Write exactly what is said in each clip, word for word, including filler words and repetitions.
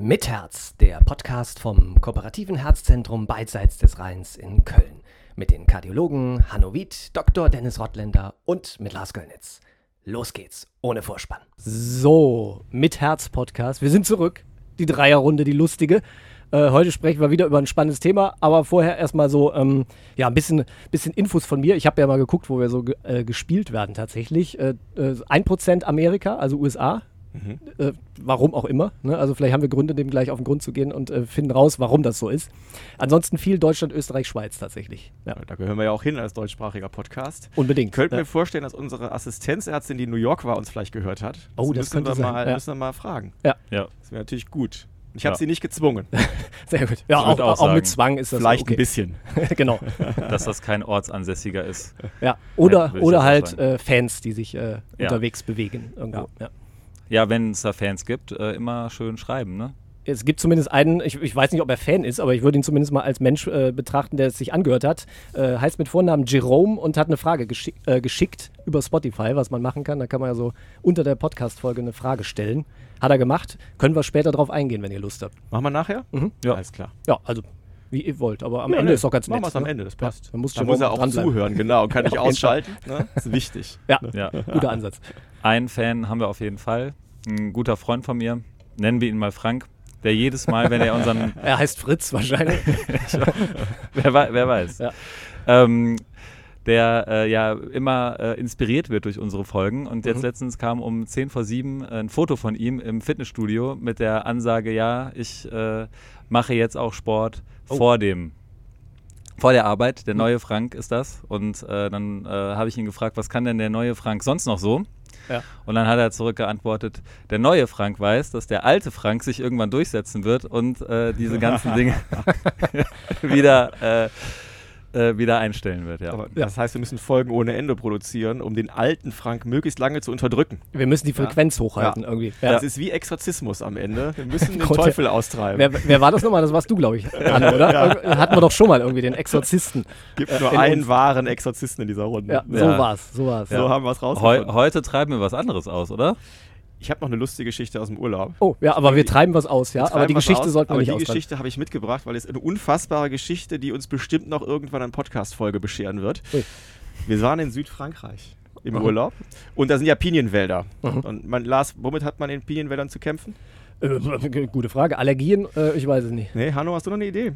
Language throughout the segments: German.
Mit Herz, der Podcast vom Kooperativen Herzzentrum beidseits des Rheins in Köln. Mit den Kardiologen Hanno Wied, Doktor Dennis Rottländer und mit Lars Göllnitz. Los geht's, ohne Vorspann. So, Mit Herz Podcast. Wir sind zurück. Die Dreierrunde, die lustige. Äh, heute sprechen wir wieder über ein spannendes Thema, aber vorher erstmal so, ähm, ja, ein bisschen, bisschen Infos von mir. Ich habe ja mal geguckt, wo wir so ge- äh, gespielt werden tatsächlich. Äh, äh, ein Prozent Amerika, also U S A. Mhm. Äh, warum auch immer. Ne? Also vielleicht haben wir Gründe, dem gleich auf den Grund zu gehen und äh, finden raus, warum das so ist. Ansonsten viel Deutschland, Österreich, Schweiz tatsächlich. Ja. Da gehören wir ja auch hin als deutschschaftlicher Podcast. Unbedingt. Könnten ja. wir vorstellen, dass unsere Assistenzärztin, die in New York war, uns vielleicht gehört hat. Oh, das, das könnte wir sein. Mal, ja. müssen wir mal fragen. Ja. ja. Das wäre natürlich gut. Ich habe ja. sie nicht gezwungen. Sehr gut. Ja, auch, auch, auch mit Zwang ist das vielleicht okay. ein bisschen. Genau. Dass das kein Ortsansässiger ist. Ja. Oder, ja, oder halt äh, Fans, die sich äh, ja. unterwegs bewegen. Irgendwo. Ja. Ja. Ja, wenn es da Fans gibt, äh, immer schön schreiben, ne? Es gibt zumindest einen, ich, ich weiß nicht, ob er Fan ist, aber ich würde ihn zumindest mal als Mensch äh, betrachten, der es sich angehört hat. Äh, heißt mit Vornamen Jerome und hat eine Frage geschick, äh, geschickt über Spotify, was man machen kann. Da kann man ja so unter der Podcast-Folge eine Frage stellen. Hat er gemacht. Können wir später drauf eingehen, wenn ihr Lust habt. Machen wir nachher? Mhm. Ja, alles klar. Ja, also wie ihr wollt, aber am ja, Ende ne, ist doch ganz nett. Machen wir es am ne? Ende, das passt. Ja, dann muss, da muss er auch zuhören, genau, kann ich ausschalten. Ne? Das ist wichtig. Ja, ja. guter Ansatz. Einen Fan haben wir auf jeden Fall. Ein guter Freund von mir, nennen wir ihn mal Frank, der jedes Mal, wenn er unseren... er heißt Fritz wahrscheinlich. wer, wer weiß. Ja. Ähm, der äh, ja immer äh, inspiriert wird durch unsere Folgen. Und jetzt mhm. letztens kam um zehn vor sieben äh, ein Foto von ihm im Fitnessstudio mit der Ansage, ja, ich äh, mache jetzt auch Sport oh. vor dem vor der Arbeit. Der neue Frank ist das. Und äh, dann äh, habe ich ihn gefragt, was kann denn der neue Frank sonst noch so? Ja. Und dann hat er zurückgeantwortet, der neue Frank weiß, dass der alte Frank sich irgendwann durchsetzen wird und äh, diese ganzen Dinge wieder, äh, äh, wieder einstellen wird. Ja. Aber das heißt, wir müssen Folgen ohne Ende produzieren, um den alten Frank möglichst lange zu unterdrücken. Wir müssen die Frequenz ja. hochhalten ja. irgendwie. Ja. Das ist wie Exorzismus am Ende. Wir müssen den Teufel austreiben. Wer, wer war das nochmal? Das warst du, glaube ich, Anne, oder? Ja. Hatten wir doch schon mal irgendwie den Exorzisten. Gibt äh, nur einen uns. wahren Exorzisten in dieser Runde. Ja, so ja. war's. So, war's. so ja. haben wir es rausgefunden. Heu, heute treiben wir was anderes aus, oder? Ich habe noch eine lustige Geschichte aus dem Urlaub. Oh, ja, aber wir treiben was aus, ja. Aber die Geschichte aus, sollten wir nicht ausschreiben. Aber die Geschichte habe ich mitgebracht, weil es eine unfassbare Geschichte, die uns bestimmt noch irgendwann eine Podcast-Folge bescheren wird. Ui. Wir waren in Südfrankreich im mhm. Urlaub und da sind ja Pinienwälder. Mhm. Und man, Lars, womit hat man in Pinienwäldern zu kämpfen? Äh, gute Frage. Allergien? Äh, ich weiß es nicht. Nee, Hanno, hast du noch eine Idee?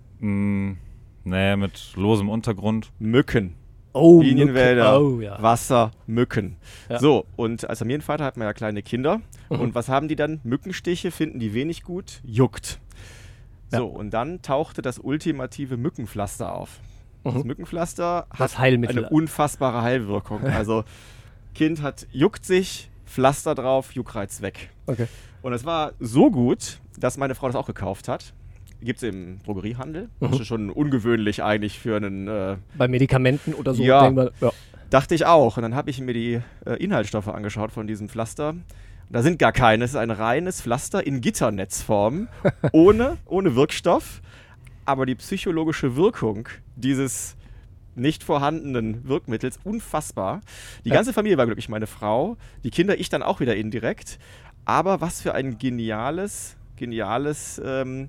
Mm, nee, mit losem Untergrund. Mücken. Oh, Pinienwälder, oh, ja. Wasser, Mücken. Ja. So, und als Familienvater hat man ja kleine Kinder. Mhm. Und was haben die dann? Mückenstiche finden die wenig gut, juckt. Ja. So, und dann tauchte das ultimative Mückenpflaster auf. Mhm. Das Mückenpflaster das hat Heilmittel. eine unfassbare Heilwirkung. Also, Kind hat juckt sich, Pflaster drauf, Juckreiz weg. Okay. Und es war so gut, dass meine Frau das auch gekauft hat. Gibt es im Drogeriehandel. Mhm. Das ist schon ungewöhnlich eigentlich für einen... Äh, Bei Medikamenten oder so. Ja, wir, ja. dachte ich auch. Und dann habe ich mir die äh, Inhaltsstoffe angeschaut von diesem Pflaster. Da sind gar keine. Es ist ein reines Pflaster in Gitternetzform, ohne, ohne Wirkstoff. Aber die psychologische Wirkung dieses nicht vorhandenen Wirkmittels, unfassbar. Die ja. ganze Familie war glücklich, meine Frau. Die Kinder, ich dann auch wieder indirekt. Aber was für ein geniales, geniales... Ähm,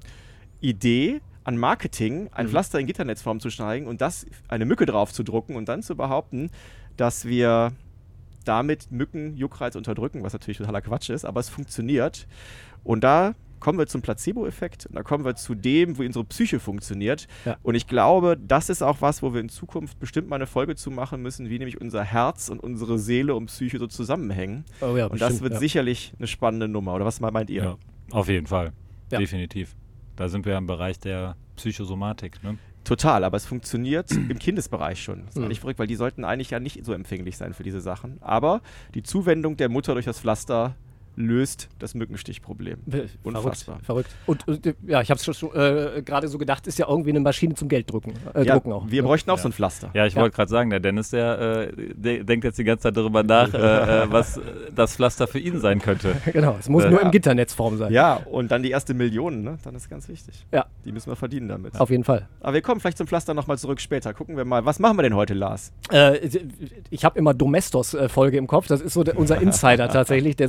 Idee an Marketing, ein mhm. Pflaster in Gitternetzform zu schneiden und das eine Mücke drauf zu drucken und dann zu behaupten, dass wir damit Mücken Juckreiz unterdrücken, was natürlich totaler Quatsch ist, aber es funktioniert. Und da kommen wir zum Placebo-Effekt und da kommen wir zu dem, wo unsere Psyche funktioniert. Ja. Und ich glaube, das ist auch was, wo wir in Zukunft bestimmt mal eine Folge zu machen müssen, wie nämlich unser Herz und unsere Seele und Psyche so zusammenhängen. Oh ja, und bestimmt, das wird ja. sicherlich eine spannende Nummer. Oder was meint ihr? Ja, auf jeden Fall. Ja. Definitiv. Da sind wir im Bereich der Psychosomatik, ne? Total, aber es funktioniert im Kindesbereich schon. Das ist mhm. eigentlich verrückt, weil die sollten eigentlich ja nicht so empfänglich sein für diese Sachen. Aber die Zuwendung der Mutter durch das Pflaster löst das Mückenstichproblem. Unfassbar. Verrückt. verrückt. Und, und ja, ich habe es schon äh, gerade so gedacht, ist ja irgendwie eine Maschine zum Gelddrucken. Äh, ja, drucken auch. Wir bräuchten auch ja. so ein Pflaster. Ja, ich ja. wollte gerade sagen, der Dennis, der, äh, der denkt jetzt die ganze Zeit darüber nach, äh, was das Pflaster für ihn sein könnte. Genau, es muss äh, nur ja. in Gitternetzform sein. Ja, und dann die erste Million, ne? Dann ist ganz wichtig. Ja. Die müssen wir verdienen damit. Auf jeden Fall. Aber wir kommen vielleicht zum Pflaster nochmal zurück später. Gucken wir mal, was machen wir denn heute, Lars? Äh, ich habe immer Domestos-Folge im Kopf. Das ist so der, unser Insider tatsächlich, der so im, im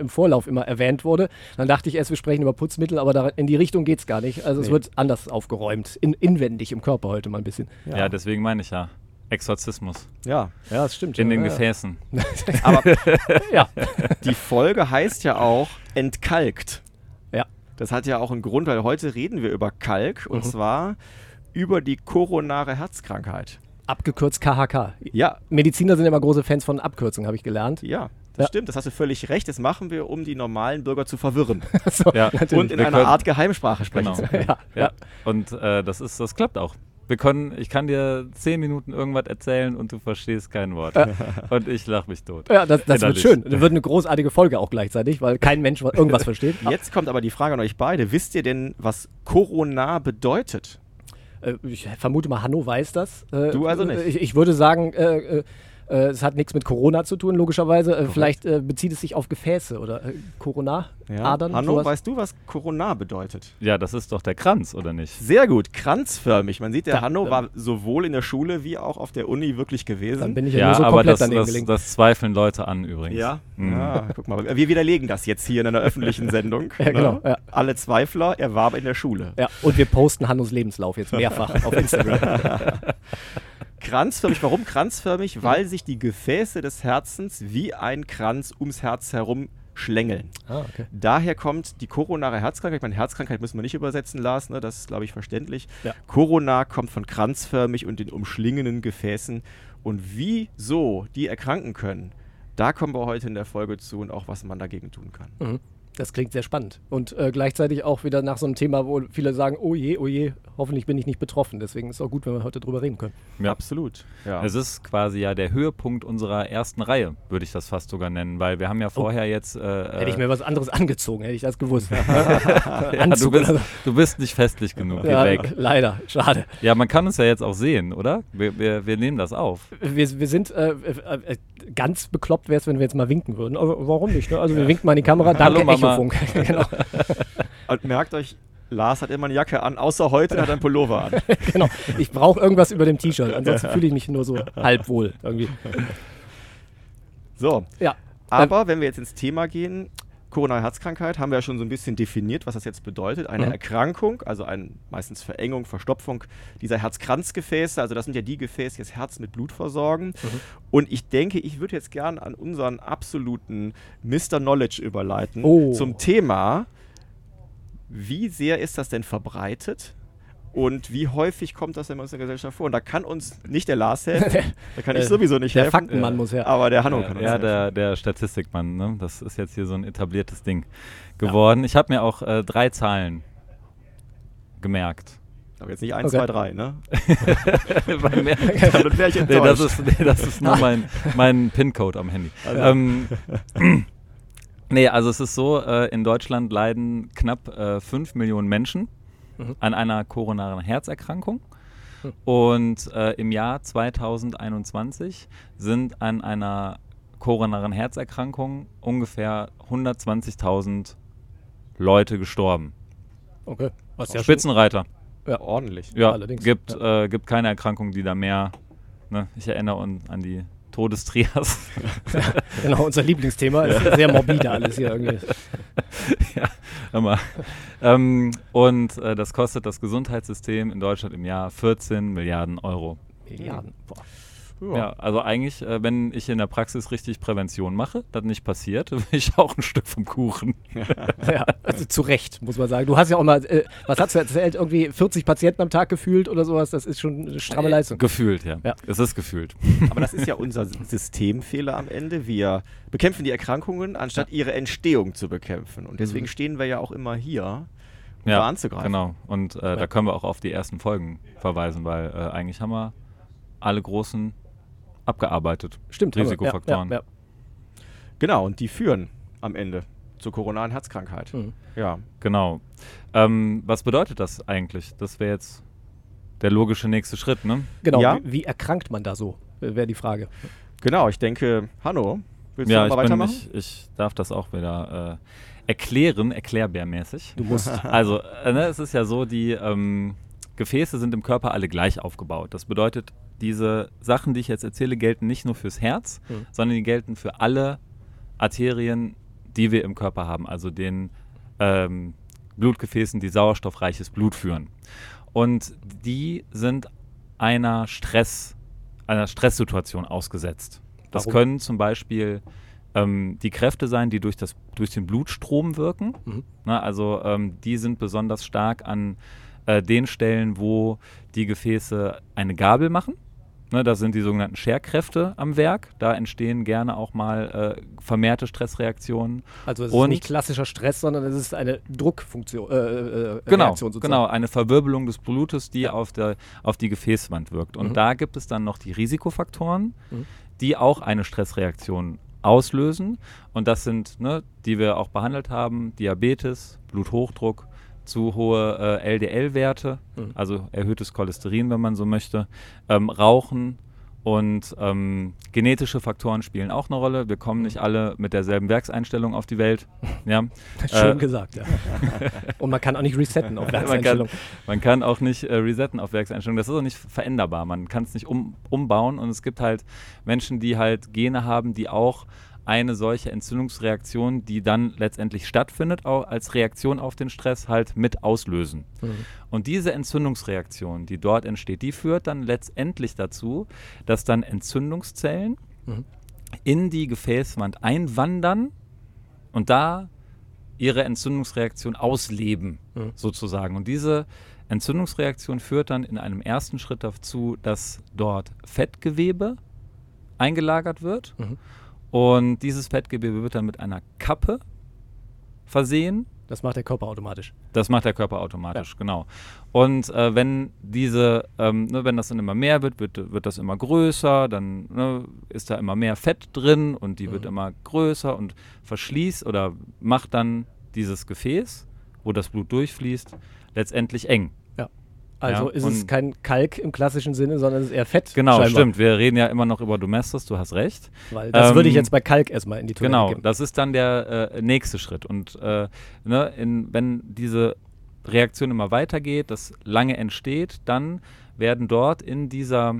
im Vorlauf immer erwähnt wurde. Dann dachte ich erst, wir sprechen über Putzmittel, aber da, in die Richtung geht es gar nicht. Also nee. Es wird anders aufgeräumt, in, inwendig im Körper heute mal ein bisschen. Ja, ja deswegen meine ich ja. Exorzismus. Ja, ja, das stimmt. In ja, den ja. Gefäßen. Aber ja. Die Folge heißt ja auch entkalkt. Ja. Das hat ja auch einen Grund, weil heute reden wir über Kalk und Mhm. zwar über die koronare Herzkrankheit. Abgekürzt K H K. Ja. Mediziner sind immer große Fans von Abkürzungen, habe ich gelernt. Ja, das Ja. stimmt, das hast du völlig recht. Das machen wir, um die normalen Bürger zu verwirren. so, Ja. Und in Wir einer können- Art Geheimsprache sprechen Genau. zu können. ja, ja. Ja. Und äh, das ist, das klappt auch. Wir können, ich kann dir zehn Minuten irgendwas erzählen und du verstehst kein Wort. Ja. Und ich lach mich tot. Ja, das, das wird Innerlich. schön. Das wird eine großartige Folge auch gleichzeitig, weil kein Mensch was- irgendwas versteht. Jetzt kommt aber die Frage an euch beide. Wisst ihr denn, was koronar bedeutet? Äh, Ich vermute mal, Hanno weiß das. Äh, Du also nicht? Ich, ich würde sagen, äh, äh, äh, es hat nichts mit Corona zu tun, logischerweise. Äh, vielleicht äh, bezieht es sich auf Gefäße oder äh, Corona, Adern. Hanno, sowas. weißt du, was koronar bedeutet? Ja, das ist doch der Kranz, oder nicht? Sehr gut, kranzförmig. Man sieht, der Ja, Hanno ähm, war sowohl in der Schule wie auch auf der Uni wirklich gewesen. Dann bin ich ja, Ja, nur so aber komplett das, daneben das, gelegen. das zweifeln Leute an übrigens. Ja? Mhm. Ja, guck mal. Wir widerlegen das jetzt hier in einer öffentlichen Sendung. Ja, genau, ja. Alle Zweifler, er war aber in der Schule. Ja, und wir posten Hannos Lebenslauf jetzt mehrfach auf Instagram. Kranzförmig, warum kranzförmig? Weil sich die Gefäße des Herzens wie ein Kranz ums Herz herum schlängeln. Ah, okay. Daher kommt die koronare Herzkrankheit. Ich meine, Herzkrankheit müssen wir nicht übersetzen, Lars, ne? Das ist, glaube ich, verständlich. Ja. Koronar kommt von kranzförmig und den umschlingenden Gefäßen. Und wieso die erkranken können, da kommen wir heute in der Folge zu und auch, was man dagegen tun kann. Mhm. Das klingt sehr spannend. Und äh, gleichzeitig auch wieder nach so einem Thema, wo viele sagen, oh je, oh je, hoffentlich bin ich nicht betroffen. Deswegen ist es auch gut, wenn wir heute drüber reden können. Ja. Absolut. Ja. Es ist quasi ja der Höhepunkt unserer ersten Reihe, würde ich das fast sogar nennen, weil wir haben ja vorher jetzt... Äh, Hätte ich mir was anderes angezogen, hätte ich das gewusst. ja, du, Anzug bist, oder so. du bist nicht festlich genug, geh Ja, weg. leider, schade. Ja, man kann uns ja jetzt auch sehen, oder? Wir, wir, wir nehmen das auf. Wir, wir sind äh, äh, äh, ganz bekloppt, wäre es, wenn wir jetzt mal winken würden. Aber warum nicht? Ne? Also wir winken mal in die Kamera. Danke, Hallo, Mama. Echofunk. Genau. Und merkt euch, Lars hat immer eine Jacke an, außer heute hat er einen Pullover an. Genau. Ich brauche irgendwas über dem T-Shirt. Ansonsten fühle ich mich nur so halb wohl irgendwie. So, Ja. aber wenn wir jetzt ins Thema gehen, koronare Herzkrankheit, haben wir ja schon so ein bisschen definiert, was das jetzt bedeutet. Eine Mhm. Erkrankung, also ein, meistens Verengung, Verstopfung dieser Herzkranzgefäße. Also das sind ja die Gefäße, die das Herz mit Blut versorgen. Und ich denke, ich würde jetzt gern an unseren absoluten Mister Knowledge überleiten Oh. zum Thema, wie sehr ist das denn verbreitet? Und wie häufig kommt das denn in unserer Gesellschaft vor? Und da kann uns nicht der Lars helfen, da kann ich Äh, sowieso nicht Der helfen. Faktenmann muss her. Aber der Hanno Ja, kann uns ja helfen. der, der Statistikmann, ne? Das ist jetzt hier so ein etabliertes Ding geworden. Ich habe mir auch äh, drei Zahlen gemerkt. Aber jetzt nicht eins, Okay. zwei, drei, ne? Bei mehr- Damit wäre ich nee, das, enttäuscht. ist, nee, das ist nur mein, mein PIN-Code am Handy. Ähm, nee, also es ist so, äh, in Deutschland leiden knapp äh, fünf Millionen Menschen Mhm. an einer koronaren Herzerkrankung. Hm. Und äh, im Jahr zweitausendeinundzwanzig sind an einer koronaren Herzerkrankung ungefähr hundertzwanzigtausend Leute gestorben. Okay. Was ja schon, Spitzenreiter. Ordentlich. Ja, allerdings. gibt, Äh, gibt keine Erkrankung, die da mehr. Ne? Ich erinnere un, an die Todestrias. genau, unser Lieblingsthema. Ist sehr morbide alles hier irgendwie. ja, hör mal. ähm, und äh, das kostet das Gesundheitssystem in Deutschland im Jahr vierzehn Milliarden Euro. Milliarden. Boah. Ja, also eigentlich, äh, wenn ich in der Praxis richtig Prävention mache, das nicht passiert, will ich auch ein Stück vom Kuchen. Ja, also zu Recht, muss man sagen. Du hast ja auch mal, äh, was hast du erzählt, irgendwie vierzig Patienten am Tag gefühlt oder sowas. Das ist schon eine stramme Leistung. Gefühlt, ja. Ja. Es ist gefühlt. Aber das ist ja unser Systemfehler am Ende. Wir bekämpfen die Erkrankungen, anstatt ihre Entstehung zu bekämpfen. Und deswegen Mhm. stehen wir ja auch immer hier, um Ja, da anzugreifen. genau. Und äh, da können wir auch auf die ersten Folgen verweisen, weil äh, eigentlich haben wir alle großen abgearbeitet. Stimmt. aber- Risikofaktoren. Ja, ja, Genau, und die führen am Ende zur koronaren Herzkrankheit. ja. Mhm. Ja. Genau. Ähm, was bedeutet das eigentlich? Das wäre jetzt der logische nächste Schritt, ne? Genau, Ja. wie, wie erkrankt man da so, äh, wäre die Frage. Genau, ich denke, Hanno, willst Ja, du ich, mal bin, weitermachen? ich, ich darf das auch wieder äh, erklären, erklärbärmäßig. Du musst. Also, äh, ne, es ist ja so, die ähm, Gefäße sind im Körper alle gleich aufgebaut. Das bedeutet, diese Sachen, die ich jetzt erzähle, gelten nicht nur fürs Herz, Mhm. sondern die gelten für alle Arterien, die wir im Körper haben, also den ähm, Blutgefäßen, die sauerstoffreiches Blut führen. Und die sind einer Stress, einer Stresssituation ausgesetzt. Das Warum? können zum Beispiel ähm, die Kräfte sein, die durch, das, durch den Blutstrom wirken. Mhm. Na, also ähm, die sind besonders stark an äh, den Stellen, wo die Gefäße eine Gabel machen. Ne, da sind die sogenannten Scherkräfte am Werk. Da entstehen gerne auch mal äh, vermehrte Stressreaktionen. Also es Und- ist nicht klassischer Stress, sondern es ist eine Druckfunktion, äh, äh, Genau, Reaktion sozusagen. genau, eine Verwirbelung des Blutes, die auf, der, auf die Gefäßwand wirkt. Und Mhm. da gibt es dann noch die Risikofaktoren, Mhm. die auch eine Stressreaktion auslösen. Und das sind, ne, die wir auch behandelt haben, Diabetes, Bluthochdruck, zu hohe äh, L D L-Werte, Mhm. also erhöhtes Cholesterin, wenn man so möchte, ähm, Rauchen und ähm, genetische Faktoren spielen auch eine Rolle. Wir kommen nicht alle mit derselben Werkseinstellung auf die Welt. Ja. Schön Äh, gesagt, ja. Und man kann auch nicht resetten auf Man kann, Werkseinstellung. man kann auch nicht äh, resetten auf Werkseinstellungen. Das ist auch nicht veränderbar. Man kann es nicht um, umbauen. Und es gibt halt Menschen, die halt Gene haben, die auch eine solche Entzündungsreaktion, die dann letztendlich stattfindet, auch als Reaktion auf den Stress halt mit auslösen. Mhm. Und diese Entzündungsreaktion, die dort entsteht, die führt dann letztendlich dazu, dass dann Entzündungszellen Mhm. in die Gefäßwand einwandern und da ihre Entzündungsreaktion ausleben, Mhm. sozusagen. Und diese Entzündungsreaktion führt dann in einem ersten Schritt dazu, dass dort Fettgewebe eingelagert wird. Mhm. Und dieses Fettgewebe wird dann mit einer Kappe versehen. Das macht der Körper automatisch. Das macht der Körper automatisch, genau. Und äh, wenn diese, ähm, ne, wenn das dann immer mehr wird, wird, wird das immer größer, dann ne, ist da immer mehr Fett drin und die Mhm. wird immer größer und verschließt oder macht dann dieses Gefäß, wo das Blut durchfließt, letztendlich eng. Also Ja, ist es und- kein Kalk im klassischen Sinne, sondern es ist eher Fett. Genau, scheinbar. stimmt. Wir reden ja immer noch über Domestos, du hast recht. Weil das Ähm, würde ich jetzt bei Kalk erstmal in die Toilette Genau, geben. das ist dann der äh, nächste Schritt. Und äh, ne, in, wenn diese Reaktion immer weitergeht, das lange entsteht, dann werden dort in dieser,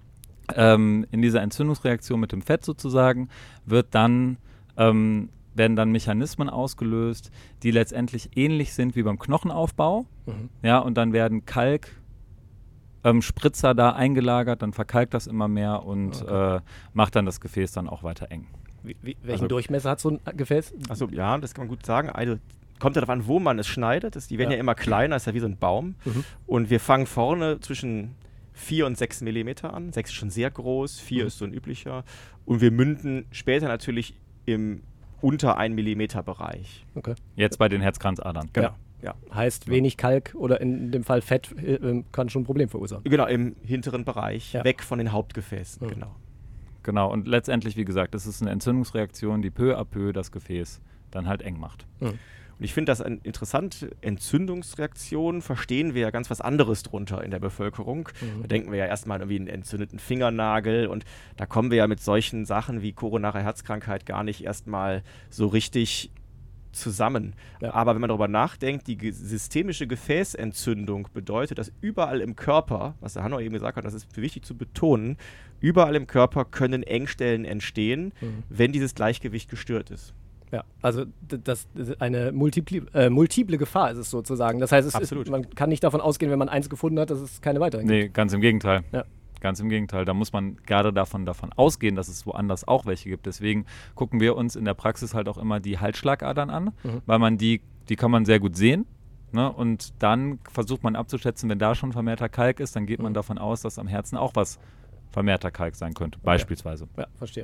ähm, in dieser Entzündungsreaktion mit dem Fett sozusagen, wird dann, ähm, werden dann Mechanismen ausgelöst, die letztendlich ähnlich sind wie beim Knochenaufbau. Mhm. Ja, und dann werden Kalk ähm, Spritzer da eingelagert, dann verkalkt das immer mehr und äh, macht dann das Gefäß dann auch weiter eng. Wie, wie, welchen Also- Durchmesser hat so ein Gefäß? Achso, ja, das kann man gut sagen. Also, kommt ja darauf an, wo man es schneidet. Das, die werden Ja. ja. immer kleiner, ist ja wie so ein Baum. Mhm. Und wir fangen vorne zwischen vier und sechs Millimeter an. sechs ist schon sehr groß, vier Mhm. ist so ein üblicher. Und wir münden später natürlich im unter ein Millimeter Bereich. Okay. Jetzt bei den Herzkranzadern. Genau. Ja. Heißt, wenig Kalk oder in dem Fall Fett äh, ähm, kann schon ein Problem verursachen. Genau, im hinteren Bereich, Ja. weg von den Hauptgefäßen. Mhm. Genau. Genau, und letztendlich, wie gesagt, das ist eine Entzündungsreaktion, die peu à peu das Gefäß dann halt eng macht. Und ich finde das ein interessant. Entzündungsreaktionen verstehen wir ja ganz was anderes drunter in der Bevölkerung. Mhm. Da denken wir ja erstmal an irgendwie einen entzündeten Fingernagel und da kommen wir ja mit solchen Sachen wie koronare Herzkrankheit gar nicht erstmal so richtig zusammen. Ja. Aber wenn man darüber nachdenkt, die ge systemische Gefäßentzündung bedeutet, dass überall im Körper, was der Hanno eben gesagt hat, das ist wichtig zu betonen, überall im Körper können Engstellen entstehen, Mhm. wenn dieses Gleichgewicht gestört ist. Ja, also d- das ist eine multipli äh, multiple Gefahr ist es sozusagen. Das heißt, es ist, Absolut. man kann nicht davon ausgehen, wenn man eins gefunden hat, dass es keine weiteren gibt. Nee, ganz im Gegenteil. Ja. Ganz im Gegenteil. Da muss man gerade davon, davon ausgehen, dass es woanders auch welche gibt. Deswegen gucken wir uns in der Praxis halt auch immer die Halsschlagadern an, Mhm. weil man die, die kann man sehr gut sehen. Ne? Und dann versucht man abzuschätzen, wenn da schon vermehrter Kalk ist, dann geht man Mhm. davon aus, dass am Herzen auch was vermehrter Kalk sein könnte, beispielsweise. Ja, verstehe.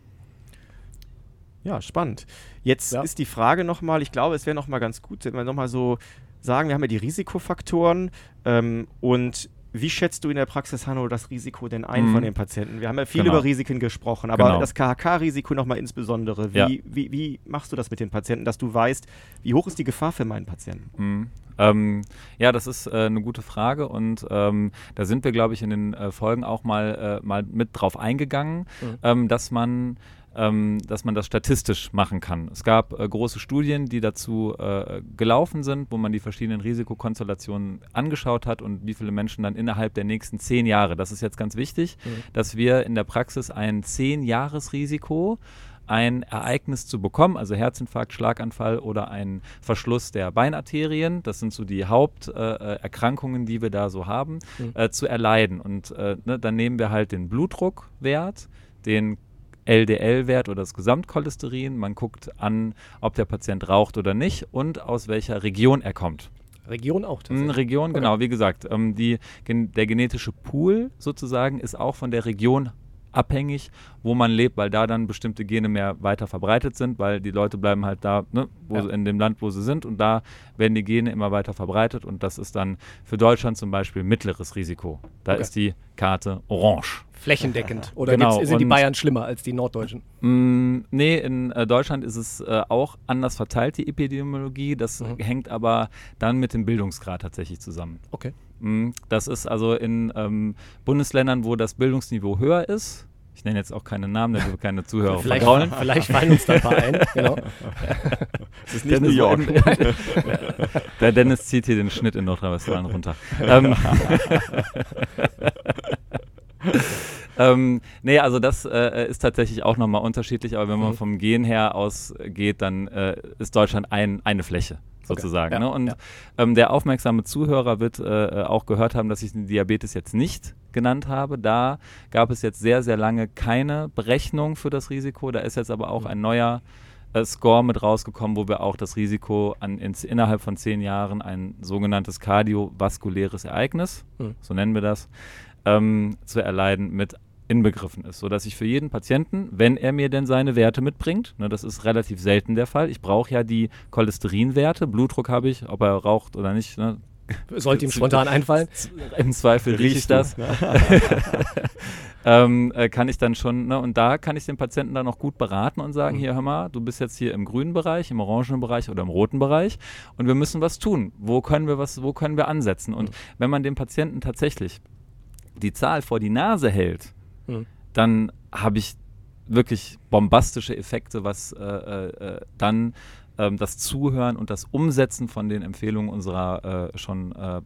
Ja, spannend. Jetzt Ja. ist die Frage nochmal, ich glaube, es wäre nochmal ganz gut, wenn wir nochmal so sagen, wir haben ja die Risikofaktoren ähm, und wie schätzt du in der Praxis, Hanno, das Risiko denn ein Mhm. von den Patienten? Wir haben ja viel Genau. über Risiken gesprochen, aber Genau. das K H K-Risiko nochmal insbesondere. Wie, Ja. wie, wie machst du das mit den Patienten, dass du weißt, wie hoch ist die Gefahr für meinen Patienten? Mhm. Ähm, ja, das ist äh, eine gute Frage und ähm, da sind wir, glaube ich, in den äh, Folgen auch mal, äh, mal mit drauf eingegangen, Mhm. ähm, dass man ähm, dass man das statistisch machen kann. Es gab äh, große Studien, die dazu äh, gelaufen sind, wo man die verschiedenen Risikokonstellationen angeschaut hat und wie viele Menschen dann innerhalb der nächsten zehn Jahre, das ist jetzt ganz wichtig, Mhm. dass wir in der Praxis ein zehn-Jahres-Risiko ein Ereignis zu bekommen, also Herzinfarkt, Schlaganfall oder ein Verschluss der Beinarterien, das sind so die Haupterkrankungen, äh, die wir da so haben, mhm. äh, zu erleiden. Und äh, ne, dann nehmen wir halt den Blutdruckwert, den L D L-Wert oder das Gesamtcholesterin. Man guckt an, ob der Patient raucht oder nicht und aus welcher Region er kommt. Region auch tatsächlich? Region, okay. Genau, wie gesagt. Ähm, die, gen, der genetische Pool sozusagen ist auch von der Region abhängig, wo man lebt, weil da dann bestimmte Gene mehr weiter verbreitet sind, weil die Leute bleiben halt da, ne, wo ja. sie, in dem Land, wo sie sind, und da werden die Gene immer weiter verbreitet und das ist dann für Deutschland zum Beispiel mittleres Risiko. Da okay. ist die Karte orange. Flächendeckend. Oder genau. sind die Bayern schlimmer als die Norddeutschen? Mh, nee, in äh, Deutschland ist es äh, auch anders verteilt, die Epidemiologie. Das mhm. hängt aber dann mit dem Bildungsgrad tatsächlich zusammen. Okay. Mh, das ist also in ähm, Bundesländern, wo das Bildungsniveau höher ist. Ich nenne jetzt auch keine Namen, damit wir keine Zuhörer vielleicht, vergraulen. Vielleicht fallen uns da ein paar ein. Genau. Das ist nicht New York. Der Dennis zieht hier den Schnitt in Nordrhein-Westfalen runter. ähm, ähm, nee, also das äh, ist tatsächlich auch nochmal unterschiedlich, aber wenn man mhm. vom Gen her ausgeht, dann äh, ist Deutschland ein, eine Fläche sozusagen. Okay. Ja, ne? Und ja. ähm, der aufmerksame Zuhörer wird äh, auch gehört haben, dass ich den Diabetes jetzt nicht genannt habe. Da gab es jetzt sehr, sehr lange keine Berechnung für das Risiko. Da ist jetzt aber auch mhm. ein neuer äh, Score mit rausgekommen, wo wir auch das Risiko an, in, innerhalb von zehn Jahren ein sogenanntes kardiovaskuläres Ereignis, mhm. so nennen wir das, ähm, zu erleiden mit inbegriffen ist, sodass ich für jeden Patienten, wenn er mir denn seine Werte mitbringt, ne, das ist relativ selten der Fall, ich brauche ja die Cholesterinwerte, Blutdruck habe ich, ob er raucht oder nicht, ne, sollte ihm spontan einfallen. Im Zweifel rieche ich das. ähm, äh, kann ich dann schon, ne, und da kann ich den Patienten dann auch gut beraten und sagen, mhm. hier, hör mal, du bist jetzt hier im grünen Bereich, im orangenen Bereich oder im roten Bereich und wir müssen was tun. Wo können wir was, wo können wir ansetzen? Und mhm. wenn man dem Patienten tatsächlich die Zahl vor die Nase hält, mhm. dann habe ich wirklich bombastische Effekte, was äh, äh, dann ähm, das Zuhören und das Umsetzen von den Empfehlungen unserer äh, schon äh,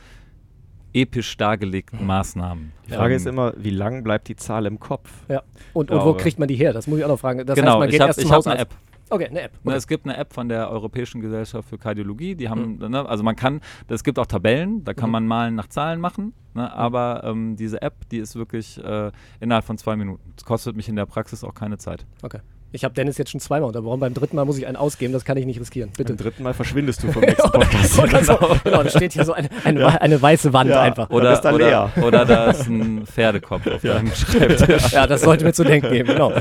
episch dargelegten mhm. Maßnahmen. Die Frage ähm, ist immer, wie lang bleibt die Zahl im Kopf? Ja. Und, und wo kriegt man die her? Das muss ich auch noch fragen. Das genau, heißt, man geht ich habe erst zum hab eine App. Okay, eine App. Okay. Ne, es gibt eine App von der Europäischen Gesellschaft für Kardiologie, die haben, mhm. ne, also man kann, es gibt auch Tabellen, da kann mhm. man Malen nach Zahlen machen, ne, aber ähm, diese App, die ist wirklich äh, innerhalb von zwei Minuten. Das kostet mich in der Praxis auch keine Zeit. Okay. Ich habe Dennis jetzt schon zweimal unterbrochen, beim dritten Mal muss ich einen ausgeben, das kann ich nicht riskieren. Bitte. Beim dritten Mal verschwindest du vom nächsten Podcast. Oder so. Genau, da steht hier so eine, eine, ja. eine weiße Wand ja. einfach. Oder, ist da leer. Oder, oder da ist ein Pferdekopf auf ja. deinem Schreibtisch. Ja, das sollte mir zu denken geben, genau.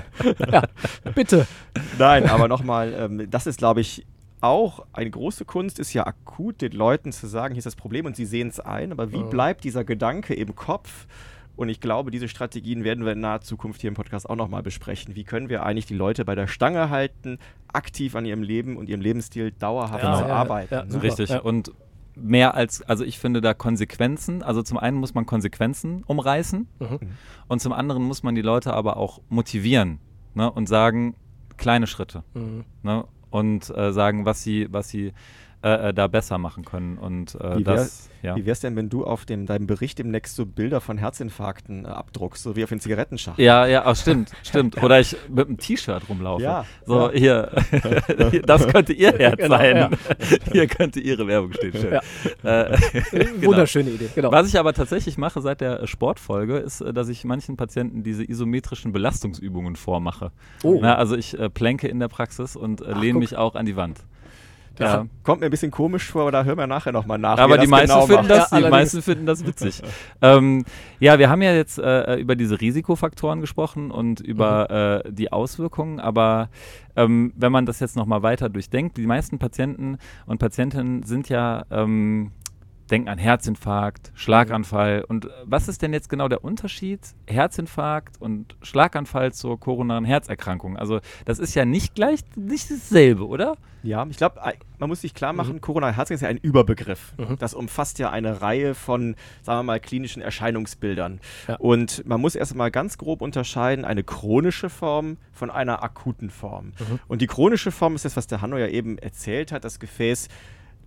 Ja, bitte. Nein, aber nochmal, ähm, das ist, glaube ich, auch eine große Kunst, ist ja akut den Leuten zu sagen, hier ist das Problem und sie sehen es ein, aber wie mhm. bleibt dieser Gedanke im Kopf? Und ich glaube, diese Strategien werden wir in naher Zukunft hier im Podcast auch nochmal besprechen. Wie können wir eigentlich die Leute bei der Stange halten, aktiv an ihrem Leben und ihrem Lebensstil dauerhaft ja, zu ja, arbeiten? ja, Ne? Richtig. Ja. Und mehr als, also ich finde da Konsequenzen, also zum einen muss man Konsequenzen umreißen mhm. und zum anderen muss man die Leute aber auch motivieren, ne, und sagen, kleine Schritte, mhm. ne, und äh, sagen, was sie, was sie Äh, äh, da besser machen können. Und äh, wie, wär, das, ja. wie wär's denn, wenn du auf dem, deinem Bericht demnächst so Bilder von Herzinfarkten äh, abdruckst, so wie auf den Zigarettenschachteln? Ja, ja, oh, stimmt, stimmt. Oder ich mit einem T-Shirt rumlaufe. Ja, so, ja. hier, das könnte ihr Herz genau, sein. Ja. Hier könnte ihre Werbung stehen. Schön. Ja. Äh, genau. Wunderschöne Idee, genau. Was ich aber tatsächlich mache seit der Sportfolge, ist, dass ich manchen Patienten diese isometrischen Belastungsübungen vormache. Oh. Na, also ich äh, plänke in der Praxis und äh, lehne mich auch an die Wand. Das ja. kommt mir ein bisschen komisch vor, aber da hören wir nachher nochmal nach. Aber die, meisten, genau finden das, ja, die meisten finden das witzig. ähm, ja, wir haben ja jetzt äh, über diese Risikofaktoren gesprochen und über mhm. äh, die Auswirkungen, aber ähm, wenn man das jetzt nochmal weiter durchdenkt, die meisten Patienten und Patientinnen sind ja, ähm, denken an Herzinfarkt, Schlaganfall. Und was ist denn jetzt genau der Unterschied Herzinfarkt und Schlaganfall zur koronaren Herzerkrankung? Also das ist ja nicht gleich, nicht dasselbe, oder? Ja, ich glaube, man muss sich klar machen, mhm. koronare Herzerkrankung ist ja ein Überbegriff. Mhm. Das umfasst ja eine Reihe von, sagen wir mal, klinischen Erscheinungsbildern. Ja. Und man muss erst mal ganz grob unterscheiden, eine chronische Form von einer akuten Form. Mhm. Und die chronische Form ist das, was der Hanno ja eben erzählt hat, das Gefäß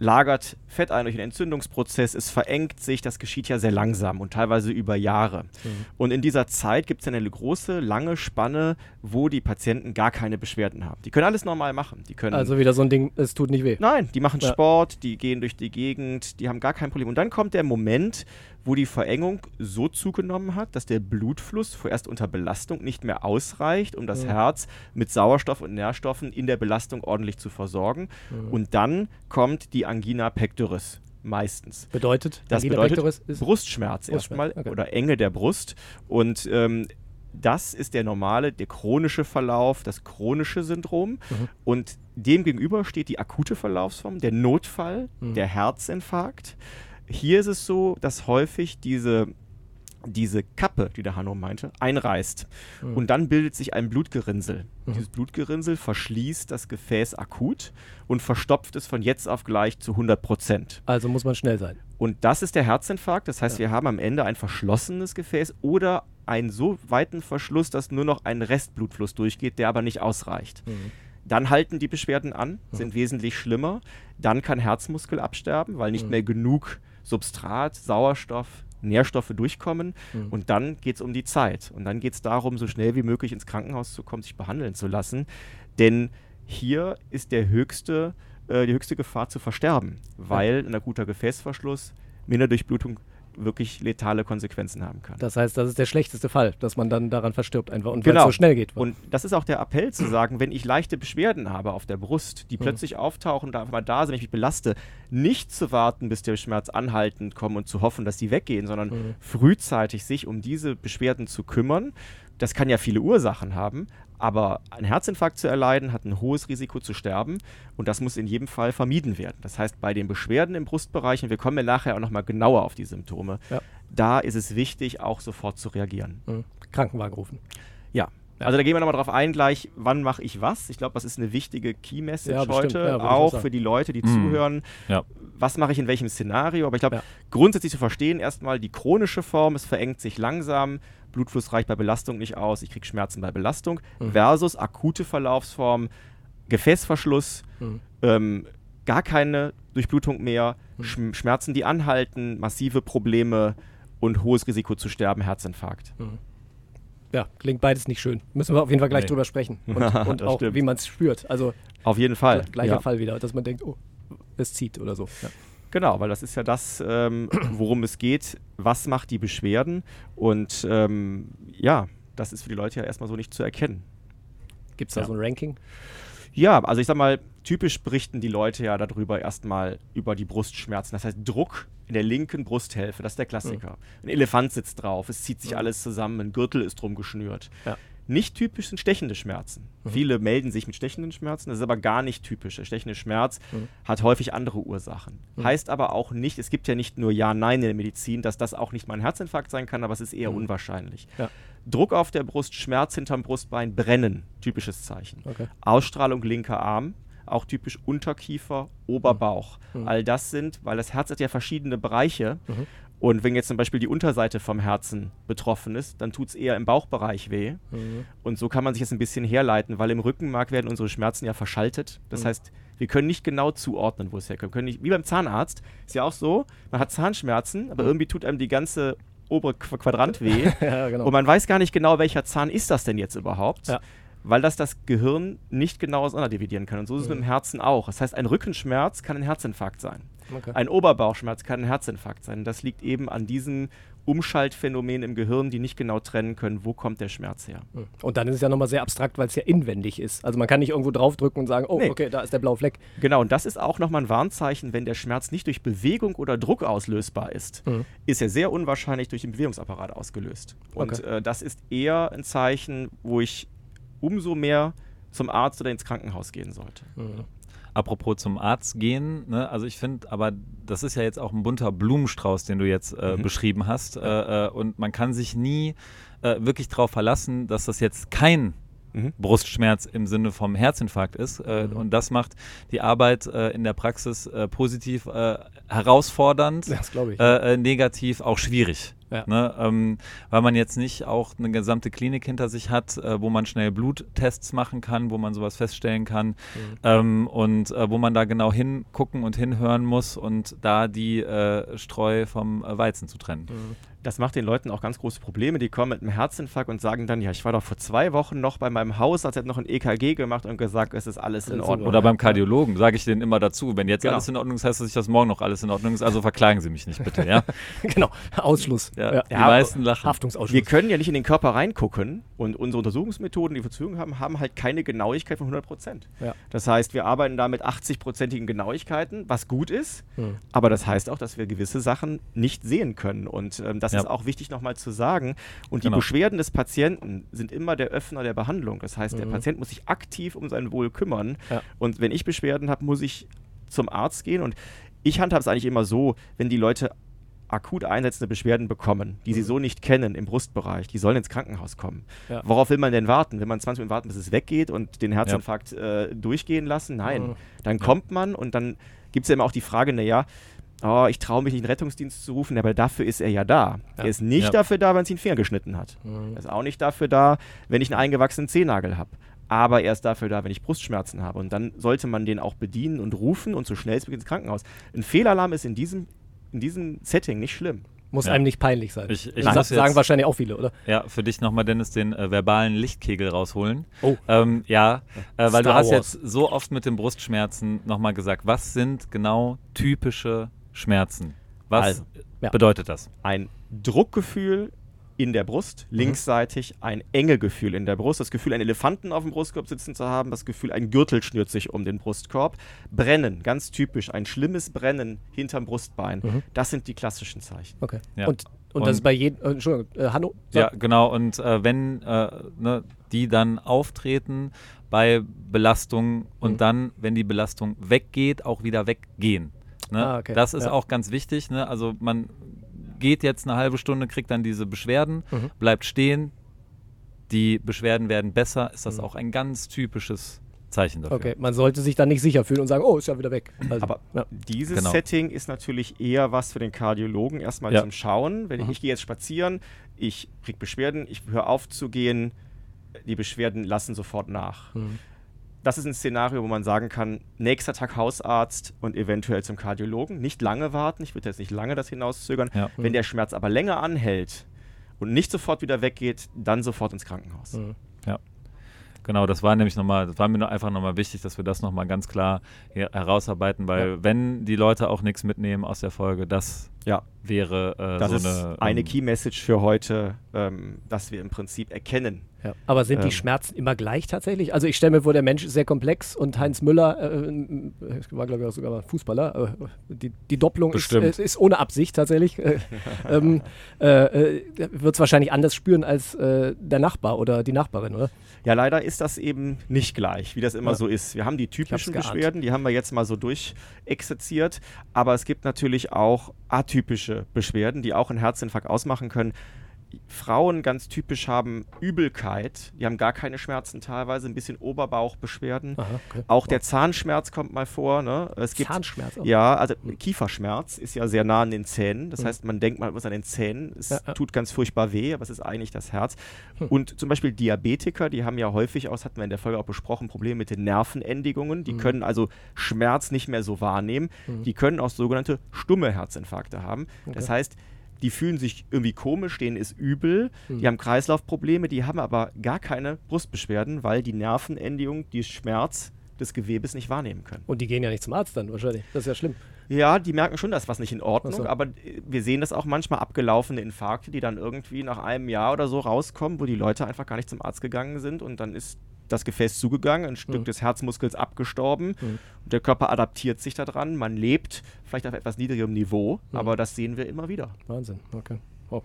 lagert Fett ein durch den Entzündungsprozess, es verengt sich, das geschieht ja sehr langsam und teilweise über Jahre. Mhm. Und in dieser Zeit gibt es eine große, lange Spanne, wo die Patienten gar keine Beschwerden haben. Die können alles normal machen. Die können also wieder so ein Ding, es tut nicht weh. Nein, die machen ja. Sport, die gehen durch die Gegend, die haben gar kein Problem. Und dann kommt der Moment, wo die Verengung so zugenommen hat, dass der Blutfluss vorerst unter Belastung nicht mehr ausreicht, um das mhm. Herz mit Sauerstoff und Nährstoffen in der Belastung ordentlich zu versorgen. Mhm. Und dann kommt die Angina pectoris. Meistens. Bedeutet? Das Angina bedeutet pectoris ist Brustschmerz, Brustschmerz erstmal okay. oder Enge der Brust. Und ähm, das ist der normale, der chronische Verlauf, das chronische Syndrom. Mhm. Und dem gegenüber steht die akute Verlaufsform, der Notfall, mhm. der Herzinfarkt. Hier ist es so, dass häufig diese, diese Kappe, die der Hanno meinte, einreißt. Mhm. Und dann bildet sich ein Blutgerinnsel. Mhm. Dieses Blutgerinnsel verschließt das Gefäß akut und verstopft es von jetzt auf gleich zu hundert Prozent. Also muss man schnell sein. Und das ist der Herzinfarkt. Das heißt, ja. wir haben am Ende ein verschlossenes Gefäß oder einen so weiten Verschluss, dass nur noch ein Restblutfluss durchgeht, der aber nicht ausreicht. Mhm. Dann halten die Beschwerden an, sind mhm. wesentlich schlimmer. Dann kann Herzmuskel absterben, weil nicht mhm. mehr genug Substrat, Sauerstoff, Nährstoffe durchkommen. Mhm. Und dann geht es um die Zeit. Und dann geht es darum, so schnell wie möglich ins Krankenhaus zu kommen, sich behandeln zu lassen. Denn hier ist der höchste, äh, die höchste Gefahr zu versterben, weil ein akuter Gefäßverschluss, Minderdurchblutung wirklich letale Konsequenzen haben kann. Das heißt, das ist der schlechteste Fall, dass man dann daran verstirbt einfach und genau. weil es so schnell geht. Und das ist auch der Appell zu sagen, wenn ich leichte Beschwerden habe auf der Brust, die mhm. plötzlich auftauchen und einfach mal da sind, wenn ich mich belaste, nicht zu warten, bis der Schmerz anhaltend kommt und zu hoffen, dass die weggehen, sondern mhm. frühzeitig sich um diese Beschwerden zu kümmern. Das kann ja viele Ursachen haben, aber ein Herzinfarkt zu erleiden hat ein hohes Risiko zu sterben und das muss in jedem Fall vermieden werden. Das heißt, bei den Beschwerden im Brustbereich, und wir kommen ja nachher auch nochmal genauer auf die Symptome, ja. da ist es wichtig, auch sofort zu reagieren. Mhm. Krankenwagen rufen. Ja. ja, also da gehen wir nochmal drauf ein gleich, wann mache ich was? Ich glaube, das ist eine wichtige Key-Message ja, heute, ja, auch für die Leute, die mhm. zuhören. Ja. Was mache ich in welchem Szenario? Aber ich glaube, ja. grundsätzlich zu verstehen, erstmal die chronische Form, es verengt sich langsam, Blutfluss reicht bei Belastung nicht aus, ich kriege Schmerzen bei Belastung, mhm. versus akute Verlaufsform, Gefäßverschluss, mhm. ähm, gar keine Durchblutung mehr, mhm. Sch- Schmerzen, die anhalten, massive Probleme und hohes Risiko zu sterben, Herzinfarkt. Mhm. Ja, klingt beides nicht schön. Müssen wir auf jeden Fall gleich nee. drüber sprechen. Und, und auch, stimmt. wie man es spürt. Also auf jeden Fall. Gleicher ja. Fall wieder, dass man denkt, oh, es zieht oder so. Ja. Genau, weil das ist ja das, ähm, worum es geht. Was macht die Beschwerden? Und ähm, ja, das ist für die Leute ja erstmal so nicht zu erkennen. Gibt es da ja. so ein Ranking? Ja, also ich sag mal, typisch berichten die Leute ja darüber erstmal über die Brustschmerzen. Das heißt Druck in der linken Brusthälfte, das ist der Klassiker. Mhm. Ein Elefant sitzt drauf, es zieht sich mhm. alles zusammen, ein Gürtel ist drum geschnürt. Ja. Nicht typisch sind stechende Schmerzen. Mhm. Viele melden sich mit stechenden Schmerzen, das ist aber gar nicht typisch. Der stechende Schmerz mhm. hat häufig andere Ursachen. Mhm. Heißt aber auch nicht, es gibt ja nicht nur Ja-Nein in der Medizin, dass das auch nicht mal ein Herzinfarkt sein kann, aber es ist eher mhm. unwahrscheinlich. Ja. Druck auf der Brust, Schmerz hinterm Brustbein, Brennen, typisches Zeichen. Okay. Ausstrahlung linker Arm, auch typisch Unterkiefer, Oberbauch. Mhm. All das sind, weil das Herz hat ja verschiedene Bereiche. Mhm. Und wenn jetzt zum Beispiel die Unterseite vom Herzen betroffen ist, dann tut es eher im Bauchbereich weh. Mhm. Und so kann man sich das ein bisschen herleiten, weil im Rückenmark werden unsere Schmerzen ja verschaltet. Das mhm. heißt, wir können nicht genau zuordnen, wo es herkommt. Wir können nicht, wie beim Zahnarzt, ist ja auch so, man hat Zahnschmerzen, aber mhm. irgendwie tut einem die ganze obere Qu- Quadrant weh. ja, genau. Und man weiß gar nicht genau, welcher Zahn ist das denn jetzt überhaupt. Ja. Weil das das Gehirn nicht genau auseinanderdividieren kann. Und so ist es mhm. mit dem Herzen auch. Das heißt, ein Rückenschmerz kann ein Herzinfarkt sein. Okay. Ein Oberbauchschmerz kann ein Herzinfarkt sein. Das liegt eben an diesen Umschaltphänomenen im Gehirn, die nicht genau trennen können, wo kommt der Schmerz her. Und dann ist es ja nochmal sehr abstrakt, weil es ja inwendig ist. Also man kann nicht irgendwo draufdrücken und sagen, oh, nee. okay, da ist der blaue Fleck. Genau, und das ist auch nochmal ein Warnzeichen, wenn der Schmerz nicht durch Bewegung oder Druck auslösbar ist, mhm. ist er sehr unwahrscheinlich durch den Bewegungsapparat ausgelöst. Und okay. äh, das ist eher ein Zeichen, wo ich umso mehr zum Arzt oder ins Krankenhaus gehen sollte. Mhm. Apropos zum Arzt gehen, ne? Also ich finde, aber das ist ja jetzt auch ein bunter Blumenstrauß, den du jetzt äh, mhm. beschrieben hast. Äh, äh, und man kann sich nie äh, wirklich darauf verlassen, dass das jetzt kein mhm. Brustschmerz im Sinne vom Herzinfarkt ist. Äh, mhm. Und das macht die Arbeit äh, in der Praxis äh, positiv äh, herausfordernd, das glaub ich. Äh, äh, negativ auch schwierig. Ja. Ne? Ähm, weil man jetzt nicht auch eine gesamte Klinik hinter sich hat, äh, wo man schnell Bluttests machen kann, wo man sowas feststellen kann mhm. ähm, und äh, wo man da genau hingucken und hinhören muss und da die äh, Streu vom äh, Weizen zu trennen. Mhm. Das macht den Leuten auch ganz große Probleme. Die kommen mit einem Herzinfarkt und sagen dann, ja, ich war doch vor zwei Wochen noch bei meinem Hausarzt, hat noch ein E K G gemacht und gesagt, es ist alles in Ordnung. Oder beim Kardiologen sage ich denen immer dazu, wenn jetzt genau. alles in Ordnung ist, heißt das nicht, dass morgen noch alles in Ordnung ist, also verklagen Sie mich nicht bitte, ja? Genau, Ausschluss. Ja, ja. Die ja, meisten lachen. Haftungsausschluss. Wir können ja nicht in den Körper reingucken und unsere Untersuchungsmethoden, die wir zur Verfügung haben, haben halt keine Genauigkeit von hundert Prozent. Ja. Das heißt, wir arbeiten da mit achtzig-prozentigen Genauigkeiten, was gut ist, hm. aber das heißt auch, dass wir gewisse Sachen nicht sehen können und ähm, das ja. ist auch wichtig nochmal zu sagen. Und die genau. Beschwerden des Patienten sind immer der Öffner der Behandlung. Das heißt, mhm. der Patient muss sich aktiv um sein Wohl kümmern. Ja. Und wenn ich Beschwerden habe, muss ich zum Arzt gehen. Und ich handhabe es eigentlich immer so, wenn die Leute akut einsetzende Beschwerden bekommen, die mhm. sie so nicht kennen im Brustbereich, die sollen ins Krankenhaus kommen. Ja. Worauf will man denn warten? Will man zwanzig Minuten warten, bis es weggeht und den Herzinfarkt ja. äh, durchgehen lassen? Nein. Mhm. Dann ja. kommt man und dann gibt es ja immer auch die Frage, naja, oh, ich traue mich nicht, einen Rettungsdienst zu rufen, aber dafür ist er ja da. Ja. Er ist nicht ja. dafür da, wenn sie einen Finger geschnitten hat. Mhm. Er ist auch nicht dafür da, wenn ich einen eingewachsenen Zehennagel habe. Aber er ist dafür da, wenn ich Brustschmerzen habe. Und dann sollte man den auch bedienen und rufen und so schnell es ins Krankenhaus. Ein Fehlalarm ist in diesem, in diesem Setting nicht schlimm. Muss ja. einem nicht peinlich sein. Ich, ich Nein, das sagen wahrscheinlich auch viele, oder? Ja, für dich nochmal, Dennis, den äh, verbalen Lichtkegel rausholen. Oh. Ähm, ja, äh, weil Star du hast Wars. jetzt so oft mit den Brustschmerzen nochmal gesagt, was sind genau typische Schmerzen? Was also, ja. bedeutet das? Ein Druckgefühl in der Brust, mhm. linksseitig ein Engegefühl in der Brust, das Gefühl, einen Elefanten auf dem Brustkorb sitzen zu haben, das Gefühl, ein Gürtel schnürt sich um den Brustkorb. Brennen, ganz typisch, ein schlimmes Brennen hinterm Brustbein. Mhm. Das sind die klassischen Zeichen. Okay. Ja. Und, und, und das ist bei jedem, äh, Entschuldigung, äh, Hanno? Ja, genau. Und äh, wenn äh, ne, die dann auftreten bei Belastung und mhm. dann, wenn die Belastung weggeht, auch wieder weggehen. Ne? Ah, okay. Das ist ja. auch ganz wichtig. Ne? Also man geht jetzt eine halbe Stunde, kriegt dann diese Beschwerden, mhm. bleibt stehen, die Beschwerden werden besser, ist das mhm. auch ein ganz typisches Zeichen dafür. Okay, man sollte sich dann nicht sicher fühlen und sagen, oh, ist ja wieder weg. Also, aber ja. dieses genau. Setting ist natürlich eher was für den Kardiologen erstmal ja. zum Schauen. Wenn ich, mhm. ich gehe jetzt spazieren, ich kriege Beschwerden, ich höre auf zu gehen, die Beschwerden lassen sofort nach. Mhm. Das ist ein Szenario, wo man sagen kann, nächster Tag Hausarzt und eventuell zum Kardiologen. Nicht lange warten, ich würde jetzt nicht lange das hinauszögern. Ja. Wenn mhm. der Schmerz aber länger anhält und nicht sofort wieder weggeht, dann sofort ins Krankenhaus. Mhm. Ja, genau, das war nämlich nochmal, das war mir nur einfach nochmal wichtig, dass wir das nochmal ganz klar her- herausarbeiten, weil ja. wenn die Leute auch nichts mitnehmen aus der Folge, das ja. wäre äh, das so ist eine... eine ähm, Key-Message für heute, ähm, dass wir im Prinzip erkennen. Ja. Aber sind die Ähm. Schmerzen immer gleich tatsächlich? Also ich stelle mir vor, der Mensch ist sehr komplex und Heinz Müller äh, war, glaube ich, auch sogar mal Fußballer. Äh, die, die Doppelung ist, äh, ist ohne Absicht tatsächlich. Äh, ähm, äh, äh, wird es wahrscheinlich anders spüren als äh, der Nachbar oder die Nachbarin, oder? Ja, leider ist das eben nicht gleich, wie das immer Ja. so ist. Wir haben die typischen geahnt. Beschwerden, die haben wir jetzt mal so durchexerziert, aber es gibt natürlich auch atypische Beschwerden, die auch einen Herzinfarkt ausmachen können. Frauen ganz typisch haben Übelkeit, die haben gar keine Schmerzen teilweise, ein bisschen Oberbauchbeschwerden. Aha, okay. Auch der Zahnschmerz kommt mal vor. Ne? Es gibt, Zahnschmerz? Auch. Ja, also Kieferschmerz ist ja sehr nah an den Zähnen. Das Mhm. heißt, man denkt mal was an den Zähnen. Es Ja, ja. tut ganz furchtbar weh, aber es ist eigentlich das Herz. Hm. Und zum Beispiel Diabetiker, die haben ja häufig, auch das hatten wir in der Folge auch besprochen, Probleme mit den Nervenendigungen. Die Mhm. können also Schmerz nicht mehr so wahrnehmen. Mhm. Die können auch sogenannte stumme Herzinfarkte haben. Okay. Das heißt, die fühlen sich irgendwie komisch, denen ist übel, Mhm. die haben Kreislaufprobleme, die haben aber gar keine Brustbeschwerden, weil die Nervenendigung, die Schmerz des Gewebes nicht wahrnehmen können. Und die gehen ja nicht zum Arzt dann wahrscheinlich. Das ist ja schlimm. Ja, die merken schon, dass was nicht in Ordnung, Ach so. aber äh, wir sehen das auch manchmal abgelaufene Infarkte, die dann irgendwie nach einem Jahr oder so rauskommen, wo die Leute einfach gar nicht zum Arzt gegangen sind und dann ist das Gefäß zugegangen, ein Stück Mhm. des Herzmuskels abgestorben Mhm. und der Körper adaptiert sich daran, man lebt vielleicht auf etwas niedrigerem Niveau, Mhm. aber das sehen wir immer wieder. Wahnsinn, okay. Wow.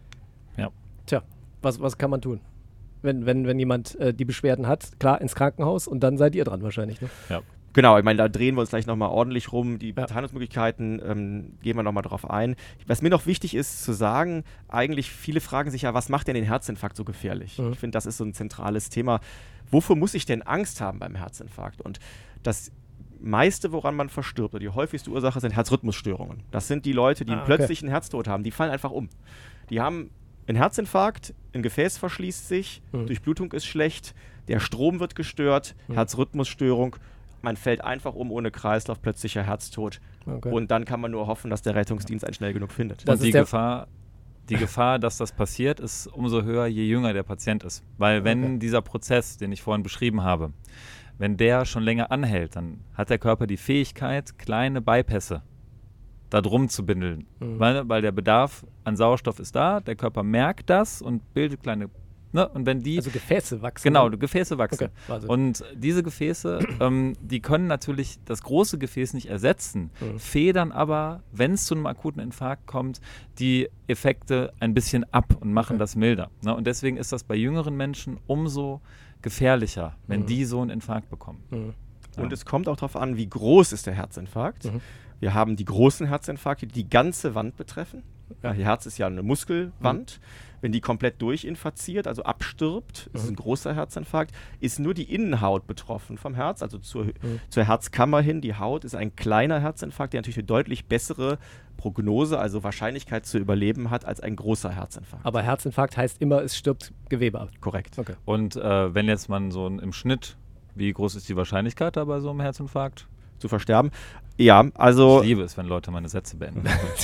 Ja. Tja, was, was kann man tun? Wenn, wenn, wenn jemand äh, die Beschwerden hat, klar ins Krankenhaus und dann seid ihr dran wahrscheinlich. Ne? Ja. Genau, ich meine, da drehen wir uns gleich nochmal ordentlich rum. Die Ja. Beteiligungsmöglichkeiten ähm, gehen wir nochmal drauf ein. Was mir noch wichtig ist zu sagen, eigentlich viele fragen sich ja, was macht denn den Herzinfarkt so gefährlich? Mhm. Ich finde, das ist so ein zentrales Thema. Wofür muss ich denn Angst haben beim Herzinfarkt? Und das meiste, woran man verstirbt, oder die häufigste Ursache sind Herzrhythmusstörungen. Das sind die Leute, die Ah, einen okay. plötzlichen Herztod haben, die fallen einfach um. Die haben einen Herzinfarkt, ein Gefäß verschließt sich, Mhm. Durchblutung ist schlecht, der Strom wird gestört, Mhm. Herzrhythmusstörung, man fällt einfach um ohne Kreislauf, plötzlicher Herztod. Okay. Und dann kann man nur hoffen, dass der Rettungsdienst einen schnell genug findet. Das Und die ist der- Gefahr, die Gefahr, dass das passiert, ist umso höher, je jünger der Patient ist. Weil wenn Okay. dieser Prozess, den ich vorhin beschrieben habe, wenn der schon länger anhält, dann hat der Körper die Fähigkeit, kleine Bypässe da drum zu bündeln. Mhm. Weil, weil der Bedarf an Sauerstoff ist da, der Körper merkt das und bildet kleine, ne? Und wenn die, Also Gefäße wachsen. genau, die Gefäße wachsen. Okay, Wahnsinn. Und diese Gefäße, ähm, die können natürlich das große Gefäß nicht ersetzen, Mhm. federn aber, wenn es zu einem akuten Infarkt kommt, die Effekte ein bisschen ab und machen Okay. das milder. Ne? Und deswegen ist das bei jüngeren Menschen umso gefährlicher, wenn Mhm. die so einen Infarkt bekommen. Mhm. Und es kommt auch darauf an, wie groß ist der Herzinfarkt. Mhm. Wir haben die großen Herzinfarkte, die die ganze Wand betreffen. Ja. Das Herz ist ja eine Muskelwand. Wenn die komplett durchinfarziert, also abstirbt, ist Mhm. ein großer Herzinfarkt, ist nur die Innenhaut betroffen vom Herz, also zur, Mhm. zur Herzkammer hin. Die Haut ist ein kleiner Herzinfarkt, der natürlich eine deutlich bessere Prognose, also Wahrscheinlichkeit zu überleben hat, als ein großer Herzinfarkt. Aber Herzinfarkt heißt immer, es stirbt Gewebe ab. Korrekt. Okay. Und äh, wenn jetzt man so ein, im Schnitt, wie groß ist die Wahrscheinlichkeit da bei so einem Herzinfarkt? Zu versterben. Ja, also Ich liebe es, wenn Leute meine Sätze beenden.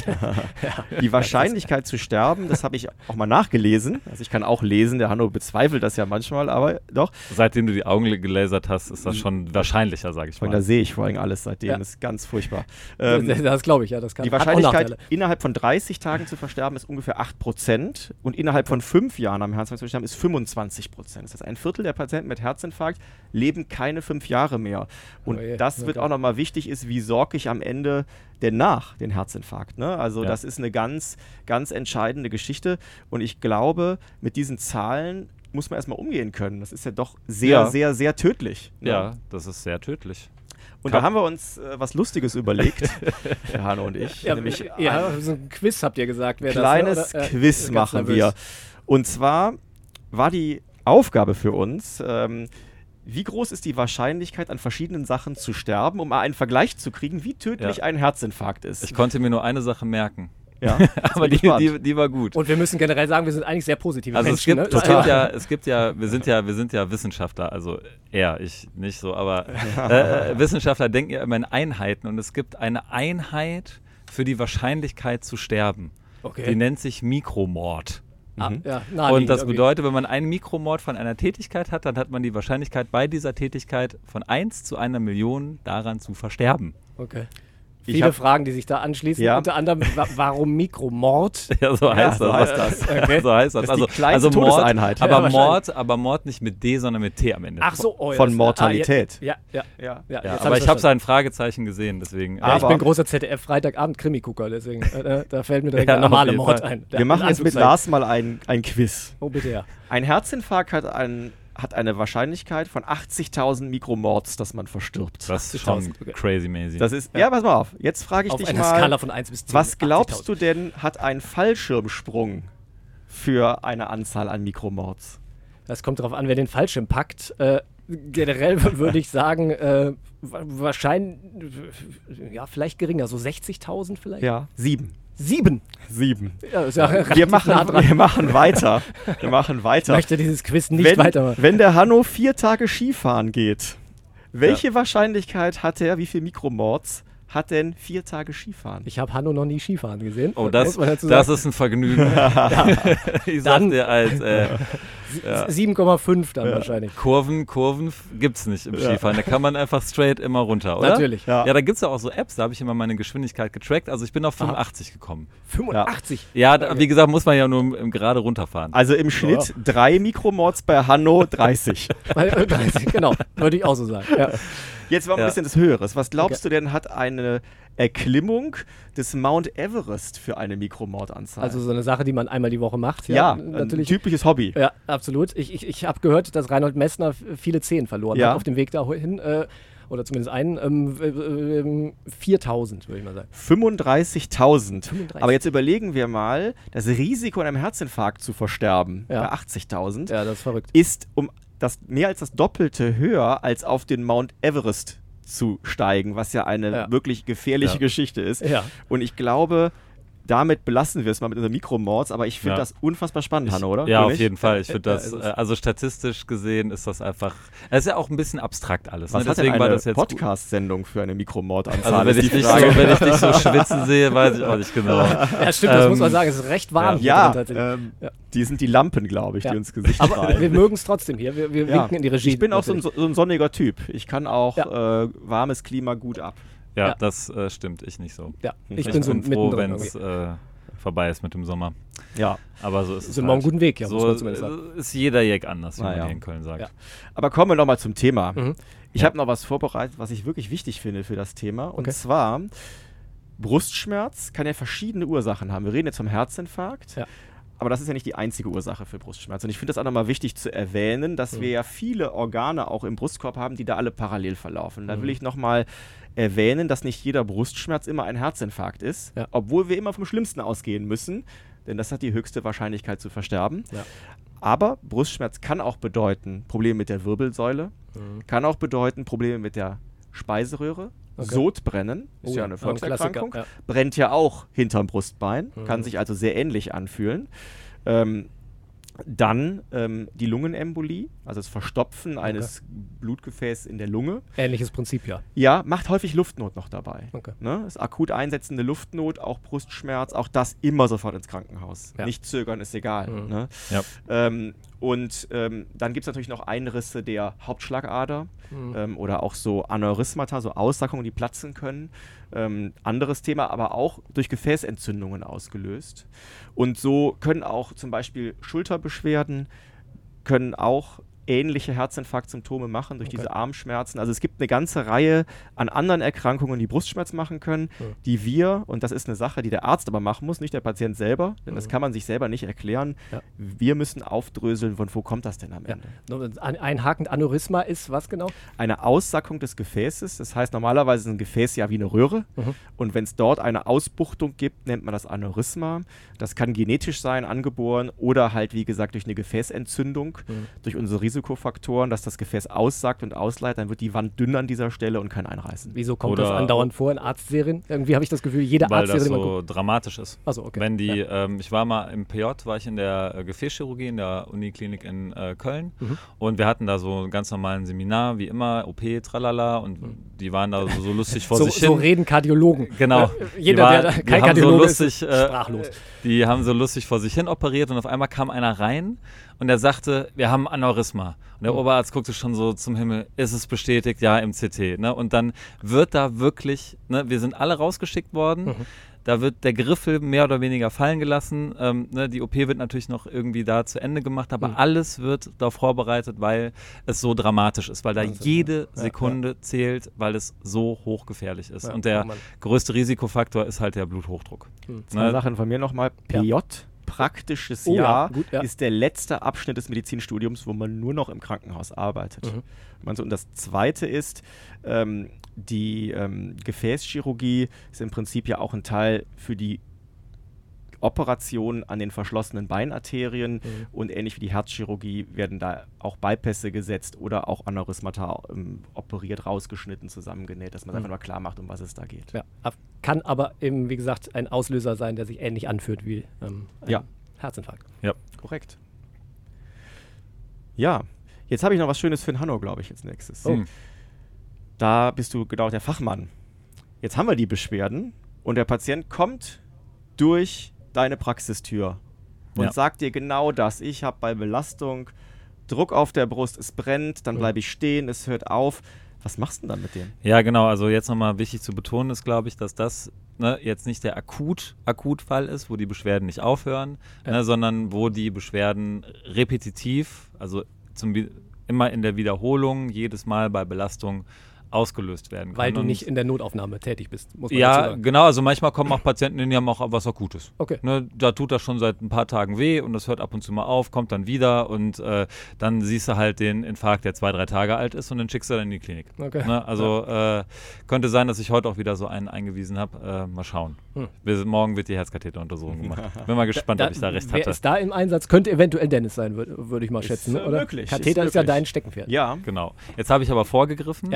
die Wahrscheinlichkeit zu sterben, das habe ich auch mal nachgelesen. Also ich kann auch lesen, der Hanno bezweifelt das ja manchmal, aber doch. Seitdem du die Augen gelasert hast, ist das schon wahrscheinlicher, sage ich Und mal. da sehe ich vor allem alles seitdem, Ja. das ist ganz furchtbar. Ähm, das das glaube ich, ja. Das kann, Die hat auch Wahrscheinlichkeit, Nachteile. innerhalb von dreißig Tagen zu versterben, ist ungefähr acht Prozent und innerhalb von fünf Jahren am Herzinfarkt zu sterben, ist fünfundzwanzig Prozent. Das heißt, ein Viertel der Patienten mit Herzinfarkt leben keine fünf Jahre mehr. Und Oh je, das wird okay. auch nochmal wichtig, ist, wie sorge ich am Ende denn nach den Herzinfarkt. Ne? Also Ja. das ist eine ganz, ganz entscheidende Geschichte und ich glaube, mit diesen Zahlen muss man erstmal umgehen können. Das ist ja doch sehr, Ja. sehr, sehr tödlich. Ne? Ja, das ist sehr tödlich. Und Kann- da haben wir uns äh, was Lustiges überlegt, der Hanno und ich. Ja, nämlich ja, so ein Quiz habt ihr gesagt. Wer kleines das, oder? Äh, Quiz ganz machen nervös. wir. Und zwar war die Aufgabe für uns, ähm, wie groß ist die Wahrscheinlichkeit, an verschiedenen Sachen zu sterben, um mal einen Vergleich zu kriegen, wie tödlich Ja. ein Herzinfarkt ist. Ich konnte mir nur eine Sache merken, ja, aber die, die, die war gut. Und wir müssen generell sagen, wir sind eigentlich sehr positive Also es Menschen. gibt, ne? es gibt ja, es gibt ja, wir sind ja, wir sind ja Wissenschaftler, also er, ich nicht so, aber äh, Wissenschaftler denken ja immer in Einheiten und es gibt eine Einheit für die Wahrscheinlichkeit zu sterben. Okay. Die nennt sich Mikromord. Ah, Mhm. ja, Und naheliegend das irgendwie. bedeutet, wenn man einen Mikromord von einer Tätigkeit hat, dann hat man die Wahrscheinlichkeit bei dieser Tätigkeit von eins zu einer Million daran zu versterben. Okay. Ich Viele hab- Fragen, die sich da anschließen. Ja. Unter anderem, wa warum Mikromord? Ja, so heißt so das. heißt das. Okay. So heißt das. Das ist die Also, kleinste also Mord, Todeseinheit. aber Ja, wahrscheinlich. Mord, aber Mord nicht mit D, sondern mit T am Ende. Ach so, oh, Von das- Mortalität. Ah, ja, ja, Ja. ja, Ja, jetzt aber ich's ich habe verstanden. sein Fragezeichen gesehen, deswegen. Ja, ich Aber- bin großer Z D F-Freitagabend-Krimi-Gucker, deswegen äh, da fällt mir direkt Ja, der auf normale jeden Mord Fall. ein. Der Wir machen in jetzt mit Anführungszeichen. Lars mal ein, ein Quiz. Oh, bitte, ja. Ein Herzinfarkt hat, ein, hat eine Wahrscheinlichkeit von achtzigtausend Mikromords, dass man verstirbt. Das ist schon achtzigtausend, okay. crazy mäßig. Das ist, ja. pass mal auf, jetzt frage ich Auf dich einer mal, Skala von eins bis zehn. was glaubst du denn, hat ein Fallschirmsprung für eine Anzahl an Mikromords? Das kommt darauf an, wer den Fallschirm packt. Äh, generell würde ich sagen, äh, wa- wahrscheinlich, ja, vielleicht geringer, so sechzigtausend vielleicht. Ja, sieben. Sieben. Sieben. Ja, ist ja Wir relativ machen, nah dran. wir machen weiter. Wir machen Ich weiter. möchte dieses Quiz nicht wenn, weitermachen. wenn der Hanno vier Tage Skifahren geht, welche Wahrscheinlichkeit hat er, wie viel Mikromords hat denn vier Tage Skifahren? Ich habe Hanno noch nie Skifahren gesehen. oh, das, muss man dazu das sagen. ist ein Vergnügen. Ich sag Dann- dir, als äh, ja. sieben Komma fünf dann Ja. wahrscheinlich. Kurven, Kurven f- gibt's nicht im Ja. Skifahren. Da kann man einfach straight immer runter, oder? Natürlich. Ja. Ja, da gibt's ja auch so Apps, da habe ich immer meine Geschwindigkeit getrackt. Also ich bin auf fünfundachtzig gekommen. fünfundachtzig. Ja, da, wie gesagt, muss man ja nur im, im gerade runterfahren. Also im Schnitt drei Mikromords bei Hanno, dreißig. Weil- dreißig, genau, würde ich auch so sagen. Ja. Jetzt mal ein Ja. bisschen das Höheres. Was glaubst du denn, hat eine Erklimmung des Mount Everest für eine Mikromordanzahl? Also so eine Sache, die man einmal die Woche macht. ja, natürlich. ein typisches Hobby. Ja, absolut. Ich, ich, ich habe gehört, dass Reinhold Messner f- viele Zehen verloren Ja. hat auf dem Weg dahin. Äh, oder zumindest einen. Ähm, w- w- ähm, viertausend, würde ich mal sagen. fünfunddreißigtausend. fünfunddreißig. Aber jetzt überlegen wir mal, das Risiko an einem Herzinfarkt zu versterben Ja. bei achtzigtausend Ja, das ist verrückt. ist um das mehr als das Doppelte höher, als auf den Mount Everest zu steigen, was ja eine Ja. wirklich gefährliche Ja. Geschichte ist. Ja. Und ich glaube, damit belassen wir es mal mit unseren Mikromords, aber ich finde Ja. das unfassbar spannend, Ich, Hanno, oder? Ja, Oder auf nicht? jeden Fall. Ich finde Ja, das, ist es. äh, also statistisch gesehen ist das einfach, es ist ja auch ein bisschen abstrakt alles. Was Ne? hat denn Deswegen war eine das jetzt gut. Podcast-Sendung für eine Mikromord-Anzahl? Also wenn ist ich, die dich so, Frage. wenn ich dich so schwitzen sehe, weiß ich auch nicht genau. Ja, stimmt, das Ähm, muss man sagen. Es ist recht warm hier Ja, drin tatsächlich. ähm, Ja. die sind die Lampen, glaube ich, Ja. die uns Gesicht Aber strahlen. wir mögen es trotzdem hier. Wir, wir Ja. winken in die Regie. Ich bin auch so ein, natürlich. so ein sonniger Typ. Ich kann auch Ja. äh, warmes Klima gut ab. Ja, Ja. das äh, stimmt, ich nicht so. Ja, ich, Ich bin so bin froh, mittendrin. wenn es irgendwie. äh, vorbei ist mit dem Sommer. Ja. Aber so ist es Sind wir auf einem halt. guten Weg, ja, muss So man zumindest sagen. äh, ist jeder Jack anders, wie Na man ja. hier in Köln sagt. Ja. Aber kommen wir nochmal zum Thema. Mhm. Ich Ja. habe noch was vorbereitet, was ich wirklich wichtig finde für das Thema. Und Okay. zwar, Brustschmerz kann ja verschiedene Ursachen haben. Wir reden jetzt vom Herzinfarkt. Ja. Aber das ist ja nicht die einzige Ursache für Brustschmerz. Und ich finde das auch nochmal wichtig zu erwähnen, dass Mhm. wir ja viele Organe auch im Brustkorb haben, die da alle parallel verlaufen. Da Mhm. will ich nochmal erwähnen, dass nicht jeder Brustschmerz immer ein Herzinfarkt ist, Ja. obwohl wir immer vom Schlimmsten ausgehen müssen, denn das hat die höchste Wahrscheinlichkeit zu versterben. Ja. Aber Brustschmerz kann auch bedeuten Probleme mit der Wirbelsäule, Mhm. kann auch bedeuten Probleme mit der Speiseröhre. Okay. Sodbrennen ist Oh ja ja, eine ein Volkserkrankung, Klassiker, brennt ja auch hinterm Brustbein, Mhm. kann sich also sehr ähnlich anfühlen. Ähm, dann ähm, die Lungenembolie, also das Verstopfen eines Blutgefäßes in der Lunge. Ähnliches Prinzip, ja. Ja, macht häufig Luftnot noch dabei. Okay. Ne? Ist akut einsetzende Luftnot, auch Brustschmerz, auch das immer sofort ins Krankenhaus. Ja. Nicht zögern, ist egal. Mhm. Ne? Ja. Ähm, und ähm, dann gibt es natürlich noch Einrisse der Hauptschlagader Mhm. ähm, oder auch so Aneurysmata, so Aussackungen, die platzen können. Ähm, anderes Thema, aber auch durch Gefäßentzündungen ausgelöst. Und so können auch zum Beispiel Schulterbeschwerden, können auch ähnliche Herzinfarktsymptome machen durch Okay. diese Armschmerzen. Also es gibt eine ganze Reihe an anderen Erkrankungen, die Brustschmerz machen können, Ja. die wir, und das ist eine Sache, die der Arzt aber machen muss, nicht der Patient selber, denn das Mhm. kann man sich selber nicht erklären. Ja. Wir müssen aufdröseln, von wo kommt das denn am Ja. Ende? Nur Ein, einhakend Aneurysma ist was genau? Eine Aussackung des Gefäßes, das heißt normalerweise ist ein Gefäß ja wie eine Röhre Mhm. und wenn es dort eine Ausbuchtung gibt, nennt man das Aneurysma. Das kann genetisch sein, angeboren oder halt wie gesagt durch eine Gefäßentzündung, Mhm. durch unsere Risikofaktoren, dass das Gefäß aussackt und ausleitet, dann wird die Wand dünn an dieser Stelle und kann einreißen. Wieso kommt Oder- das andauernd vor in Arztserien? Irgendwie habe ich das Gefühl, jede Weil das Arztserie, die man so dramatisch ist. guckt. Achso, okay. Wenn die, Ja. ähm, ich war mal im P J, war ich in der äh, Gefäßchirurgie in der Uniklinik in äh, Köln Mhm. und wir hatten da so einen ganz normalen Seminar, wie immer, O P, tralala und Mhm. die waren da so, so lustig vor so, sich so hin. reden Kardiologen. Genau. Äh, Jeder, Die war- der da die kein haben Kardiologe so ist, lustig, ist äh, sprachlos. Die haben so lustig vor sich hin operiert und auf einmal kam einer rein und er sagte, wir haben Aneurysma. Und der Mhm. Oberarzt guckte schon so zum Himmel, ist es bestätigt? Ja, im C T. Ne? Und dann wird da wirklich, ne, wir sind alle rausgeschickt worden, Mhm. da wird der Griffel mehr oder weniger fallen gelassen. Ähm, ne, die O P wird natürlich noch irgendwie da zu Ende gemacht, aber Mhm. alles wird darauf vorbereitet, weil es so dramatisch ist, weil da Wahnsinn, jede ja. Sekunde zählt, weil es so hochgefährlich ist. Ja, Und der oh Mann. größte Risikofaktor ist halt der Bluthochdruck. Mhm. Zwei Ne? Sachen von mir nochmal. P J, praktisches Oh ja, Jahr, gut, ja. ist der letzte Abschnitt des Medizinstudiums, wo man nur noch im Krankenhaus arbeitet. Mhm. Man so- Und das Zweite ist, ähm, die ähm, Gefäßchirurgie ist im Prinzip ja auch ein Teil für die Operationen an den verschlossenen Beinarterien Mhm. und ähnlich wie die Herzchirurgie werden da auch Bypässe gesetzt oder auch Aneurysmata ähm, operiert, rausgeschnitten, zusammengenäht, dass man Mhm. einfach nur klar macht, um was es da geht. Ja, ab- kann aber eben, wie gesagt, ein Auslöser sein, der sich ähnlich anfühlt wie ähm, ein Ja. Herzinfarkt. Korrekt. Ja, jetzt habe ich noch was Schönes für den Hanno, glaube ich, als nächstes. Oh. Da bist du genau der Fachmann. Jetzt haben wir die Beschwerden und der Patient kommt durch deine Praxistür und Ja. sagt dir genau das. Ich habe bei Belastung Druck auf der Brust, es brennt, dann Mhm. bleibe ich stehen, es hört auf. Was machst du denn dann mit dem? Ja, genau. Also jetzt nochmal wichtig zu betonen ist, glaube ich, dass das ne, jetzt nicht der akut Akutfall ist, wo die Beschwerden nicht aufhören, Ja. ne, sondern wo die Beschwerden repetitiv, also zum, Wi- immer in der Wiederholung, jedes Mal bei Belastung ausgelöst werden können. Weil du Und nicht in der Notaufnahme tätig bist, muss man dazu ja, sagen. genau. Also manchmal kommen auch Patienten, die haben auch was Akutes. Okay. Ne, da tut das schon seit ein paar Tagen weh und das hört ab und zu mal auf, kommt dann wieder und äh, dann siehst du halt den Infarkt, der zwei, drei Tage alt ist und den schickst du dann in die Klinik. Okay. Ne, also äh, könnte sein, dass ich heute auch wieder so einen eingewiesen habe. Äh, mal schauen. Hm. Wir, morgen wird die Herzkatheteruntersuchung gemacht. Bin mal gespannt, Da- ob ich da recht wer hatte. ist da im Einsatz? Könnte eventuell Dennis sein, würde würd ich mal Ist, schätzen, äh, oder? möglich, Katheter ist ist, ja möglich. dein Steckenpferd. Ja, Genau. Jetzt habe ich aber vorgegriffen. Ja.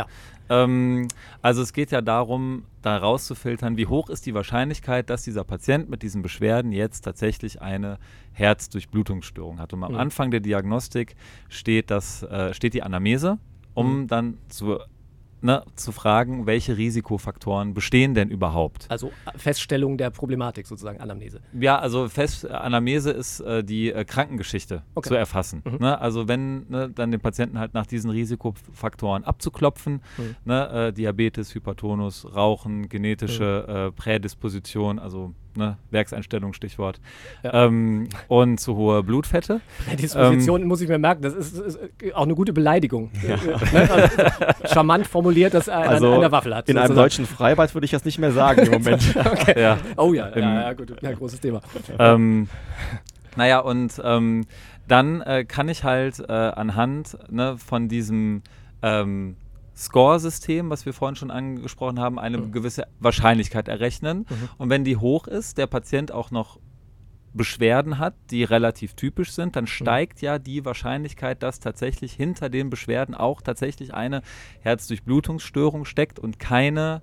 Ähm, also es geht ja darum, da rauszufiltern, wie hoch ist die Wahrscheinlichkeit, dass dieser Patient mit diesen Beschwerden jetzt tatsächlich eine Herzdurchblutungsstörung hat. Und am Mhm. Anfang der Diagnostik steht, das, äh, steht die Anamnese, um Mhm. dann zu, ne, zu fragen, welche Risikofaktoren bestehen denn überhaupt. Also Feststellung der Problematik sozusagen, Anamnese. Ja, also Fest, Anamnese ist äh, die äh, Krankengeschichte Okay. zu erfassen. Mhm. Ne? Also wenn ne, dann den Patienten halt nach diesen Risikofaktoren abzuklopfen, Mhm. ne, äh, Diabetes, Hypertonus, Rauchen, genetische äh, Prädisposition, also ne, Werkseinstellung, Stichwort, Ja. ähm, und zu hohe Blutfette. Prädisposition muss ich mir merken, das ist, ist auch eine gute Beleidigung. Ja. Ne? Also, charmant formuliert, dass er Also an der Waffel hat. In einem sozusagen. deutschen Freibad würde ich das nicht mehr sagen im Moment. Okay. Ja. Oh ja, Im- ja, ja, gut, ja, großes Thema. ähm, naja, und ähm, dann äh, kann ich halt äh, anhand ne, von diesem ähm, Score-System, was wir vorhin schon angesprochen haben, eine Mhm. gewisse Wahrscheinlichkeit errechnen. Mhm. Und wenn die hoch ist, der Patient auch noch Beschwerden hat, die relativ typisch sind, dann steigt ja die Wahrscheinlichkeit, dass tatsächlich hinter den Beschwerden auch tatsächlich eine Herzdurchblutungsstörung steckt und keine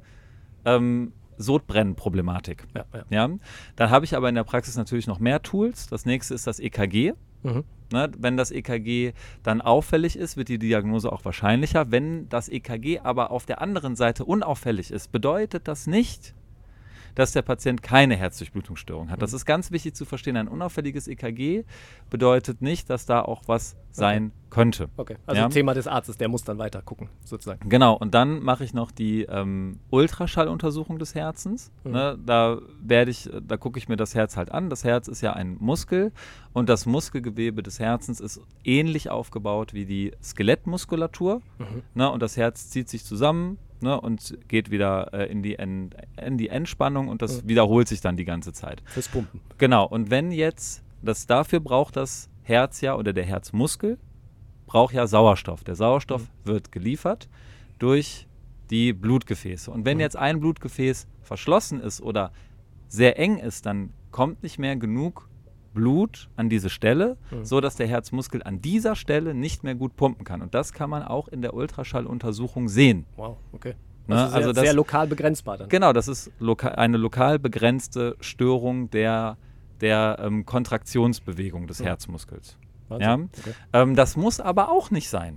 ähm, Sodbrennproblematik. Ja, ja. Ja? Dann habe ich aber in der Praxis natürlich noch mehr Tools. Das nächste ist das E K G. Mhm. Ne? Wenn das E K G dann auffällig ist, wird die Diagnose auch wahrscheinlicher. Wenn das E K G aber auf der anderen Seite unauffällig ist, bedeutet das nicht, dass der Patient keine Herzdurchblutungsstörung hat. Das ist ganz wichtig zu verstehen. Ein unauffälliges E K G bedeutet nicht, dass da auch was sein könnte. Okay, also Ja. Thema des Arztes, der muss dann weiter gucken, sozusagen. Genau, und dann mache ich noch die ähm, Ultraschalluntersuchung des Herzens. Mhm. Ne, da werde ich, da gucke ich mir das Herz halt an. Das Herz ist ja ein Muskel und das Muskelgewebe des Herzens ist ähnlich aufgebaut wie die Skelettmuskulatur. Mhm. Ne, und das Herz zieht sich zusammen, ne, und geht wieder äh, in, die en, in die Entspannung und das Mhm. wiederholt sich dann die ganze Zeit. Fürs Pumpen. Genau, und wenn jetzt, das dafür braucht das Herz ja oder der Herzmuskel, braucht ja Sauerstoff. Der Sauerstoff wird geliefert durch die Blutgefäße. Und wenn Mhm. jetzt ein Blutgefäß verschlossen ist oder sehr eng ist, dann kommt nicht mehr genug Blut an diese Stelle, Mhm. so dass der Herzmuskel an dieser Stelle nicht mehr gut pumpen kann. Und das kann man auch in der Ultraschalluntersuchung sehen. Wow, okay. Ne? Also sehr, Also das- sehr lokal begrenzbar dann. Genau, das ist loka eine lokal begrenzte Störung der, der ähm, Kontraktionsbewegung des Mhm. Herzmuskels. Wahnsinn. Ja? Okay. Ähm, das muss aber auch nicht sein.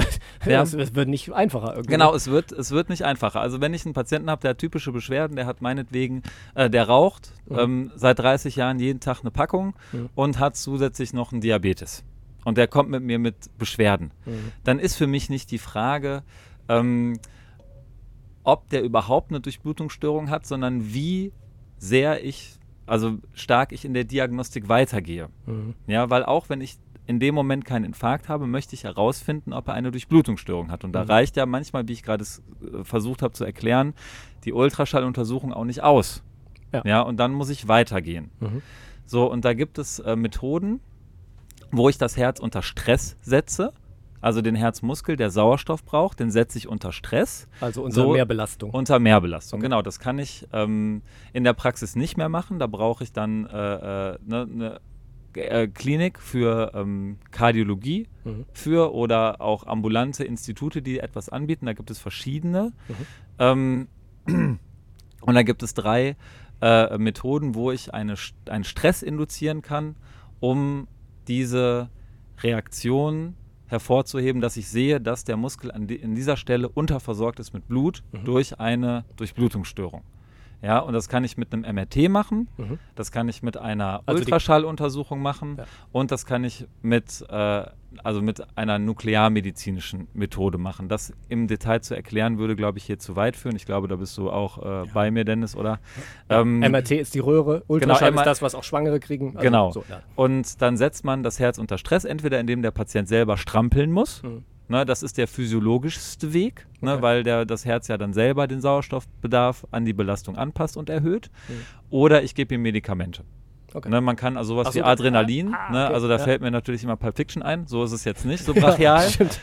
Ja. Es, es wird nicht einfacher irgendwie. Genau, es wird, es wird nicht einfacher. Also wenn ich einen Patienten habe, der hat typische Beschwerden, der hat meinetwegen, äh, der raucht Mhm. ähm, seit dreißig Jahren jeden Tag eine Packung Mhm. und hat zusätzlich noch einen Diabetes. Und der kommt mit mir mit Beschwerden. Mhm. Dann ist für mich nicht die Frage, ähm, ob der überhaupt eine Durchblutungsstörung hat, sondern wie sehr ich, also stark ich in der Diagnostik weitergehe. Mhm. Ja, weil auch wenn ich in dem Moment keinen Infarkt habe, möchte ich herausfinden, ob er eine Durchblutungsstörung hat. Und da Mhm. reicht ja manchmal, wie ich gerade es, äh, versucht habe zu erklären, die Ultraschalluntersuchung auch nicht aus. Ja. Ja, und dann muss ich weitergehen. Mhm. So, und da gibt es äh, Methoden, wo ich das Herz unter Stress setze. Also den Herzmuskel, der Sauerstoff braucht, den setze ich unter Stress, Also unter So- Mehrbelastung. unter Mehrbelastung. Okay. Genau, das kann ich ähm, in der Praxis nicht mehr machen. Da brauche ich dann eine äh, ne, ne, äh, Klinik für ähm, Kardiologie Mhm. für oder auch ambulante Institute, die etwas anbieten. Da gibt es verschiedene. Mhm. Ähm, und da gibt es drei äh, Methoden, wo ich eine, St- einen Stress induzieren kann, um diese Reaktion hervorzuheben, dass ich sehe, dass der Muskel an die, in dieser Stelle unterversorgt ist mit Blut Mhm. durch eine Durchblutungsstörung. Ja, und das kann ich mit einem M R T machen, Mhm. das kann ich mit einer Also die- Ultraschalluntersuchung machen Ja. und das kann ich mit, äh, also mit einer nuklearmedizinischen Methode machen. Das im Detail zu erklären, würde, glaube ich, hier zu weit führen. Ich glaube, da bist du auch äh, bei mir, Dennis, oder? Ähm, M R T ist die Röhre, Ultraschall M R ist das, was auch Schwangere kriegen. Also Genau. So, ja. Und dann setzt man das Herz unter Stress, entweder indem der Patient selber strampeln muss. Mhm. Ne, das ist der physiologischste Weg, ne, Okay. weil der, das Herz ja dann selber den Sauerstoffbedarf an die Belastung anpasst und erhöht. Mhm. Oder ich gebe ihm Medikamente. Okay. Ne, man kann also sowas Ach so, wie Adrenalin, ah, ne, okay, also da ja. fällt mir natürlich immer Pulp Fiction ein, so ist es jetzt nicht, so brachial. Stimmt.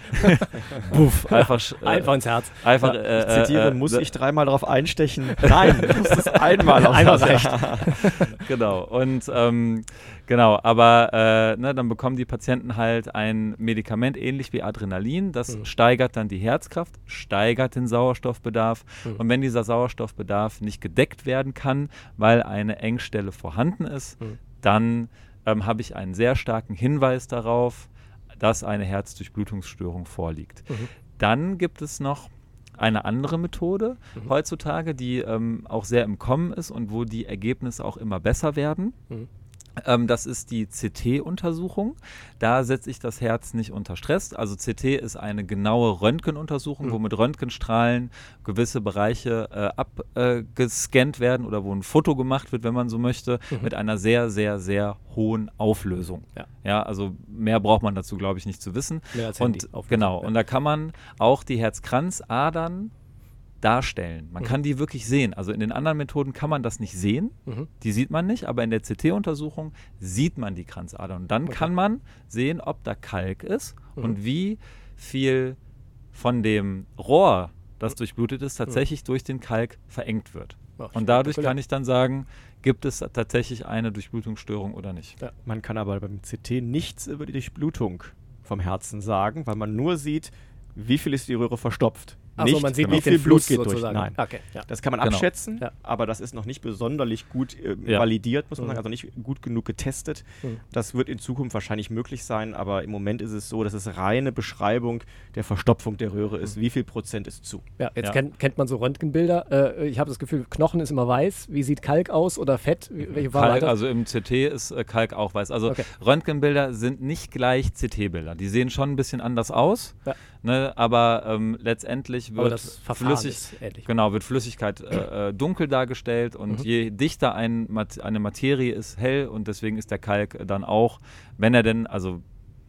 Puff, einfach, äh, Einfach ins Herz. einfach Ja, äh, Ich zitiere, äh, muss äh, ich dreimal drauf einstechen? Nein, du musst es einmal auf Einmal das- reicht. Genau, und ähm, genau, aber äh, ne, dann bekommen die Patienten halt ein Medikament ähnlich wie Adrenalin, das Mhm. steigert dann die Herzkraft, steigert den Sauerstoffbedarf Mhm. und wenn dieser Sauerstoffbedarf nicht gedeckt werden kann, weil eine Engstelle vorhanden ist, Mhm. dann ähm, habe ich einen sehr starken Hinweis darauf, dass eine Herzdurchblutungsstörung vorliegt. Mhm. Dann gibt es noch eine andere Methode Mhm. heutzutage, die ähm, auch sehr im Kommen ist und wo die Ergebnisse auch immer besser werden. Mhm. Ähm, das ist die C T-Untersuchung. Da setze ich das Herz nicht unter Stress. Also C T ist eine genaue Röntgenuntersuchung, Mhm. wo mit Röntgenstrahlen gewisse Bereiche äh, abgescannt werden oder wo ein Foto gemacht wird, wenn man so möchte, Mhm. mit einer sehr, sehr, sehr hohen Auflösung. Ja. Ja, also mehr braucht man dazu, glaube ich, nicht zu wissen. Mehr als Handy Und auflösen, genau, ja. und da kann man auch die Herzkranzadern darstellen. Man Mhm. kann die wirklich sehen. Also in den anderen Methoden kann man das nicht sehen. Mhm. Die sieht man nicht, aber in der C T-Untersuchung sieht man die Kranzadern. Und dann Okay. kann man sehen, ob da Kalk ist Mhm. und wie viel von dem Rohr, das durchblutet ist, tatsächlich durch den Kalk verengt wird. Ach, Und dadurch spektakulär. kann ich dann sagen, gibt es tatsächlich eine Durchblutungsstörung oder nicht. Man kann aber beim C T nichts über die Durchblutung vom Herzen sagen, weil man nur sieht, wie viel ist die Röhre verstopft. Achso, Nicht, man sieht wie nicht viel den Blut Fluss geht durch. sozusagen. Nein. Okay, ja. Das kann man Genau. abschätzen, Ja. aber das ist noch nicht besonderlich gut äh, Ja. validiert, muss man Mhm. sagen, also nicht gut genug getestet. Mhm. Das wird in Zukunft wahrscheinlich möglich sein, aber im Moment ist es so, dass es reine Beschreibung der Verstopfung der Röhre ist. Wie viel Prozent ist zu? Ja, jetzt Ja. Kennt, kennt man so Röntgenbilder. Äh, ich habe das Gefühl, Knochen ist immer weiß. Wie sieht Kalk aus oder Fett? Wie- Welche Farbe hat Kalk, das? also im C T ist äh, Kalk auch weiß. Also Okay. Röntgenbilder sind nicht gleich C T-Bilder. Die sehen schon ein bisschen anders aus, Ja. ne, aber ähm, letztendlich Aber wird das Verfahren flüssig, ist ähnlich. genau, wird Flüssigkeit äh, äh, dunkel dargestellt und Mhm. je dichter ein Mat eine Materie ist, hell und deswegen ist der Kalk dann auch, wenn er denn also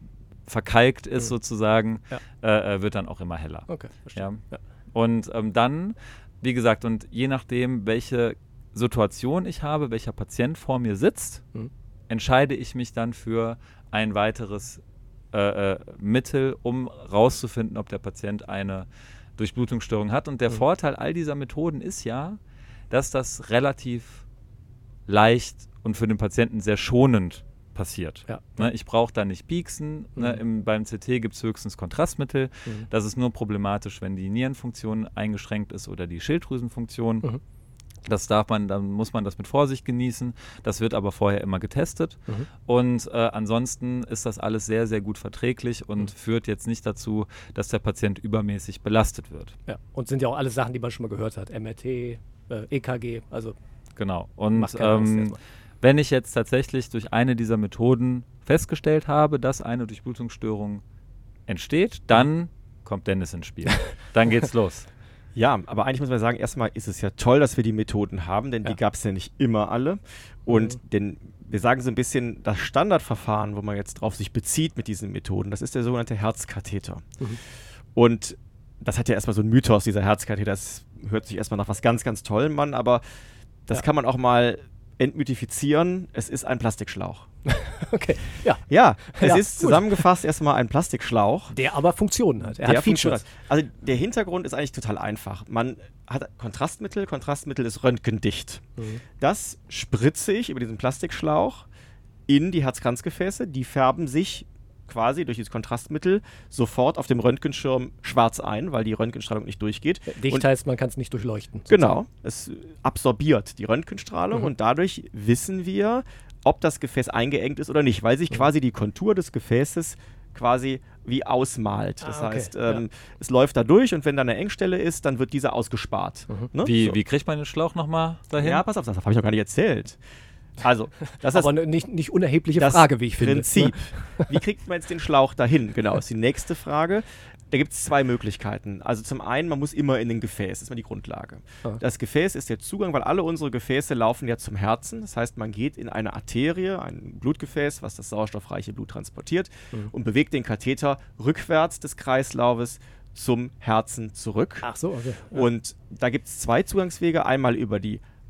verkalkt ist Mhm. sozusagen, Ja. äh, äh, wird dann auch immer heller. Okay, verstehe. Ja. Ja. Und ähm, dann, wie gesagt, und je nachdem, welche Situation ich habe, welcher Patient vor mir sitzt, Mhm. entscheide ich mich dann für ein weiteres äh, äh, Mittel, um rauszufinden, ob der Patient eine Durchblutungsstörung hat. Und der Mhm. Vorteil all dieser Methoden ist ja, dass das relativ leicht und für den Patienten sehr schonend passiert. Ja. Ne, ich brauche da nicht pieksen. Ne, Mhm. im, beim C T gibt es höchstens Kontrastmittel. Mhm. Das ist nur problematisch, wenn die Nierenfunktion eingeschränkt ist oder die Schilddrüsenfunktion. Mhm. Das darf man, dann muss man das mit Vorsicht genießen. Das wird aber vorher immer getestet. Mhm. Und äh, ansonsten ist das alles sehr, sehr gut verträglich und Mhm. führt jetzt nicht dazu, dass der Patient übermäßig belastet wird. Ja. Und sind ja auch alles Sachen, die man schon mal gehört hat. M R T, äh, E K G, also Genau. Und macht keinen Angst ähm, erstmal. wenn ich jetzt tatsächlich durch eine dieser Methoden festgestellt habe, dass eine Durchblutungsstörung entsteht, dann kommt Dennis ins Spiel. Dann geht's los. Ja, aber eigentlich muss man sagen, erstmal ist es ja toll, dass wir die Methoden haben, denn Ja. die gab es ja nicht immer alle. Und Mhm. denn wir sagen so ein bisschen, das Standardverfahren, wo man jetzt drauf sich bezieht mit diesen Methoden, das ist der sogenannte Herzkatheter. Mhm. Und das hat ja erstmal so einen Mythos, dieser Herzkatheter. Das hört sich erstmal nach was ganz, ganz Tollem an, aber das Ja. kann man auch mal entmythifizieren. Es ist ein Plastikschlauch. Okay, ja. Ja, es Ja, ist gut. zusammengefasst erstmal ein Plastikschlauch. Der aber Funktionen hat. Er Der hat funktioniert. Features. Also der Hintergrund ist eigentlich total einfach. Man hat Kontrastmittel, Kontrastmittel ist röntgendicht. Mhm. Das spritze ich über diesen Plastikschlauch in die Herzkranzgefäße. Die färben sich quasi durch dieses Kontrastmittel sofort auf dem Röntgenschirm schwarz ein, weil die Röntgenstrahlung nicht durchgeht. Dicht Und- heißt, man kann es nicht durchleuchten. Genau, es absorbiert die Röntgenstrahlung Mhm. und dadurch wissen wir, ob das Gefäß eingeengt ist oder nicht, weil sich Mhm. quasi die Kontur des Gefäßes quasi wie ausmalt. Das Ah, okay, heißt, ähm, es läuft da durch und wenn da eine Engstelle ist, dann wird diese ausgespart. Mhm. Ne? Wie, So. wie kriegt man den Schlauch nochmal dahin? Ja, pass auf, das habe ich noch gar nicht erzählt. Also, das ist Aber eine nicht, nicht unerhebliche das Frage, wie ich finde. Prinzip. Ne? Wie kriegt man jetzt den Schlauch dahin? Genau, ist die nächste Frage. Da gibt es zwei Möglichkeiten. Also zum einen, man muss immer in ein Gefäß, das ist mal die Grundlage. Ah. Das Gefäß ist der Zugang, weil alle unsere Gefäße laufen ja zum Herzen. Das heißt, man geht in eine Arterie, ein Blutgefäß, was das sauerstoffreiche Blut transportiert Mhm. und bewegt den Katheter rückwärts des Kreislaufes zum Herzen zurück. Ach so, okay. Ja. Und da gibt es zwei Zugangswege. Einmal über die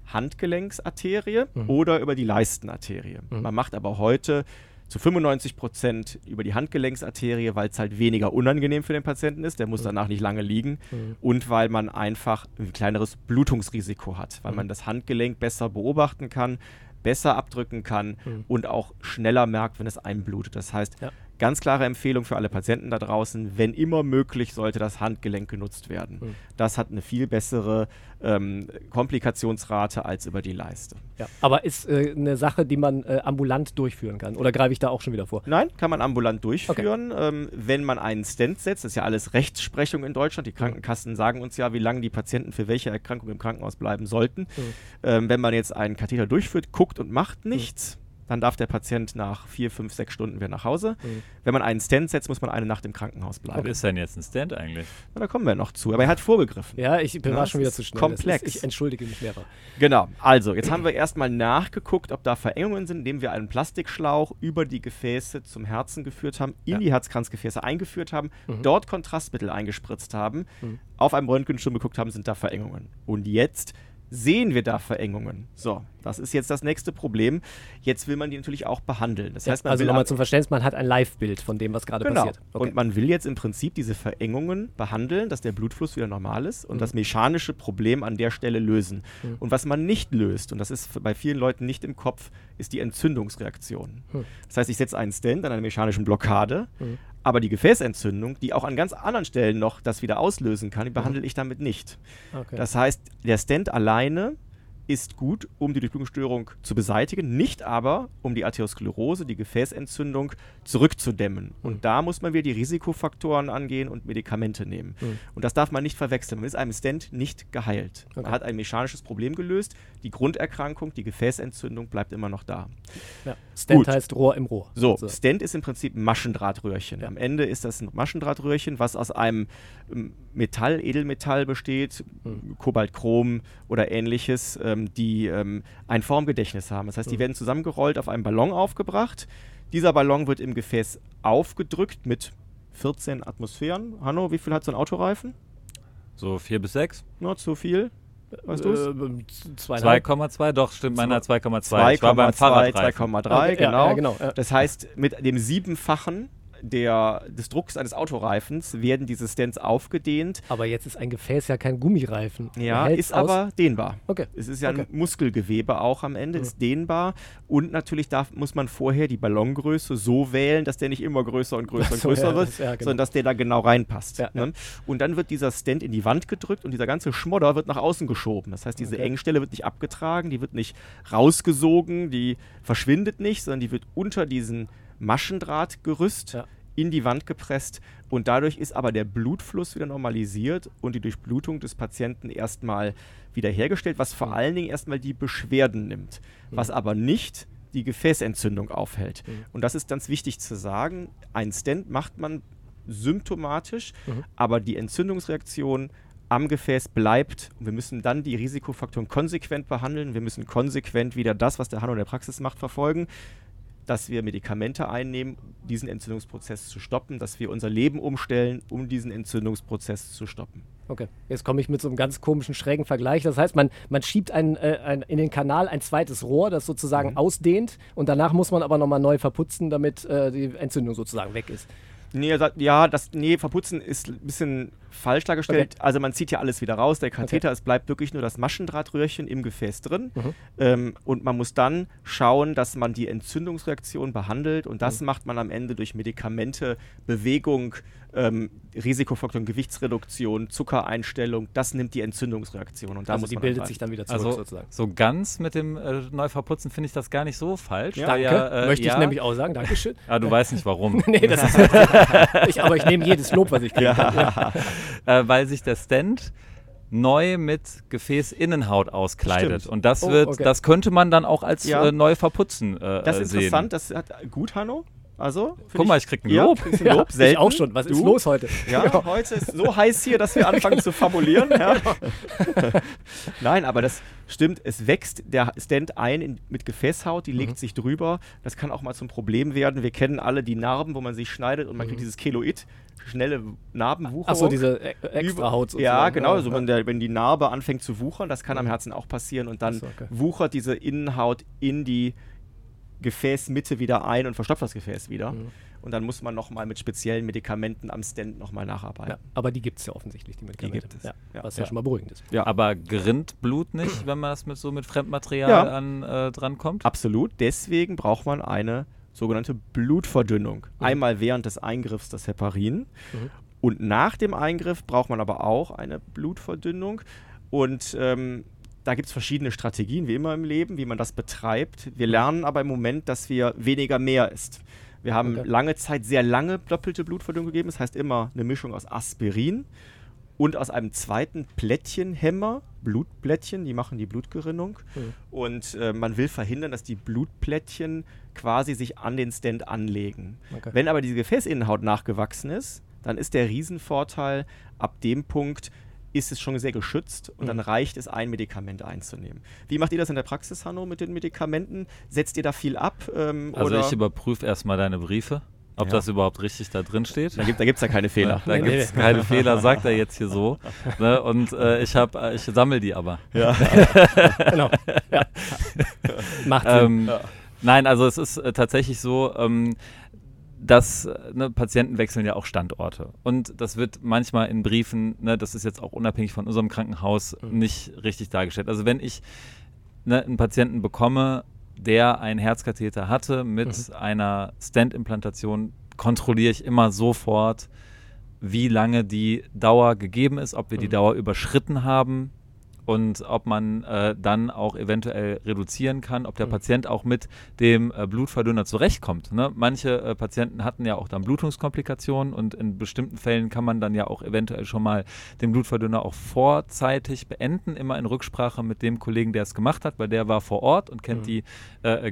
Handgelenksarterie Mhm. oder über die Leistenarterie. Mhm. Man macht aber heute zu fünfundneunzig Prozent über die Handgelenksarterie, weil es halt weniger unangenehm für den Patienten ist. Der muss Mhm. danach nicht lange liegen. Mhm. Und weil man einfach ein kleineres Blutungsrisiko hat, weil Mhm. man das Handgelenk besser beobachten kann, besser abdrücken kann Mhm. und auch schneller merkt, wenn es einblutet. Das heißt, Ja. ganz klare Empfehlung für alle Patienten da draußen, wenn immer möglich, sollte das Handgelenk genutzt werden. Mhm. Das hat eine viel bessere ähm, Komplikationsrate als über die Leiste. Ja. Aber ist äh, eine Sache, die man äh, ambulant durchführen kann? Oder greife ich da auch schon wieder vor? Nein, kann man ambulant durchführen. Ähm, wenn man einen Stent setzt, das ist ja alles Rechtsprechung in Deutschland. Die Krankenkassen sagen uns ja, wie lange die Patienten für welche Erkrankung im Krankenhaus bleiben sollten. Mhm. Ähm, wenn man jetzt einen Katheter durchführt, guckt und macht nichts, dann darf der Patient nach vier, fünf, sechs Stunden wieder nach Hause. Mhm. Wenn man einen Stent setzt, muss man eine Nacht im Krankenhaus bleiben. Was ist denn jetzt ein Stand eigentlich? Na, da kommen wir noch zu. Aber er hat vorgegriffen. Ja, ich bin Na, war es schon wieder ist zu schnell. komplex. Das ist, ich entschuldige mich mehrfach. Genau. Also, jetzt haben wir erstmal nachgeguckt, ob da Verengungen sind, indem wir einen Plastikschlauch über die Gefäße zum Herzen geführt haben, in Ja. die Herzkranzgefäße eingeführt haben, Mhm. dort Kontrastmittel eingespritzt haben, Mhm. auf einem Röntgenschirm geguckt haben, sind da Verengungen. Und jetzt sehen wir da Verengungen. So, das ist jetzt das nächste Problem. Jetzt will man die natürlich auch behandeln. Das heißt, man also will nochmal am- zum Verständnis, man hat ein Live-Bild von dem, was gerade Genau. passiert. Und man will jetzt im Prinzip diese Verengungen behandeln, dass der Blutfluss wieder normal ist und Mhm. das mechanische Problem an der Stelle lösen. Mhm. Und was man nicht löst, und das ist f- bei vielen Leuten nicht im Kopf, ist die Entzündungsreaktion. Mhm. Das heißt, ich setze einen Stent an einer mechanischen Blockade, Mhm. aber die Gefäßentzündung, die auch an ganz anderen Stellen noch das wieder auslösen kann, die behandle ich damit nicht. Okay. Das heißt, der Stent alleine ist gut, um die Durchblutungsstörung zu beseitigen, nicht aber, um die Arteriosklerose, die Gefäßentzündung zurückzudämmen. Und da muss man wieder die Risikofaktoren angehen und Medikamente nehmen. Mhm. Und das darf man nicht verwechseln. Man ist einem Stent nicht geheilt. Okay. Man hat ein mechanisches Problem gelöst. Die Grunderkrankung, die Gefäßentzündung bleibt immer noch da. Ja. Stent Gut. heißt Rohr im Rohr. So, sozusagen. Stent ist im Prinzip ein Maschendrahtröhrchen. Ja. Am Ende ist das ein Maschendrahtröhrchen, was aus einem ähm, Metall, Edelmetall besteht, Mhm. Kobalt, Chrom oder ähnliches, ähm, die ähm, ein Formgedächtnis haben. Das heißt, die Mhm. werden zusammengerollt, auf einem Ballon aufgebracht. Dieser Ballon wird im Gefäß aufgedrückt mit vierzehn Atmosphären. Hanno, wie viel hat so ein Autoreifen? So vier bis sechs? Nur zu viel? Weißt du es? Äh, zweieinhalb. zwei Komma zwei? Doch, stimmt, meiner hat zwei Komma zwei. Ich war beim zwei, zwei Fahrradreifen. Komma drei, Okay, ja, genau. ja, genau, ja. Das heißt, mit dem Siebenfachen der, des Drucks eines Autoreifens werden diese Stents aufgedehnt. Aber jetzt ist ein Gefäß ja kein Gummireifen. Ja, Hält's ist aus? aber dehnbar. Okay. Es ist ja Okay. ein Muskelgewebe auch am Ende, Mhm. ist dehnbar. Und natürlich darf, muss man vorher die Ballongröße so wählen, dass der nicht immer größer und größer und So, größer ja, wird, das- ja, genau. sondern dass der da genau reinpasst. Ja, ne? Und dann wird dieser Stent in die Wand gedrückt und dieser ganze Schmodder wird nach außen geschoben. Das heißt, diese Okay. Engstelle wird nicht abgetragen, die wird nicht rausgesogen, die verschwindet nicht, sondern die wird unter diesen Maschendrahtgerüst Ja. in die Wand gepresst und dadurch ist aber der Blutfluss wieder normalisiert und die Durchblutung des Patienten erstmal wiederhergestellt, was vor Mhm. allen Dingen erstmal die Beschwerden nimmt, was Mhm. aber nicht die Gefäßentzündung aufhält. Mhm. Und das ist ganz wichtig zu sagen, ein Stent macht man symptomatisch, Mhm. aber die Entzündungsreaktion am Gefäß bleibt. Und wir müssen dann die Risikofaktoren konsequent behandeln. Wir müssen konsequent wieder das, was der Hanno in der Praxis macht, verfolgen, dass wir Medikamente einnehmen, diesen Entzündungsprozess zu stoppen, dass wir unser Leben umstellen, um diesen Entzündungsprozess zu stoppen. Okay, jetzt komme ich mit so einem ganz komischen, schrägen Vergleich. Das heißt, man, man schiebt ein, äh, ein, in den Kanal ein zweites Rohr, das sozusagen Mhm. ausdehnt und danach muss man aber nochmal neu verputzen, damit äh, die Entzündung sozusagen weg ist. Nee, er sagt, ja, das nee, verputzen ist ein bisschen falsch dargestellt. Also man zieht ja alles wieder raus, der Katheter, es bleibt wirklich nur das Maschendrahtröhrchen im Gefäß drin. Mhm. Ähm, und man muss dann schauen, dass man die Entzündungsreaktion behandelt und das Mhm. macht man am Ende durch Medikamente, Bewegung, ähm, Risikofaktoren, Gewichtsreduktion, Zuckereinstellung, das nimmt die Entzündungsreaktion und da Also muss die man bildet angreifen. sich dann wieder zurück Also sozusagen. so ganz mit dem äh, Neuverputzen finde ich das gar nicht so falsch. Ja. da Danke, äh, möchte ja, ich nämlich auch sagen. Dankeschön. Ah, du weißt nicht warum. Nee, das ist ich, aber ich nehme jedes Lob, was ich kriege. Ja. äh, weil sich der Stent neu mit Gefäßinnenhaut auskleidet. Stimmt. Und das Oh, wird, okay. das könnte man dann auch als Ja. äh, neu verputzen äh, Das ist sehen. interessant, das hat gut, Hanno. Also, Guck mal, ich krieg ein ja, Lob. kriegst ein Lob. Ich Selten. auch schon. Was ist Du? los heute? Ja, heute ist so heiß hier, dass wir anfangen zu fabulieren. Ja. Nein, aber das stimmt, es wächst der Stent ein in, mit Gefäßhaut, die legt Mhm. sich drüber. Das kann auch mal zum Problem werden. Wir kennen alle die Narben, wo man sich schneidet und man Mhm. kriegt dieses Keloid, schnelle Narbenwucherung. Achso, diese e extra Haut sozusagen. Ja, genau. Ja, Also wenn, der, wenn die Narbe anfängt zu wuchern, das kann am Mhm. Herzen auch passieren und dann Ach so, okay. wuchert diese Innenhaut in die Gefäßmitte wieder ein und verstopft das Gefäß wieder. Mhm. Und dann muss man nochmal mit speziellen Medikamenten am Stent nochmal nacharbeiten. Ja, aber die gibt es ja offensichtlich, die Medikamente. gibt es. Ja, Ja. was ja, Ja. schon mal beruhigend ist. Ja. Aber gerinnt Blut nicht, wenn man das mit so mit Fremdmaterial Ja. an äh, drankommt? Absolut. Deswegen braucht man eine sogenannte Blutverdünnung. Mhm. Einmal während des Eingriffs das Heparin. Mhm. Und nach dem Eingriff braucht man aber auch eine Blutverdünnung. Und ähm, da gibt es verschiedene Strategien, wie immer im Leben, wie man das betreibt. Wir lernen aber im Moment, dass wir weniger mehr ist. Wir haben Okay. lange Zeit sehr lange doppelte Blutverdünnung gegeben. Das heißt immer eine Mischung aus Aspirin und aus einem zweiten Plättchenhemmer, Blutplättchen, die machen die Blutgerinnung. Mhm. Und äh, man will verhindern, dass die Blutplättchen quasi sich an den Stent anlegen. Okay. Wenn aber diese Gefäßinnenhaut nachgewachsen ist, dann ist der Riesenvorteil, ab dem Punkt ist es schon sehr geschützt und Mhm. dann reicht es, ein Medikament einzunehmen. Wie macht ihr das in der Praxis, Hanno, mit den Medikamenten? Setzt ihr da viel ab? Ähm, Also oder? ich überprüfe erstmal deine Briefe, ob Ja. das überhaupt richtig da drin steht. Da gibt es ja keine Fehler. Da Nee, gibt es nee. keine Fehler, sagt er jetzt hier so. Ne? Und äh, ich, hab, äh, ich sammle die aber. Ja. Genau. Ja. Macht Sinn. Ähm, Nein, also es ist äh, tatsächlich so, ähm, dass äh, ne, Patienten wechseln ja auch Standorte. Und das wird manchmal in Briefen, ne, das ist jetzt auch unabhängig von unserem Krankenhaus, Mhm. nicht richtig dargestellt. Also wenn ich ne, einen Patienten bekomme, der einen Herzkatheter hatte mit Mhm. einer Stent-Implantation, kontrolliere ich immer sofort, wie lange die Dauer gegeben ist, ob wir die Mhm. Dauer überschritten haben und ob man äh, dann auch eventuell reduzieren kann, ob der Mhm. Patient auch mit dem äh, Blutverdünner zurechtkommt. Ne? Manche äh, Patienten hatten ja auch dann Blutungskomplikationen und in bestimmten Fällen kann man dann ja auch eventuell schon mal den Blutverdünner auch vorzeitig beenden, immer in Rücksprache mit dem Kollegen, der es gemacht hat, weil der war vor Ort und kennt Mhm. die äh,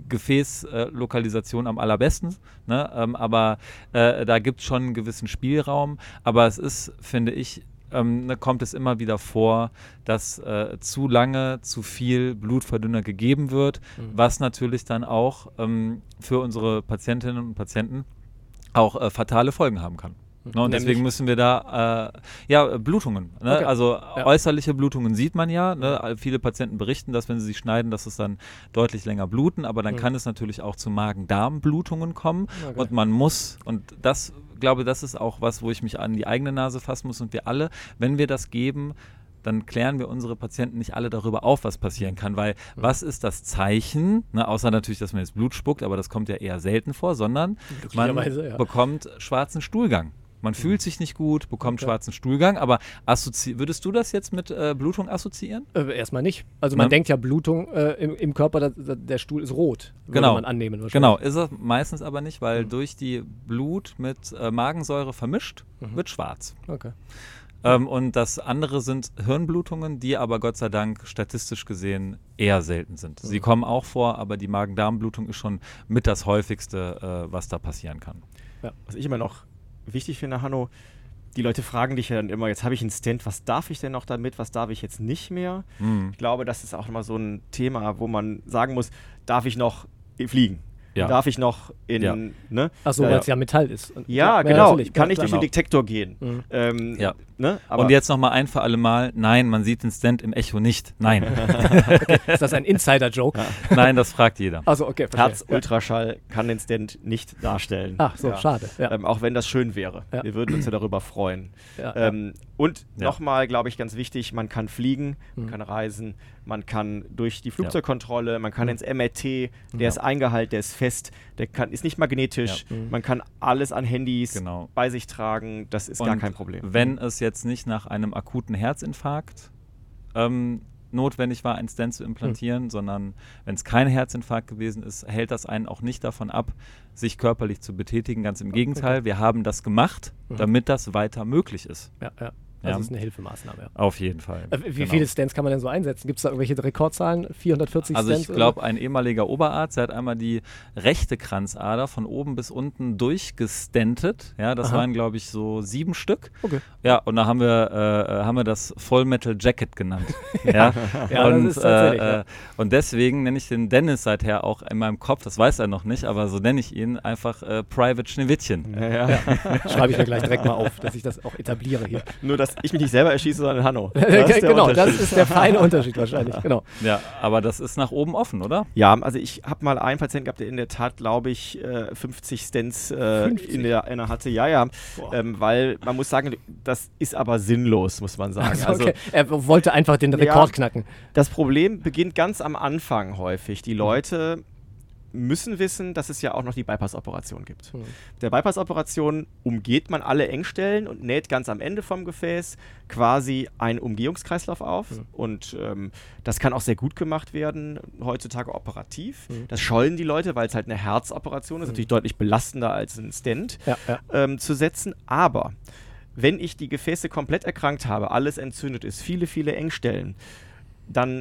Gefäßlokalisation äh, am allerbesten. Ne? Ähm, aber äh, da gibt es schon einen gewissen Spielraum. Aber es ist, finde ich, ähm, ne, kommt es immer wieder vor, dass äh, zu lange zu viel Blutverdünner gegeben wird, Mhm. was natürlich dann auch ähm, für unsere Patientinnen und Patienten auch äh, fatale Folgen haben kann. Ne, und Nämlich? deswegen müssen wir da, äh, ja, Blutungen. Ne? Okay. Also Ja. äußerliche Blutungen sieht man ja. Ne? All- Viele Patienten berichten, dass wenn sie sich schneiden, dass es dann deutlich länger bluten. Aber dann Mhm. kann es natürlich auch zu Magen-Darm-Blutungen kommen. Okay. Und man muss, und das, glaube das ist auch was, wo ich mich an die eigene Nase fassen muss. Und wir alle, wenn wir das geben, dann klären wir unsere Patienten nicht alle darüber auf, was passieren kann, weil Mhm. was ist das Zeichen, ne, außer natürlich, dass man jetzt Blut spuckt, aber das kommt ja eher selten vor, sondern man Glücklicherweise, ja. bekommt schwarzen Stuhlgang. Man fühlt sich nicht gut, bekommt Okay. schwarzen Stuhlgang, aber assozi- würdest du das jetzt mit äh, Blutung assoziieren? Äh, erstmal nicht. Also man Ne? denkt ja, Blutung äh, im, im Körper, da, da, der Stuhl ist rot. Würde Genau. man annehmen wahrscheinlich. Genau, ist es meistens aber nicht, weil Mhm. durch die Blut mit äh, Magensäure vermischt, Mhm. wird schwarz. Okay. Ähm, und das andere sind Hirnblutungen, die aber Gott sei Dank statistisch gesehen eher selten sind. Sie Mhm. kommen auch vor, aber die Magen-Darm-Blutung ist schon mit das häufigste, äh, was da passieren kann. Was ich immer noch wichtig finde, Hanno, die Leute fragen dich ja dann immer, jetzt habe ich einen Stent, was darf ich denn noch damit, was darf ich jetzt nicht mehr? Mhm. Ich glaube, das ist auch immer so ein Thema, wo man sagen muss, darf ich noch fliegen? Ja. Darf ich noch in, Ja. ne? Achso, Ja, weil ja. es ja Metall ist. Und- Ja, genau. natürlich. Kann Ja, ich durch klar. den Detektor gehen? Mhm. Ähm, Ja. Ne? Aber Und jetzt nochmal ein für alle Mal, nein, man sieht den Stent im Echo nicht. Nein, Ist das ein Insider-Joke? nein, das fragt jeder. Also okay, verstehe. Herz-Ultraschall kann den Stent nicht darstellen. Ach so, Ja. schade. Ja. Ähm, auch wenn das schön wäre. Ja. Wir würden uns ja darüber freuen. ja, Ähm, und Ja. nochmal, glaube ich, ganz wichtig, man kann fliegen, man Mhm. kann reisen, man kann durch die Flugzeugkontrolle, man kann Mhm. ins M R T, der Ja. ist eingehalten, der ist fest, der kann, ist nicht magnetisch, Ja. Mhm. man kann alles an Handys Genau. bei sich tragen, das ist gar Und kein Problem. Wenn es jetzt nicht nach einem akuten Herzinfarkt ähm, notwendig war, einen Stent zu implantieren, Hm. sondern wenn es kein Herzinfarkt gewesen ist, hält das einen auch nicht davon ab, sich körperlich zu betätigen. Ganz im Gegenteil, wir haben das gemacht, Mhm. damit das weiter möglich ist. ja, ja. Also Ja. es ist eine Hilfemaßnahme. Ja. Auf jeden Fall. Äh, Wie Genau. viele Stents kann man denn so einsetzen? Gibt es da irgendwelche Rekordzahlen? vierhundertvierzig Also Stents? ich glaube, ein ehemaliger Oberarzt, der hat einmal die rechte Kranzader von oben bis unten durchgestentet. Ja, das Aha. waren, glaube ich, so sieben Stück. Okay. Ja, und da haben wir, äh, haben wir das Full Metal Jacket genannt. ja, Ja, das und, ist tatsächlich, äh, ja. äh, und deswegen nenne ich den Dennis seither auch in meinem Kopf, das weiß er noch nicht, aber so nenne ich ihn einfach äh, Private Schneewittchen. Ja, ja. Schreibe ich mir gleich direkt mal auf, dass ich das auch etabliere hier. Nur, dass ich mich nicht selber erschieße, sondern Hanno. Das ist der Genau, das Unterschied. ist der feine Unterschied wahrscheinlich. Genau. Ja, aber das ist nach oben offen, oder? Ja, also ich habe mal einen Patienten gehabt, der in der Tat, glaube ich, äh, fünfzig Stents äh, fünfzig? in der in der hatte. Ja, ja, Boah. ähm, weil man muss sagen, das ist aber sinnlos, muss man sagen. Also, okay. Er wollte einfach den Rekord Ja. knacken. Das Problem beginnt ganz am Anfang häufig. Die Leute müssen wissen, dass es ja auch noch die Bypass-Operation gibt. Mhm. Der Bypass-Operation umgeht man alle Engstellen und näht ganz am Ende vom Gefäß quasi einen Umgehungskreislauf auf. Mhm. Und ähm, das kann auch sehr gut gemacht werden, heutzutage operativ. Mhm. Das scheuen die Leute, weil es halt eine Herzoperation ist, Mhm. natürlich deutlich belastender als ein Stent Ja, ja. ähm, zu setzen. Aber wenn ich die Gefäße komplett erkrankt habe, alles entzündet ist, viele, viele Engstellen, dann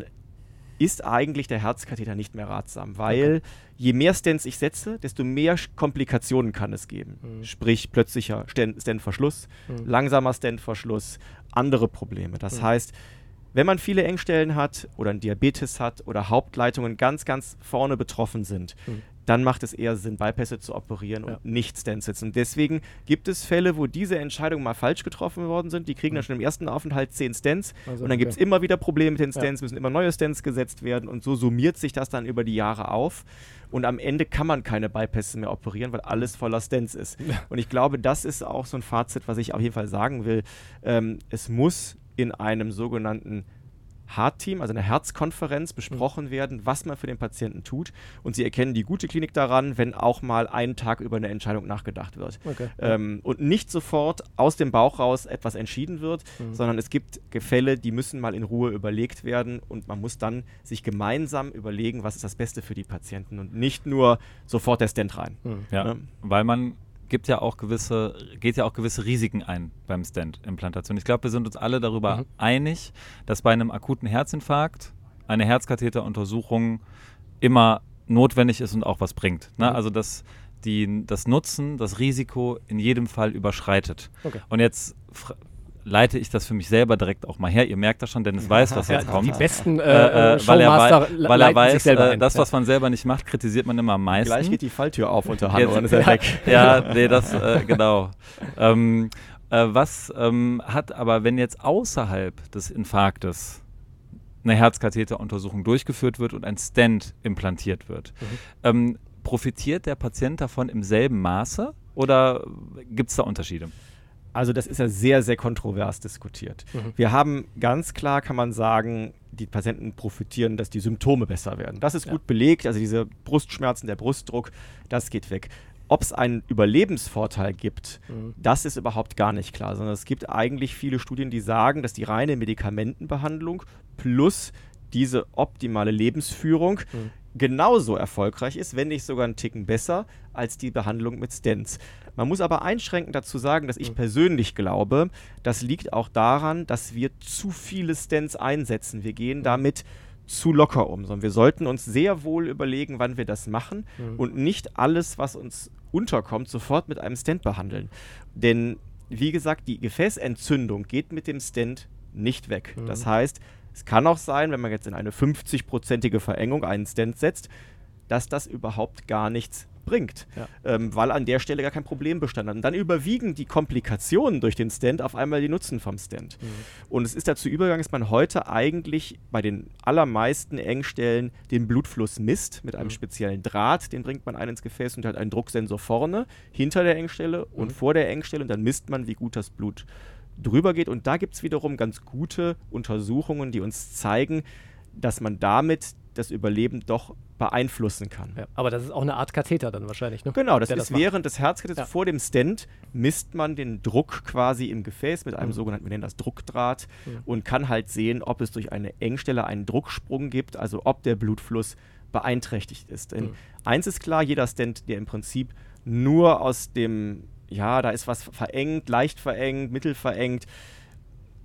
ist eigentlich der Herzkatheter nicht mehr ratsam, weil je mehr Stents ich setze, desto mehr Sch- Komplikationen kann es geben. Mhm. Sprich plötzlicher Stent- Stentverschluss, Mhm. langsamer Stentverschluss, andere Probleme. Das Mhm. heißt, wenn man viele Engstellen hat oder einen Diabetes hat oder Hauptleitungen ganz, ganz vorne betroffen sind, Mhm. dann macht es eher Sinn, Bypässe zu operieren Ja. und nicht Stents setzen. Und deswegen gibt es Fälle, wo diese Entscheidungen mal falsch getroffen worden sind. Die kriegen Mhm. dann schon im ersten Aufenthalt zehn Stents Also, und dann gibt es okay. immer wieder Probleme mit den Ja. Stents, müssen immer neue Stents gesetzt werden und so summiert sich das dann über die Jahre auf. Und am Ende kann man keine Bypässe mehr operieren, weil alles voller Stents ist. Ja. Und ich glaube, das ist auch so ein Fazit, was ich auf jeden Fall sagen will. Ähm, es muss in einem sogenannten Heart-Team, also einer Herzkonferenz, besprochen werden, was man für den Patienten tut. Und sie erkennen die gute Klinik daran, wenn auch mal einen Tag über eine Entscheidung nachgedacht wird. Okay. Ähm, und nicht sofort aus dem Bauch raus etwas entschieden wird, Mhm. sondern es gibt Gefälle, die müssen mal in Ruhe überlegt werden und man muss dann sich gemeinsam überlegen, was ist das Beste für die Patienten und nicht nur sofort der Stent rein. Mhm. Ja, Ne? weil man gibt ja auch gewisse, geht ja auch gewisse Risiken ein beim Stent-Implantation. Ich glaube, wir sind uns alle darüber Mhm. einig, dass bei einem akuten Herzinfarkt eine Herzkatheteruntersuchung immer notwendig ist und auch was bringt. Ne? Mhm. Also dass die, das Nutzen, das Risiko in jedem Fall überschreitet. Okay. Und jetzt fr- leite ich das für mich selber direkt auch mal her. Ihr merkt das schon, Dennis weiß, was Ja, jetzt kommt. die besten äh, Äh, äh, weil er, Showmaster wei le- weil er leiten sich weiß, selber äh, ein. das, Ja. was man selber nicht macht, kritisiert man immer am meisten. Gleich geht die Falltür auf unter Hanno Jetzt- und ist er weg. Ja, nee, das, äh, genau. ähm, äh, was ähm, hat aber, wenn jetzt außerhalb des Infarktes eine Herzkatheteruntersuchung durchgeführt wird und ein Stent implantiert wird, Mhm. ähm, profitiert der Patient davon im selben Maße oder gibt es da Unterschiede? Also das ist ja sehr, sehr kontrovers diskutiert. Mhm. Wir haben ganz klar, kann man sagen, die Patienten profitieren, dass die Symptome besser werden. Das ist Ja. gut belegt, also diese Brustschmerzen, der Brustdruck, das geht weg. Ob es einen Überlebensvorteil gibt, Mhm. das ist überhaupt gar nicht klar, sondern es gibt eigentlich viele Studien, die sagen, dass die reine Medikamentenbehandlung plus diese optimale Lebensführung Mhm. genauso erfolgreich ist, wenn nicht sogar einen Ticken besser, als die Behandlung mit Stents. Man muss aber einschränkend dazu sagen, dass ich Mhm. persönlich glaube, das liegt auch daran, dass wir zu viele Stents einsetzen. Wir gehen damit zu locker um, sondern wir sollten uns sehr wohl überlegen, wann wir das machen Mhm. und nicht alles, was uns unterkommt, sofort mit einem Stent behandeln. Denn, wie gesagt, die Gefäßentzündung geht mit dem Stent nicht weg. Mhm. Das heißt, es kann auch sein, wenn man jetzt in eine fünfzig-prozentige Verengung einen Stent setzt, dass das überhaupt gar nichts bringt, Ja. ähm, weil an der Stelle gar kein Problem bestanden hat. Und dann überwiegen die Komplikationen durch den Stent auf einmal die Nutzen vom Stent. Mhm. Und es ist dazu übergegangen, dass man heute eigentlich bei den allermeisten Engstellen den Blutfluss misst mit einem Mhm. speziellen Draht. Den bringt man ein ins Gefäß und hat einen Drucksensor vorne, hinter der Engstelle und Mhm. vor der Engstelle. Und dann misst man, wie gut das Blut drüber geht. Und da gibt es wiederum ganz gute Untersuchungen, die uns zeigen, dass man damit das Überleben doch beeinflussen kann. Ja. Aber das ist auch eine Art Katheter dann wahrscheinlich, ne? Genau, das Der ist das macht. während des Herzkatheters Ja. vor dem Stent misst man den Druck quasi im Gefäß mit einem Mhm. sogenannten, wir nennen das Druckdraht Mhm. und kann halt sehen, ob es durch eine Engstelle einen Drucksprung gibt, also ob der Blutfluss beeinträchtigt ist. Denn Mhm. eins ist klar, jeder Stent, der im Prinzip nur aus dem, ja, da ist was verengt, leicht verengt, mittel verengt,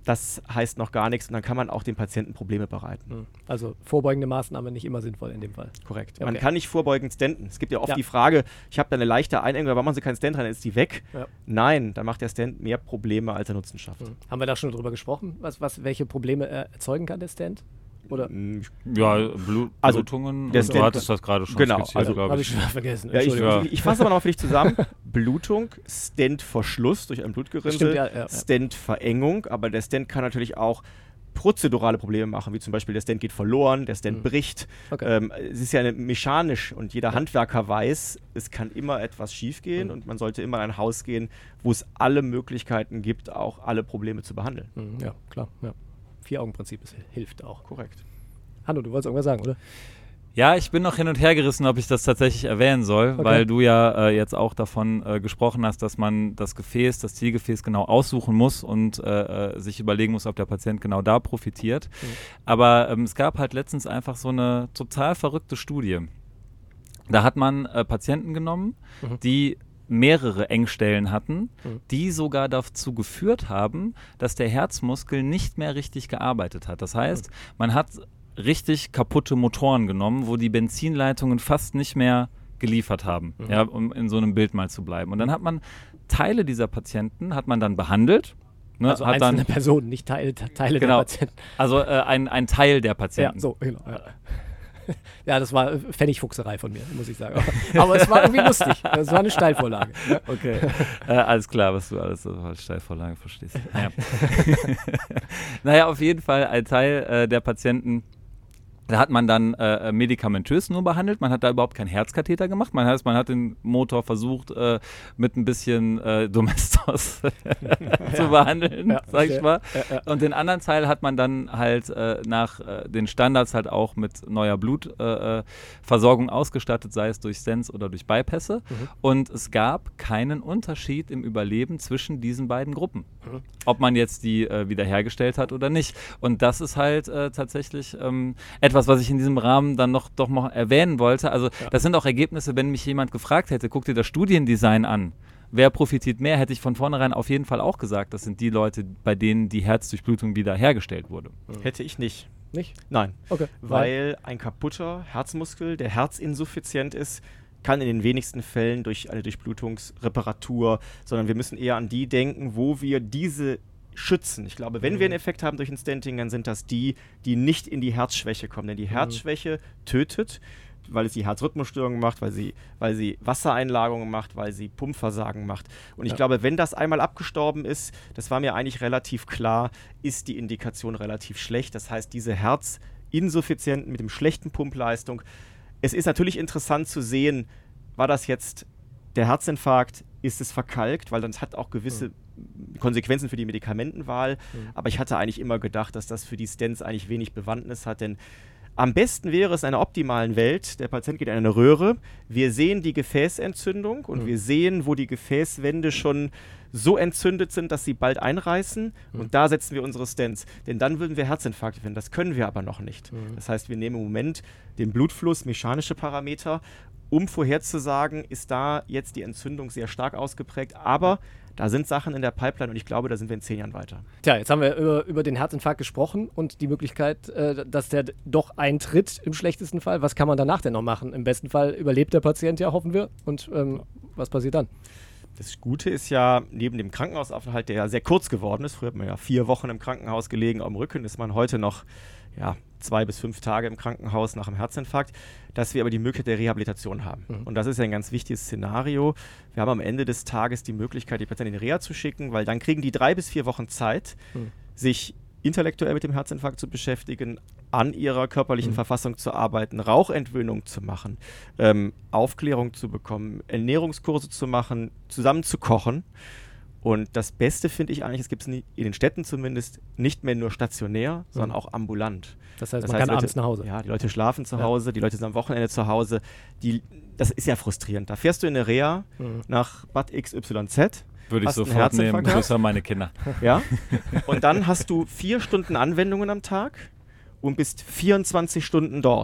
das heißt noch gar nichts und dann kann man auch dem Patienten Probleme bereiten. Also vorbeugende Maßnahme nicht immer sinnvoll in dem Fall. Korrekt. Okay. Man kann nicht vorbeugend stenten. Es gibt ja oft Ja. die Frage, ich habe da eine leichte Einengung, aber machen Sie keinen Stent rein, dann ist die weg. Ja. Nein, dann macht der Stent mehr Probleme, als er Nutzen schafft. Mhm. Haben wir da schon drüber gesprochen, was, was, welche Probleme er erzeugen kann, der Stent? Oder? Mm, Ja, Blut, Also, Blutungen, der und du Stent- hattest das gerade schon Genau, skizziert, also glaube Habe ich. ich schon vergessen. Ja, ich, Entschuldigung. ich, ich fasse aber noch mal für dich zusammen. Blutung, Stentverschluss durch ein Blutgerinnsel, Stimmt, ja, ja, ja. Stentverengung, aber der Stent kann natürlich auch prozedurale Probleme machen, wie zum Beispiel der Stent geht verloren, der Stent Mhm. bricht. Okay. Ähm, es ist ja eine, mechanisch und jeder Handwerker weiß, es kann immer etwas schiefgehen Mhm. und man sollte immer in ein Haus gehen, wo es alle Möglichkeiten gibt, auch alle Probleme zu behandeln. Mhm, ja, klar. Ja. Vier-Augen-Prinzip ist- hilft auch. Korrekt. Hanno, du wolltest irgendwas sagen, oder? Ja, ich bin noch hin und her gerissen, ob ich das tatsächlich erwähnen soll, Okay. weil du ja äh, jetzt auch davon äh, gesprochen hast, dass man das Gefäß, das Zielgefäß genau aussuchen muss und äh, äh, sich überlegen muss, ob der Patient genau da profitiert. Mhm. Aber ähm, es gab halt letztens einfach so eine total verrückte Studie. Da hat man äh, Patienten genommen, Mhm. die mehrere Engstellen hatten, Mhm. die sogar dazu geführt haben, dass der Herzmuskel nicht mehr richtig gearbeitet hat. Das heißt, man hat richtig kaputte Motoren genommen, wo die Benzinleitungen fast nicht mehr geliefert haben, Mhm. ja, um in so einem Bild mal zu bleiben. Und dann hat man Teile dieser Patienten, hat man dann behandelt. Ne, Also hat einzelne dann, Personen, nicht Teile, Teile Genau. der Patienten. also äh, ein, ein Teil der Ja, Patienten. so, genau. Ja. Ja, das war äh, Pfennigfuchserei von mir, muss ich sagen. Aber, aber es war irgendwie lustig. Es war eine Steilvorlage. Ja. Okay, äh, alles klar, was du alles so als Steilvorlage verstehst. Naja. naja, auf jeden Fall ein Teil äh, der Patienten, da hat man dann äh, medikamentös nur behandelt. Man hat da überhaupt keinen Herzkatheter gemacht. Man heißt, man hat den Motor versucht, äh, mit ein bisschen äh, Domestos zu behandeln, Ja, sag ich sehr. mal. Ja, ja. Und den anderen Teil hat man dann halt äh, nach äh, den Standards halt auch mit neuer Blutversorgung äh, Versorgung ausgestattet, sei es durch Stents oder durch Bypässe. Mhm. Und es gab keinen Unterschied im Überleben zwischen diesen beiden Gruppen. Mhm. Ob man jetzt die äh, wiederhergestellt hat oder nicht. Und das ist halt äh, tatsächlich ähm, etwas, was ich in diesem Rahmen dann noch doch noch erwähnen wollte. Also Ja. das sind auch Ergebnisse, wenn mich jemand gefragt hätte, guck dir das Studiendesign an. Wer profitiert mehr, hätte ich von vornherein auf jeden Fall auch gesagt, das sind die Leute, bei denen die Herzdurchblutung wieder hergestellt wurde. Hätte ich nicht. Nicht? Nein. Okay. Weil ein kaputter Herzmuskel, der herzinsuffiziient ist, kann in den wenigsten Fällen durch eine Durchblutungsreparatur, sondern wir müssen eher an die denken, wo wir diese schützen. Ich glaube, wenn Mhm. wir einen Effekt haben durch ein Stenting, dann sind das die, die nicht in die Herzschwäche kommen. Denn die Herzschwäche tötet, weil es die Herzrhythmusstörungen macht, weil sie, weil sie Wassereinlagerungen macht, weil sie Pumpversagen macht. Und ich Ja. glaube, wenn das einmal abgestorben ist, das war mir eigentlich relativ klar, ist die Indikation relativ schlecht. Das heißt, diese Herzinsuffizienten mit dem schlechten Pumpleistung. Es ist natürlich interessant zu sehen, war das jetzt der Herzinfarkt, ist es verkalkt, weil das hat auch gewisse Konsequenzen für die Medikamentenwahl. Mhm. Aber ich hatte eigentlich immer gedacht, dass das für die Stents eigentlich wenig Bewandtnis hat, denn am besten wäre es in einer optimalen Welt, der Patient geht in eine Röhre, wir sehen die Gefäßentzündung und Mhm. wir sehen, wo die Gefäßwände schon so entzündet sind, dass sie bald einreißen Mhm. und da setzen wir unsere Stents. Denn dann würden wir Herzinfarkte finden, das können wir aber noch nicht. Mhm. Das heißt, wir nehmen im Moment den Blutfluss, mechanische Parameter, um vorherzusagen, ist da jetzt die Entzündung sehr stark ausgeprägt, aber da sind Sachen in der Pipeline und ich glaube, da sind wir in zehn Jahren weiter. Tja, jetzt haben wir über, über den Herzinfarkt gesprochen und die Möglichkeit, äh, dass der d- doch eintritt im schlechtesten Fall. Was kann man danach denn noch machen? Im besten Fall überlebt der Patient ja, hoffen wir. Und ähm, was passiert dann? Das Gute ist ja, neben dem Krankenhausaufenthalt, der ja sehr kurz geworden ist, früher hat man ja vier Wochen im Krankenhaus gelegen am Rücken, ist man heute noch ja, zwei bis fünf Tage im Krankenhaus nach einem Herzinfarkt, dass wir aber die Möglichkeit der Rehabilitation haben. Mhm. Und das ist ja ein ganz wichtiges Szenario. Wir haben am Ende des Tages die Möglichkeit, die Patienten in die Reha zu schicken, weil dann kriegen die drei bis vier Wochen Zeit, Mhm. sich intellektuell mit dem Herzinfarkt zu beschäftigen, an ihrer körperlichen Mhm. Verfassung zu arbeiten, Rauchentwöhnung zu machen, ähm, Aufklärung zu bekommen, Ernährungskurse zu machen, zusammen zu kochen. Und das Beste finde ich eigentlich, es gibt es in den Städten zumindest nicht mehr nur stationär, sondern Mhm. auch ambulant. Das heißt, Das man heißt, kann Leute, abends nach Hause. Ja, die Leute schlafen zu Ja. Hause, die Leute sind am Wochenende zu Hause. Die, das ist ja frustrierend. Da fährst du in eine Reha Mhm. nach Bad X Y Z, Würde ich Hast du einen sofort nehmen, Herzinfarkt gehabt? grüße an meine Kinder. ja, und dann hast du vier Stunden Anwendungen am Tag und bist vierundzwanzig Stunden dort.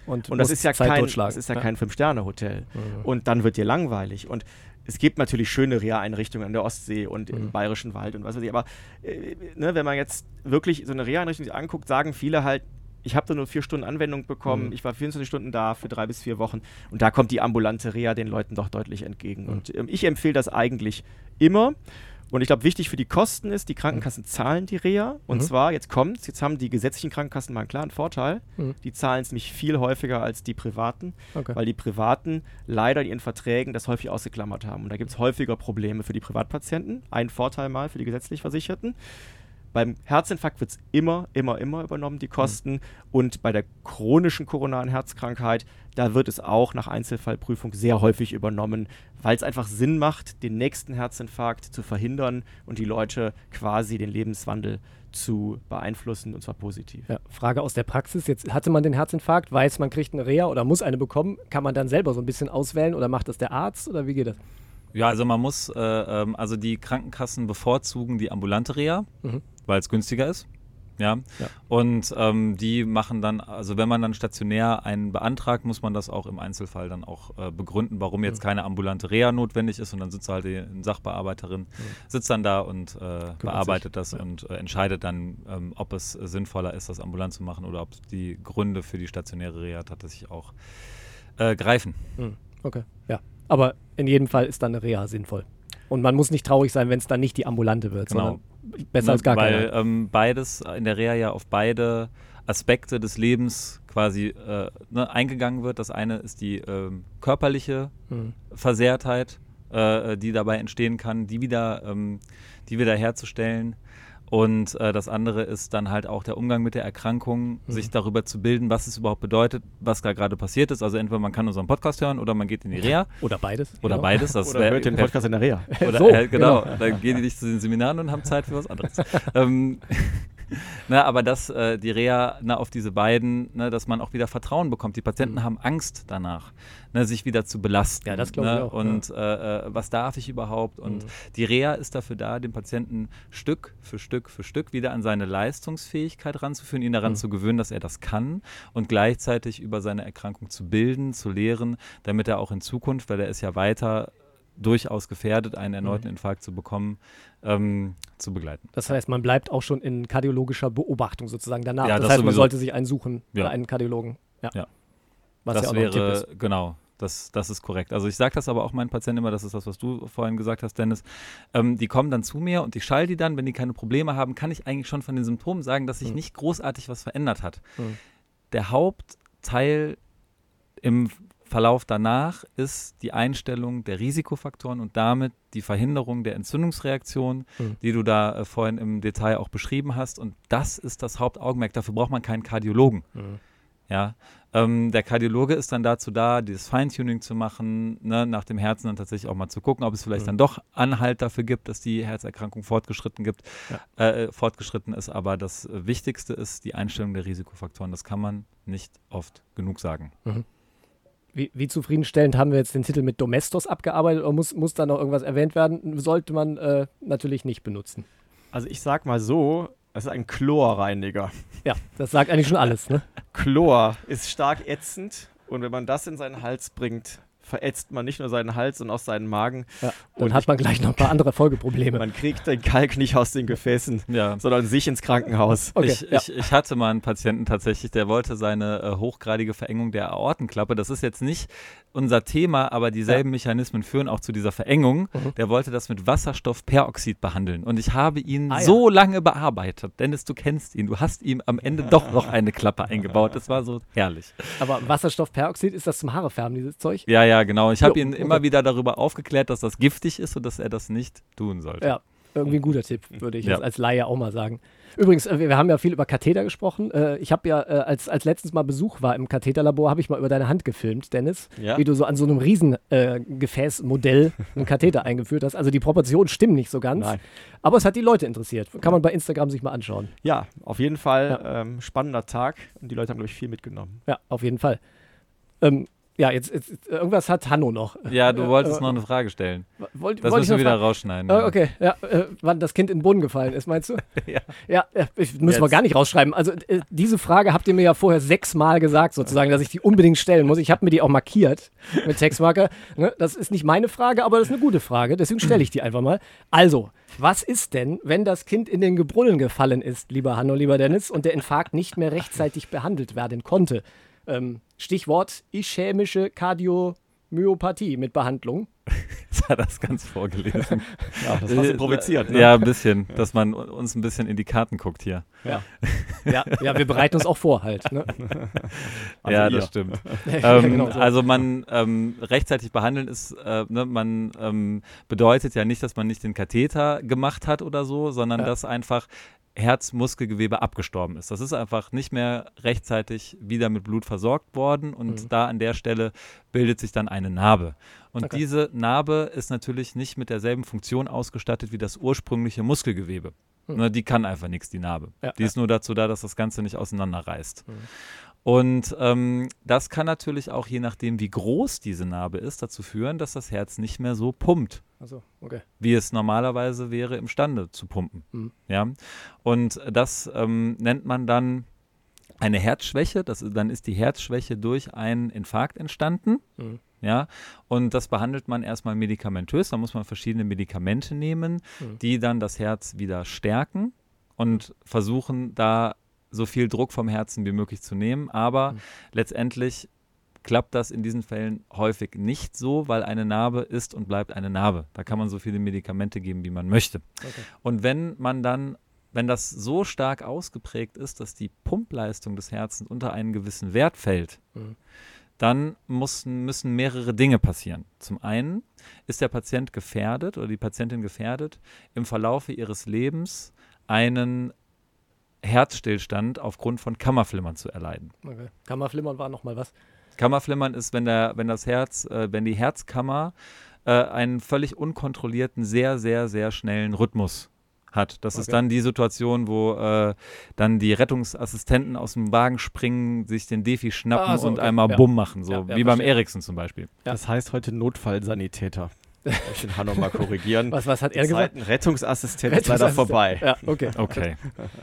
Und, Und das ist ja Zeit kein, totschlagen. das ist ja Ja. kein Fünf-Sterne-Hotel. Mhm. Und dann wird dir langweilig. Und es gibt natürlich schöne Reha-Einrichtungen an der Ostsee und Mhm. im Bayerischen Wald und was weiß ich. Aber äh, ne, wenn man jetzt wirklich so eine Reha-Einrichtung sich anguckt, sagen viele halt, ich habe da nur vier Stunden Anwendung bekommen, Mhm. ich war vierundzwanzig Stunden da für drei bis vier Wochen und da kommt die ambulante Reha den Leuten doch deutlich entgegen. Mhm. Und ähm, ich empfehle das eigentlich immer. Und ich glaube, wichtig für die Kosten ist, die Krankenkassen zahlen die Reha. Und Mhm. zwar, jetzt kommt's, jetzt haben die gesetzlichen Krankenkassen mal einen klaren Vorteil. Mhm. Die zahlen es nämlich viel häufiger als die privaten, Okay. weil die privaten leider in ihren Verträgen das häufig ausgeklammert haben. Und da gibt es häufiger Probleme für die Privatpatienten. Ein Vorteil mal für die gesetzlich Versicherten. Beim Herzinfarkt wird es immer, immer, immer übernommen, die Kosten. Mhm. Und bei der chronischen koronaren Herzkrankheit, da wird es auch nach Einzelfallprüfung sehr häufig übernommen, weil es einfach Sinn macht, den nächsten Herzinfarkt zu verhindern und die Leute quasi den Lebenswandel zu beeinflussen, und zwar positiv. Ja, Frage aus der Praxis. Jetzt hatte man den Herzinfarkt, weiß, man kriegt eine Reha oder muss eine bekommen. Kann man dann selber so ein bisschen auswählen oder macht das der Arzt oder wie geht das? Ja, also man muss, äh, ähm, also die Krankenkassen bevorzugen die ambulante Reha, Mhm. weil es günstiger ist. Ja. Ja. Und ähm, die machen dann, also wenn man dann stationär einen beantragt, muss man das auch im Einzelfall dann auch äh, begründen, warum jetzt Mhm. keine ambulante Reha notwendig ist. Und dann sitzt halt die eine Sachbearbeiterin, sitzt dann da und äh, bearbeitet das ja. und äh, entscheidet dann, ähm, ob es äh, sinnvoller ist, das ambulant zu machen oder ob die Gründe für die stationäre Reha tatsächlich auch äh, greifen. Mhm. Okay, ja. Aber in jedem Fall ist dann eine Reha sinnvoll. Und man muss nicht traurig sein, wenn es dann nicht die ambulante wird, Genau. sondern besser als gar Weil keine. ähm, beides in der Reha ja auf beide Aspekte des Lebens quasi äh, ne, eingegangen wird. Das eine ist die ähm, körperliche Mhm. Versehrtheit, äh, die dabei entstehen kann, die wieder, ähm, die wieder herzustellen. Und äh, das andere ist dann halt auch der Umgang mit der Erkrankung, Mhm. sich darüber zu bilden, was es überhaupt bedeutet, was da gerade passiert ist. Also entweder man kann unseren Podcast hören oder man geht in die Reha Oder beides. oder genau. beides. Das Oder wär- hört den Podcast in der Reha. oder, So, äh, genau, genau. dann gehen die nicht zu den Seminaren und haben Zeit für was anderes. ähm, na, aber dass äh, die Reha na, auf diese beiden, ne, dass man auch wieder Vertrauen bekommt. Die Patienten Mhm. haben Angst danach, ne, sich wieder zu belasten. Ja, das glaube ich ne, auch, Und äh, äh, was darf ich überhaupt? Und Mhm. die Reha ist dafür da, den Patienten Stück für Stück für Stück wieder an seine Leistungsfähigkeit ranzuführen, ihn daran Mhm. zu gewöhnen, dass er das kann und gleichzeitig über seine Erkrankung zu bilden, zu lehren, damit er auch in Zukunft, weil er ist ja weiter durchaus gefährdet, einen erneuten Infarkt zu bekommen, ähm, zu begleiten. Das heißt, man bleibt auch schon in kardiologischer Beobachtung sozusagen danach. Ja, das, das heißt, man sowieso. sollte sich einen suchen, Ja. einen Kardiologen. Ja. Ja. Was das ja auch noch ein Tipp wäre, ist. genau, das, das ist korrekt. Also ich sage das aber auch meinen Patienten immer, das ist das, was du vorhin gesagt hast, Dennis. Ähm, die kommen dann zu mir und ich schall die dann, wenn die keine Probleme haben, kann ich eigentlich schon von den Symptomen sagen, dass sich Mhm. nicht großartig was verändert hat. Mhm. Der Hauptteil im Verlauf danach ist die Einstellung der Risikofaktoren und damit die Verhinderung der Entzündungsreaktion, Mhm. die du da äh, vorhin im Detail auch beschrieben hast. Und das ist das Hauptaugenmerk. Dafür braucht man keinen Kardiologen. Mhm. Ja, ähm, der Kardiologe ist dann dazu da, dieses Feintuning zu machen, ne, nach dem Herzen dann tatsächlich auch mal zu gucken, ob es vielleicht Mhm. dann doch Anhalt dafür gibt, dass die Herzerkrankung fortgeschritten gibt, Ja. äh, fortgeschritten ist. Aber das äh, Wichtigste ist die Einstellung der Risikofaktoren. Das kann man nicht oft genug sagen. Wie, wie zufriedenstellend haben wir jetzt den Titel mit Domestos abgearbeitet oder muss, muss da noch irgendwas erwähnt werden? Sollte man äh, natürlich nicht benutzen. Also ich sag mal so, es ist ein Chlorreiniger. Ja, das sagt eigentlich schon alles, ne? Chlor ist stark ätzend und wenn man das in seinen Hals bringt, verätzt man nicht nur seinen Hals, sondern auch seinen Magen. Ja, dann Und hat ich- man gleich noch ein paar andere Folgeprobleme. Man kriegt den Kalk nicht aus den Gefäßen, Ja. sondern sich ins Krankenhaus. Okay, ich, ja. ich, ich hatte mal einen Patienten tatsächlich, der wollte seine äh, hochgradige Verengung der Aortenklappe, das ist jetzt nicht unser Thema, aber dieselben Mechanismen führen auch zu dieser Verengung. Mhm. Der wollte das mit Wasserstoffperoxid behandeln und ich habe ihn Ah, ja. so lange bearbeitet. Dennis, du kennst ihn, du hast ihm am Ende doch noch eine Klappe eingebaut. Das war so herrlich. Aber Wasserstoffperoxid, ist das zum Haarefärben, dieses Zeug? Ja, ja, genau. Ich habe Jo, ihn okay. immer wieder darüber aufgeklärt, dass das giftig ist und dass er das nicht tun sollte. Ja, irgendwie ein guter Tipp, würde ich Ja. jetzt als Laie auch mal sagen. Übrigens, äh, wir, wir haben ja viel über Katheter gesprochen. Äh, ich habe ja, äh, als, als letztens mal Besuch war im Katheterlabor, habe ich mal über deine Hand gefilmt, Dennis. Ja. Wie du so an so einem riesen äh, Gefäßmodell einen Katheter eingeführt hast. Also die Proportionen stimmen nicht so ganz. Nein. Aber es hat die Leute interessiert. Kann man bei Instagram sich mal anschauen. Ja, auf jeden Fall Ja. ähm, spannender Tag und die Leute haben, glaube ich, viel mitgenommen. Ja, auf jeden Fall. Ähm, ja, jetzt, jetzt irgendwas hat Hanno noch. Ja, du wolltest äh, noch eine Frage stellen. Wollt, Das wollt müssen wir ich wieder noch rausschneiden. Äh, ja. okay, ja, äh, wann das Kind in den Boden gefallen ist, meinst du? Ja. Ja, äh, ich, müssen wir Jetzt. gar nicht rausschreiben. Also äh, diese Frage habt ihr mir ja vorher sechsmal gesagt, sozusagen, dass ich die unbedingt stellen muss. Ich habe mir die auch markiert mit Textmarker. Ne? Das ist nicht meine Frage, aber das ist eine gute Frage. Deswegen stelle ich die einfach mal. Also, was ist denn, wenn das Kind in den Gebrunnen gefallen ist, lieber Hanno, lieber Dennis, und der Infarkt nicht mehr rechtzeitig behandelt werden konnte? Ähm, Stichwort ischämische Kardiomyopathie mit Behandlung. Jetzt hat er das ganz vorgelesen. Ja, das hast du provoziert. Ne? Ja, ein bisschen, dass man uns ein bisschen in die Karten guckt hier. Ja, ja, ja, wir bereiten uns auch vor halt. Ne? Also ja, ihr. das stimmt. Ja, ähm, genau so. Also man ähm, rechtzeitig behandeln ist, äh, ne, man ähm, bedeutet ja nicht, dass man nicht den Katheter gemacht hat oder so, sondern Ja. dass einfach Herzmuskelgewebe abgestorben ist. Das ist einfach nicht mehr rechtzeitig wieder mit Blut versorgt worden und Mhm. da an der Stelle bildet sich dann eine Narbe. Und Okay. diese Narbe ist natürlich nicht mit derselben Funktion ausgestattet wie das ursprüngliche Muskelgewebe. Mhm. Ne, die kann einfach nichts, die Narbe. Ja, die ist nur dazu da, dass das Ganze nicht auseinanderreißt. Mhm. Und ähm, das kann natürlich auch, je nachdem, wie groß diese Narbe ist, dazu führen, dass das Herz nicht mehr so pumpt, Achso, okay. wie es normalerweise wäre, imstande zu pumpen. Mhm. Ja? Und das ähm, nennt man dann eine Herzschwäche. Das ist, dann ist die Herzschwäche durch einen Infarkt entstanden. Mhm. Ja, und das behandelt man erstmal medikamentös. Da muss man verschiedene Medikamente nehmen, Mhm. die dann das Herz wieder stärken und versuchen, da so viel Druck vom Herzen wie möglich zu nehmen. Aber Mhm. letztendlich klappt das in diesen Fällen häufig nicht so, weil eine Narbe ist und bleibt eine Narbe. Da kann man so viele Medikamente geben, wie man möchte. Okay. Und wenn man dann, wenn das so stark ausgeprägt ist, dass die Pumpleistung des Herzens unter einen gewissen Wert fällt, Mhm. dann müssen, müssen mehrere Dinge passieren. Zum einen ist der Patient gefährdet oder die Patientin gefährdet, im Verlaufe ihres Lebens einen Herzstillstand aufgrund von Kammerflimmern zu erleiden. Okay. Kammerflimmern war nochmal was. Kammerflimmern ist, wenn, der, wenn das Herz, äh, wenn die Herzkammer äh, einen völlig unkontrollierten, sehr, sehr, sehr schnellen Rhythmus hat. Das ist Okay. dann die Situation, wo äh, dann die Rettungsassistenten aus dem Wagen springen, sich den Defi schnappen Ah, so, und okay. einmal Ja. Bumm machen, so Ja, ja, wie beim verstehe. Ericsson zum Beispiel. Ja. Das heißt heute Notfallsanitäter. Ich den Hanno mal korrigieren. Was, was hat Die er gesagt? Zeiten Rettungsassistent ist leider vorbei. Ja, okay. Okay.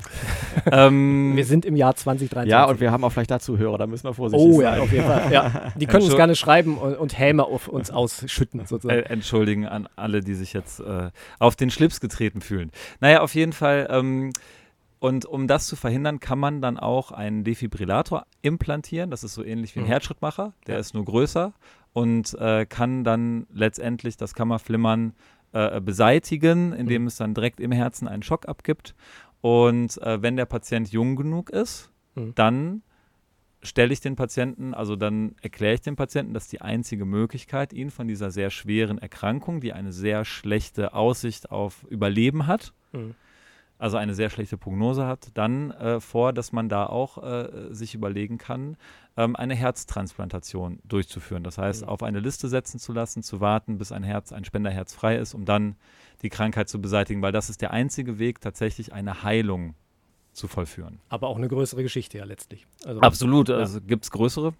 ähm, Wir sind im Jahr zwanzig dreiundzwanzig. Ja, und wir haben auch vielleicht dazu Hörer, da müssen wir vorsichtig Oh sein. ja, auf jeden Fall. Ja. Die können uns Entschuld- gerne schreiben und, und Häme auf uns ausschütten, äh, sozusagen. entschuldigen an alle, die sich jetzt äh, auf den Schlips getreten fühlen. Naja, auf jeden Fall. Ähm, und um das zu verhindern, kann man dann auch einen Defibrillator implantieren. Das ist so ähnlich wie ein Mhm. Herzschrittmacher. Der Ja. ist nur größer und äh, kann dann letztendlich das Kammerflimmern äh, beseitigen, indem Mhm. es dann direkt im Herzen einen Schock abgibt. Und äh, wenn der Patient jung genug ist, Mhm. dann stelle ich den Patienten, also dann erkläre ich dem Patienten, dass die einzige Möglichkeit, ihn von dieser sehr schweren Erkrankung, die eine sehr schlechte Aussicht auf Überleben hat, Mhm. also eine sehr schlechte Prognose hat, dann äh, vor, dass man da auch äh, sich überlegen kann, ähm, eine Herztransplantation durchzuführen. Das heißt, Mhm. auf eine Liste setzen zu lassen, zu warten, bis ein Herz, ein Spenderherz frei ist, um dann die Krankheit zu beseitigen, weil das ist der einzige Weg, tatsächlich eine Heilung zu vollführen. Aber auch eine größere Geschichte ja letztlich. Also, Absolut. Also gibt es größere?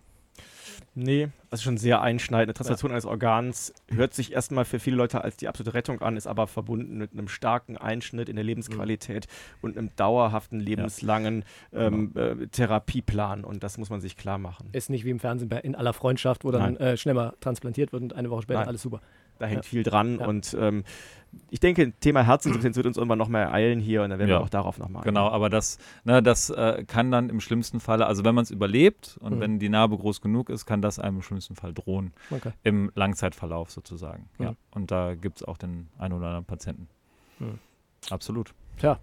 Nee, das ist schon sehr einschneidend. Eine Transplantation eines Organs hört sich erstmal für viele Leute als die absolute Rettung an, ist aber verbunden mit einem starken Einschnitt in der Lebensqualität und einem dauerhaften, lebenslangen ähm, äh, Therapieplan. Und das muss man sich klar machen. Ist nicht wie im Fernsehen bei In aller Freundschaft, wo dann Nein. äh, schnell mal transplantiert wird und eine Woche später Nein. alles super. Da hängt Ja. viel dran. Ja. Und ähm, ich denke, Thema Herzinsuffizienz wird uns irgendwann noch mal ereilen hier und dann werden Ja. wir auch darauf nochmal Genau, aber das, ne, das äh, kann dann im schlimmsten Falle, also wenn man es überlebt und Mhm. wenn die Narbe groß genug ist, kann das einem im schlimmsten Fall drohen, Okay. im Langzeitverlauf sozusagen. Mhm. Ja. Und da gibt es auch den einen oder anderen Patienten. Mhm. Absolut. Tja,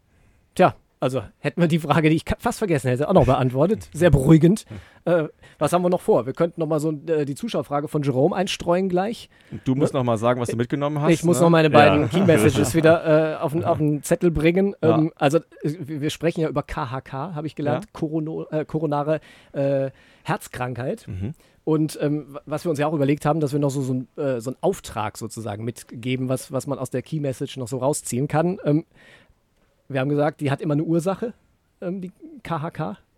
also hätten wir die Frage, die ich ka- fast vergessen hätte, auch noch beantwortet. Sehr beruhigend. Äh, was haben wir noch vor? Wir könnten noch mal so äh, die Zuschauerfrage von Jerome einstreuen gleich. Und du musst noch mal sagen, was du mitgenommen hast. Ich muss ne? noch meine beiden Ja. Key Messages wieder äh, auf, den- auf den Zettel bringen. Ja. Ähm, also äh, wir wir sprechen ja über K H K, habe ich gelernt, Korono, äh, koronare äh, Herzkrankheit. Mhm. Und ähm, w- was wir uns ja auch überlegt haben, dass wir noch so, so, ein, äh, so einen Auftrag sozusagen mitgeben, was, was man aus der Key Message noch so rausziehen kann. Ähm, wir haben gesagt, die hat immer eine Ursache, ähm, die K H K.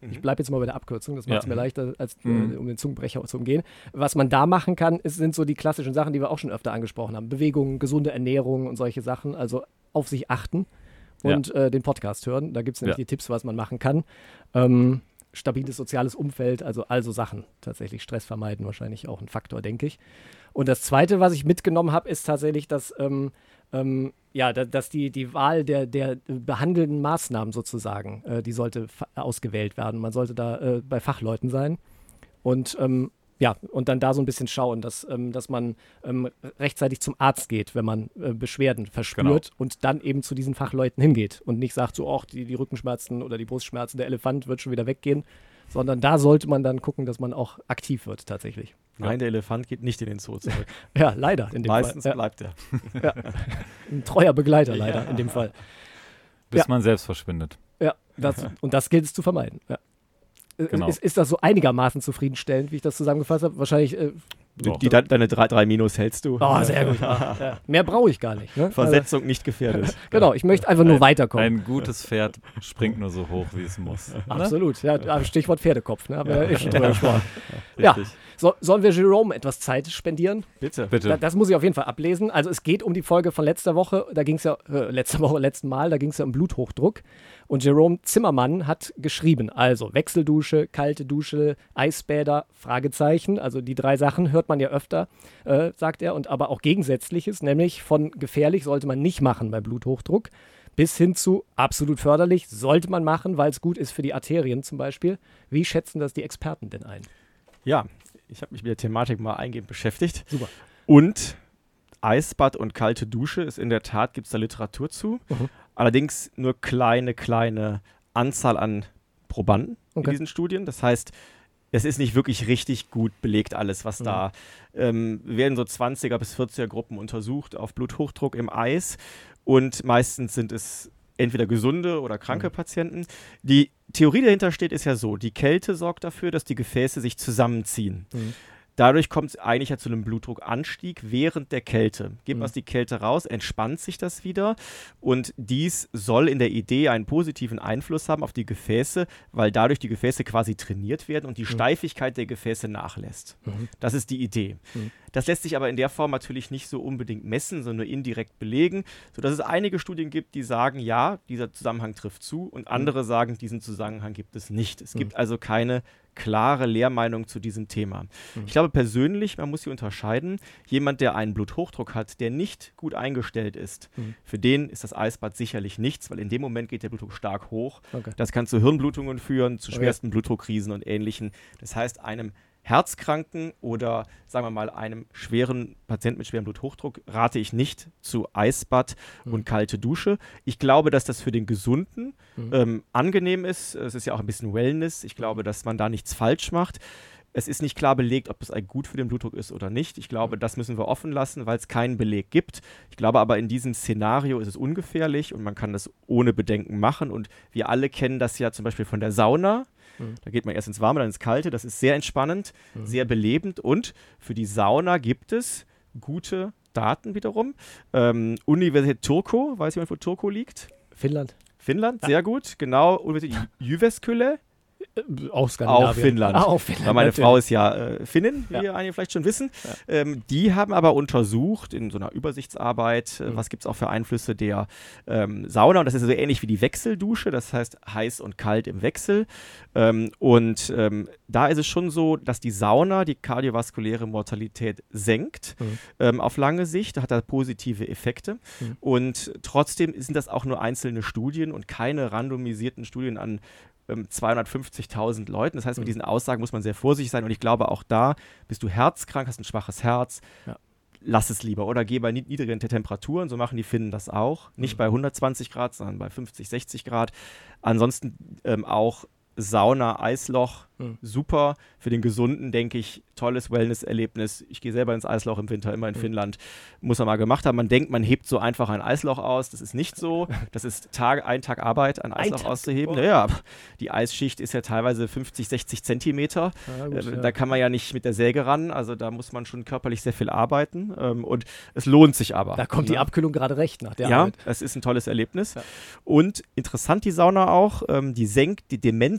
Ich bleibe jetzt mal bei der Abkürzung, das macht es Ja. mir leichter, als äh, Mhm. um den Zungenbrecher zu umgehen. Was man da machen kann, ist, sind so die klassischen Sachen, die wir auch schon öfter angesprochen haben. Bewegung, gesunde Ernährung und solche Sachen. Also auf sich achten und äh, den Podcast hören. Da gibt es nämlich Ja. die Tipps, was man machen kann. Ähm, stabiles soziales Umfeld, also also Sachen. Tatsächlich Stress vermeiden, wahrscheinlich auch ein Faktor, denke ich. Und das Zweite, was ich mitgenommen habe, ist tatsächlich, dass, ähm, ähm, ja, da, dass die, die Wahl der, der behandelnden Maßnahmen sozusagen, äh, die sollte fa- ausgewählt werden. Man sollte da äh, bei Fachleuten sein und ähm, ja, und dann da so ein bisschen schauen, dass, ähm, dass man ähm, rechtzeitig zum Arzt geht, wenn man äh, Beschwerden verspürt und dann eben zu diesen Fachleuten hingeht und nicht sagt so, ach, die, die Rückenschmerzen oder die Brustschmerzen, der Elefant wird schon wieder weggehen, sondern da sollte man dann gucken, dass man auch aktiv wird tatsächlich. Nein, der Elefant geht nicht in den Zoo zurück. Ja, leider in dem Meistens Fall. Ja, bleibt er. ja. Ein treuer Begleiter leider Ja. in dem Fall. Bis Ja. man selbst verschwindet. Ja, das, und das gilt es zu vermeiden. Ja. Äh, Genau. Ist, ist das so einigermaßen zufriedenstellend, wie ich das zusammengefasst habe? Wahrscheinlich. Äh, Die, Doch. die, de- deine drei, drei Minus hältst du. oh, sehr gut. Ja, ja. Mehr brauche ich gar nicht. Ne? Versetzung nicht gefährdet. Also, genau, ich möchte einfach nur Ein- weiterkommen. Ein gutes Pferd springt nur so hoch, wie es muss. Ne? Absolut. Ja, Stichwort Pferdekopf. Ne? Haben wir ja eh schon drüber gesprochen. Ja. Richtig. So, sollen wir Jerome etwas Zeit spendieren? Bitte. Bitte. Da, das muss ich auf jeden Fall ablesen. Also es geht um die Folge von letzter Woche. Da ging es ja, äh, letzte Woche, letzten Mal, da ging es ja um Bluthochdruck. Und Jerome Zimmermann hat geschrieben, also Wechseldusche, kalte Dusche, Eisbäder, Fragezeichen. Also die drei Sachen hört man ja öfter, äh, sagt er. Und aber auch Gegensätzliches, nämlich von gefährlich sollte man nicht machen bei Bluthochdruck, bis hin zu absolut förderlich sollte man machen, weil es gut ist für die Arterien zum Beispiel. Wie schätzen das die Experten denn ein? Ja, ich habe mich mit der Thematik mal eingehend beschäftigt. Super. Und Eisbad und kalte Dusche ist in der Tat, gibt es da Literatur zu. Mhm. Allerdings nur kleine, kleine Anzahl an Probanden Okay. in diesen Studien. Das heißt, es ist nicht wirklich richtig gut belegt alles, was Mhm. da ähm, werden so zwanziger bis vierziger Gruppen untersucht auf Bluthochdruck im Eis und meistens sind es entweder gesunde oder kranke Mhm. Patienten. Die Theorie dahinter steht, ist ja so, die Kälte sorgt dafür, dass die Gefäße sich zusammenziehen. Mhm. Dadurch kommt es eigentlich ja zu einem Blutdruckanstieg während der Kälte. Geht Mhm. man aus die Kälte raus, entspannt sich das wieder und dies soll in der Idee einen positiven Einfluss haben auf die Gefäße, weil dadurch die Gefäße quasi trainiert werden und die Steifigkeit der Gefäße nachlässt. Mhm. Das ist die Idee. Mhm. Das lässt sich aber in der Form natürlich nicht so unbedingt messen, sondern nur indirekt belegen, sodass es einige Studien gibt, die sagen, ja, dieser Zusammenhang trifft zu und andere sagen, diesen Zusammenhang gibt es nicht. Es Mhm. gibt also keine klare Lehrmeinung zu diesem Thema. Mhm. Ich glaube persönlich, man muss hier unterscheiden, jemand, der einen Bluthochdruck hat, der nicht gut eingestellt ist, Mhm. für den ist das Eisbad sicherlich nichts, weil in dem Moment geht der Blutdruck stark hoch. Okay. Das kann zu Hirnblutungen führen, zu Okay. schwersten Blutdruckkrisen und Ähnlichen. Das heißt, einem Herzkranken oder sagen wir mal einem schweren Patienten mit schwerem Bluthochdruck rate ich nicht zu Eisbad Mhm. und kalte Dusche. Ich glaube, dass das für den Gesunden Mhm. ähm, angenehm ist. Es ist ja auch ein bisschen Wellness. Ich glaube, dass man da nichts falsch macht. Es ist nicht klar belegt, ob es ein gut für den Blutdruck ist oder nicht. Ich glaube, das müssen wir offen lassen, weil es keinen Beleg gibt. Ich glaube aber, in diesem Szenario ist es ungefährlich und man kann das ohne Bedenken machen. Und wir alle kennen das ja zum Beispiel von der Sauna. Mhm. Da geht man erst ins Warme, dann ins Kalte. Das ist sehr entspannend, Mhm. sehr belebend. Und für die Sauna gibt es gute Daten wiederum. Ähm, Universität Turku, weiß jemand, wo Turku liegt? Finnland? Finnland, sehr gut. Genau, Universität Jyväskylä. Äh, auch Skandinavien. Auch Finnland. Ah, auch Finnland. Weil meine natürlich. Frau ist ja äh, Finnin, wie Ja. einige vielleicht schon wissen. Ja. Ähm, die haben aber untersucht in so einer Übersichtsarbeit, äh, Mhm. was gibt es auch für Einflüsse der ähm, Sauna. Und das ist so ähnlich wie die Wechseldusche, das heißt heiß und kalt im Wechsel. Ähm, und ähm, da ist es schon so, dass die Sauna die kardiovaskuläre Mortalität senkt Mhm. ähm, auf lange Sicht. Da hat er positive Effekte. Mhm. Und trotzdem sind das auch nur einzelne Studien und keine randomisierten Studien an ähm, zweihundertfünfzigtausend Leuten. Das heißt, mit Mhm. diesen Aussagen muss man sehr vorsichtig sein. Und ich glaube, auch da bist du herzkrank, hast ein schwaches Herz. Ja. Lass es lieber oder geh bei nied- niedrigen Te- Temperaturen, so machen die Finnen das auch. Nicht Mhm. bei hundertzwanzig Grad, sondern bei fünfzig, sechzig Grad. Ansonsten ähm, auch Sauna, Eisloch, Mhm. super. Für den Gesunden, denke ich, tolles Wellness-Erlebnis. Ich gehe selber ins Eislauf im Winter, immer in Mhm. Finnland. Muss man mal gemacht haben. Man denkt, man hebt so einfach ein Eisloch aus. Das ist nicht so. Das ist Tag, ein Tag Arbeit, ein Eislauf Tag? auszuheben. Oh. Naja, die Eisschicht ist ja teilweise fünfzig, sechzig Zentimeter. Ja, gut, Äh, ja. Da kann man ja nicht mit der Säge ran. Also da muss man schon körperlich sehr viel arbeiten. Ähm, und es lohnt sich aber. Da kommt die ne? Abkühlung gerade recht nach der Ja, Arbeit. es ist ein tolles Erlebnis. Ja. Und interessant die Sauna auch, ähm, die senkt die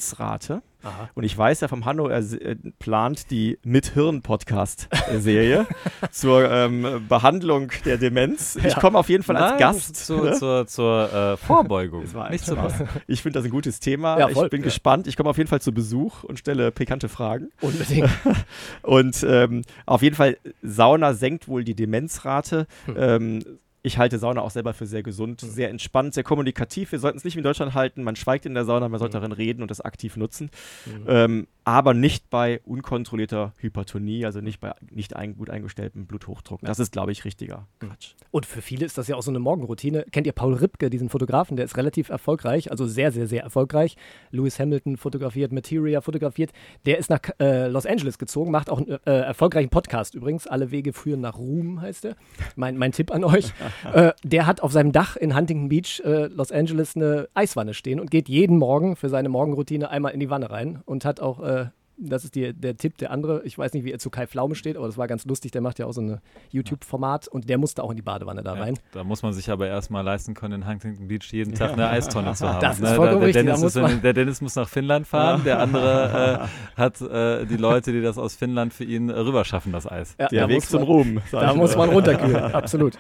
Demenzrate. Aha. Und ich weiß ja vom Hanno, er äh, plant die Mit-Hirn-Podcast-Serie zur ähm, Behandlung der Demenz. Ich Ja. komme auf jeden Fall als Nein, Gast. Zur, ne? zur, zur äh, Vorbeugung. Das war ein Nicht zur Spaß. Ich finde das ein gutes Thema. Ja, voll. Ich bin Ja. gespannt. Ich komme auf jeden Fall zu Besuch und stelle pikante Fragen. Unbedingt. Und ähm, auf jeden Fall, Sauna senkt wohl die Demenzrate. Hm. Ähm, ich halte Sauna auch selber für sehr gesund, sehr entspannt, sehr kommunikativ. Wir sollten es nicht wie in Deutschland halten. Man schweigt in der Sauna, man sollte Mhm. darin reden und das aktiv nutzen. Mhm. Ähm, aber nicht bei unkontrollierter Hypertonie, also nicht bei nicht ein, gut eingestelltem Bluthochdruck. Das ist, glaube ich, richtiger Quatsch. Und für viele ist das ja auch so eine Morgenroutine. Kennt ihr Paul Ripke, diesen Fotografen? Der ist relativ erfolgreich, also sehr, sehr, sehr erfolgreich. Lewis Hamilton fotografiert, Materia fotografiert. Der ist nach äh, Los Angeles gezogen, macht auch einen äh, erfolgreichen Podcast übrigens. Alle Wege führen nach Ruhm, heißt der. Mein, mein Tipp an euch. äh, der hat auf seinem Dach in Huntington Beach, äh, Los Angeles, eine Eiswanne stehen und geht jeden Morgen für seine Morgenroutine einmal in die Wanne rein und hat auch äh, das ist die, der Tipp, der andere, ich weiß nicht, wie er zu Kai Pflaume steht, aber das war ganz lustig, der macht ja auch so ein YouTube-Format und der musste auch in die Badewanne da rein. Ja, da muss man sich aber erstmal leisten können, in Huntington Beach jeden Tag eine Eistonne zu haben. Das ist ne? vollkommen der, richtig, Dennis da muss ist man- in, der Dennis muss nach Finnland fahren, der andere äh, hat äh, die Leute, die das aus Finnland für ihn äh, rüberschaffen, das Eis. Ja, Der da Weg muss zum man- Ruhm. sag Da ich muss nur. man runterkühlen, absolut.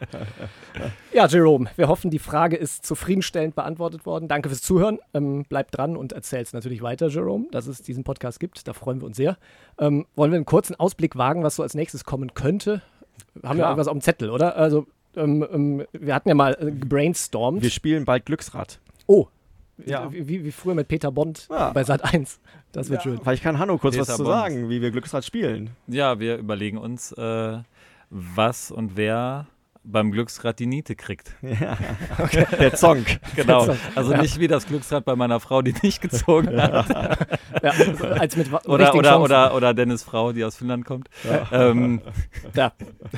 Ja, Jerome, wir hoffen, die Frage ist zufriedenstellend beantwortet worden. Danke fürs Zuhören. Ähm, bleibt dran und erzähl's natürlich weiter, Jerome, dass es diesen Podcast gibt. Da freuen wir uns sehr. Ähm, wollen wir einen kurzen Ausblick wagen, was so als nächstes kommen könnte? Haben wir Klar. irgendwas auf dem Zettel, oder? Also, ähm, ähm, wir hatten ja mal äh, gebrainstormt. Wir spielen bald Glücksrad. oh, Ja. wie, wie, wie früher mit Peter Bond Ja. bei Sat eins. Das wird schön. Vielleicht kann Hanno kurz was Peter zu Bond. sagen, wie wir Glücksrad spielen. Ja, wir überlegen uns, äh, was und wer beim Glücksrad die Niete kriegt. Der Zonk. Genau. Zonk. Also Ja. nicht wie das Glücksrad bei meiner Frau, die nicht gezogen hat. Ja, als mit wa- Oder, richtigen oder, Chancen. oder, oder Dennis Frau, die aus Finnland kommt. Ähm, Ja.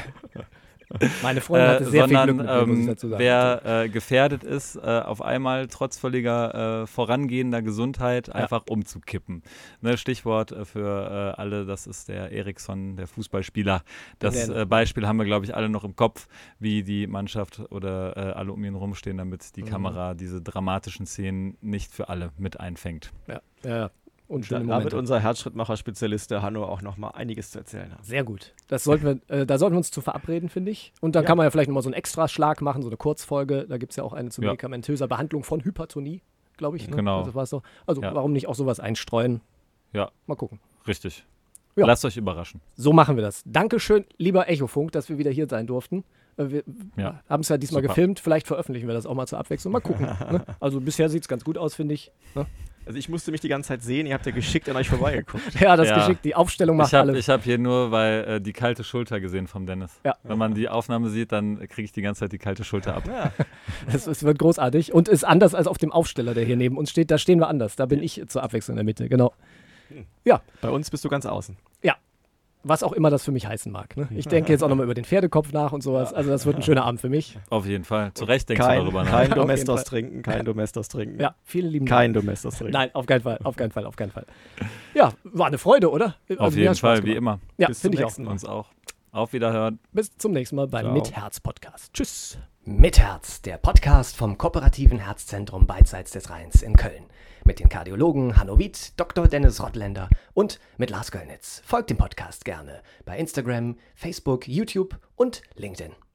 Meine Freundin äh, hatte sehr sondern viel Glück mit mir, muss ich ähm, dazu sagen. wer äh, gefährdet ist, äh, auf einmal trotz völliger äh, vorangehender Gesundheit einfach umzukippen. Ne, Stichwort äh, für äh, alle, das ist der Eriksson, der Fußballspieler. Das Der- äh, Beispiel haben wir, glaube ich, alle noch im Kopf, wie die Mannschaft oder äh, alle um ihn rumstehen, damit die Mhm. Kamera diese dramatischen Szenen nicht für alle mit einfängt. Ja, ja, ja. Und Da, schöne da wird Momente. unser Herzschrittmacher-Spezialist, der Hanno, auch noch mal einiges zu erzählen haben. Sehr gut. Das sollten wir, äh, da sollten wir uns zu verabreden, finde ich. Und dann Ja. kann man ja vielleicht nochmal so einen Extraschlag machen, so eine Kurzfolge. Da gibt es ja auch eine zu Ja. medikamentöser Behandlung von Hypertonie, glaube ich. Ne? Genau. Also, war's so. also Ja. warum nicht auch sowas einstreuen? Ja. Mal gucken. Richtig. Ja. Lasst euch überraschen. So machen wir das. Dankeschön, lieber Echofunk, dass wir wieder hier sein durften. Äh, Wir Ja. haben es ja diesmal Super. gefilmt. Vielleicht veröffentlichen wir das auch mal zur Abwechslung. Mal gucken. Ne? Also bisher sieht es ganz gut aus, finde ich. Ne? Also ich musste mich die ganze Zeit sehen, ihr habt ja geschickt an euch vorbeigeguckt. Ja, das Ja. geschickt. Die Aufstellung macht Ich habe alles. hab hier nur weil, äh, die kalte Schulter gesehen vom Dennis. Ja. Wenn man die Aufnahme sieht, dann kriege ich die ganze Zeit die kalte Schulter ab. Ja. Es, es wird großartig und ist anders als auf dem Aufsteller, der hier neben uns steht. Da stehen wir anders. Da bin ich zur Abwechslung in der Mitte, genau. Ja, Bei uns bist du ganz außen. was auch immer das für mich heißen mag. Ne? Ich denke jetzt auch nochmal über den Pferdekopf nach und sowas. Also das wird ein schöner Abend für mich. Auf jeden Fall. Zu Recht denkst Kein, du darüber nach. kein Auf jeden Domestos Fall. trinken, kein Domestos trinken. Ja, vielen lieben Dank. Kein Domestos trinken. Nein, auf keinen Fall, auf keinen Fall, auf keinen Fall. Ja, war eine Freude, oder? Also, Auf mir jeden hat's Spaß Fall, wie gemacht. immer. Ja, Bis zum finde ich auch. nächsten Mal. Uns auch. Auf Wiederhören. Bis zum nächsten Mal beim Ciao. Mit-Herz-Podcast. Tschüss. Mit Herz, der Podcast vom Kooperativen Herzzentrum Beidseits des Rheins in Köln. Mit den Kardiologen Hanno Wied, Doktor Dennis Rottländer und mit Lars Göllnitz. Folgt dem Podcast gerne bei Instagram, Facebook, YouTube und LinkedIn.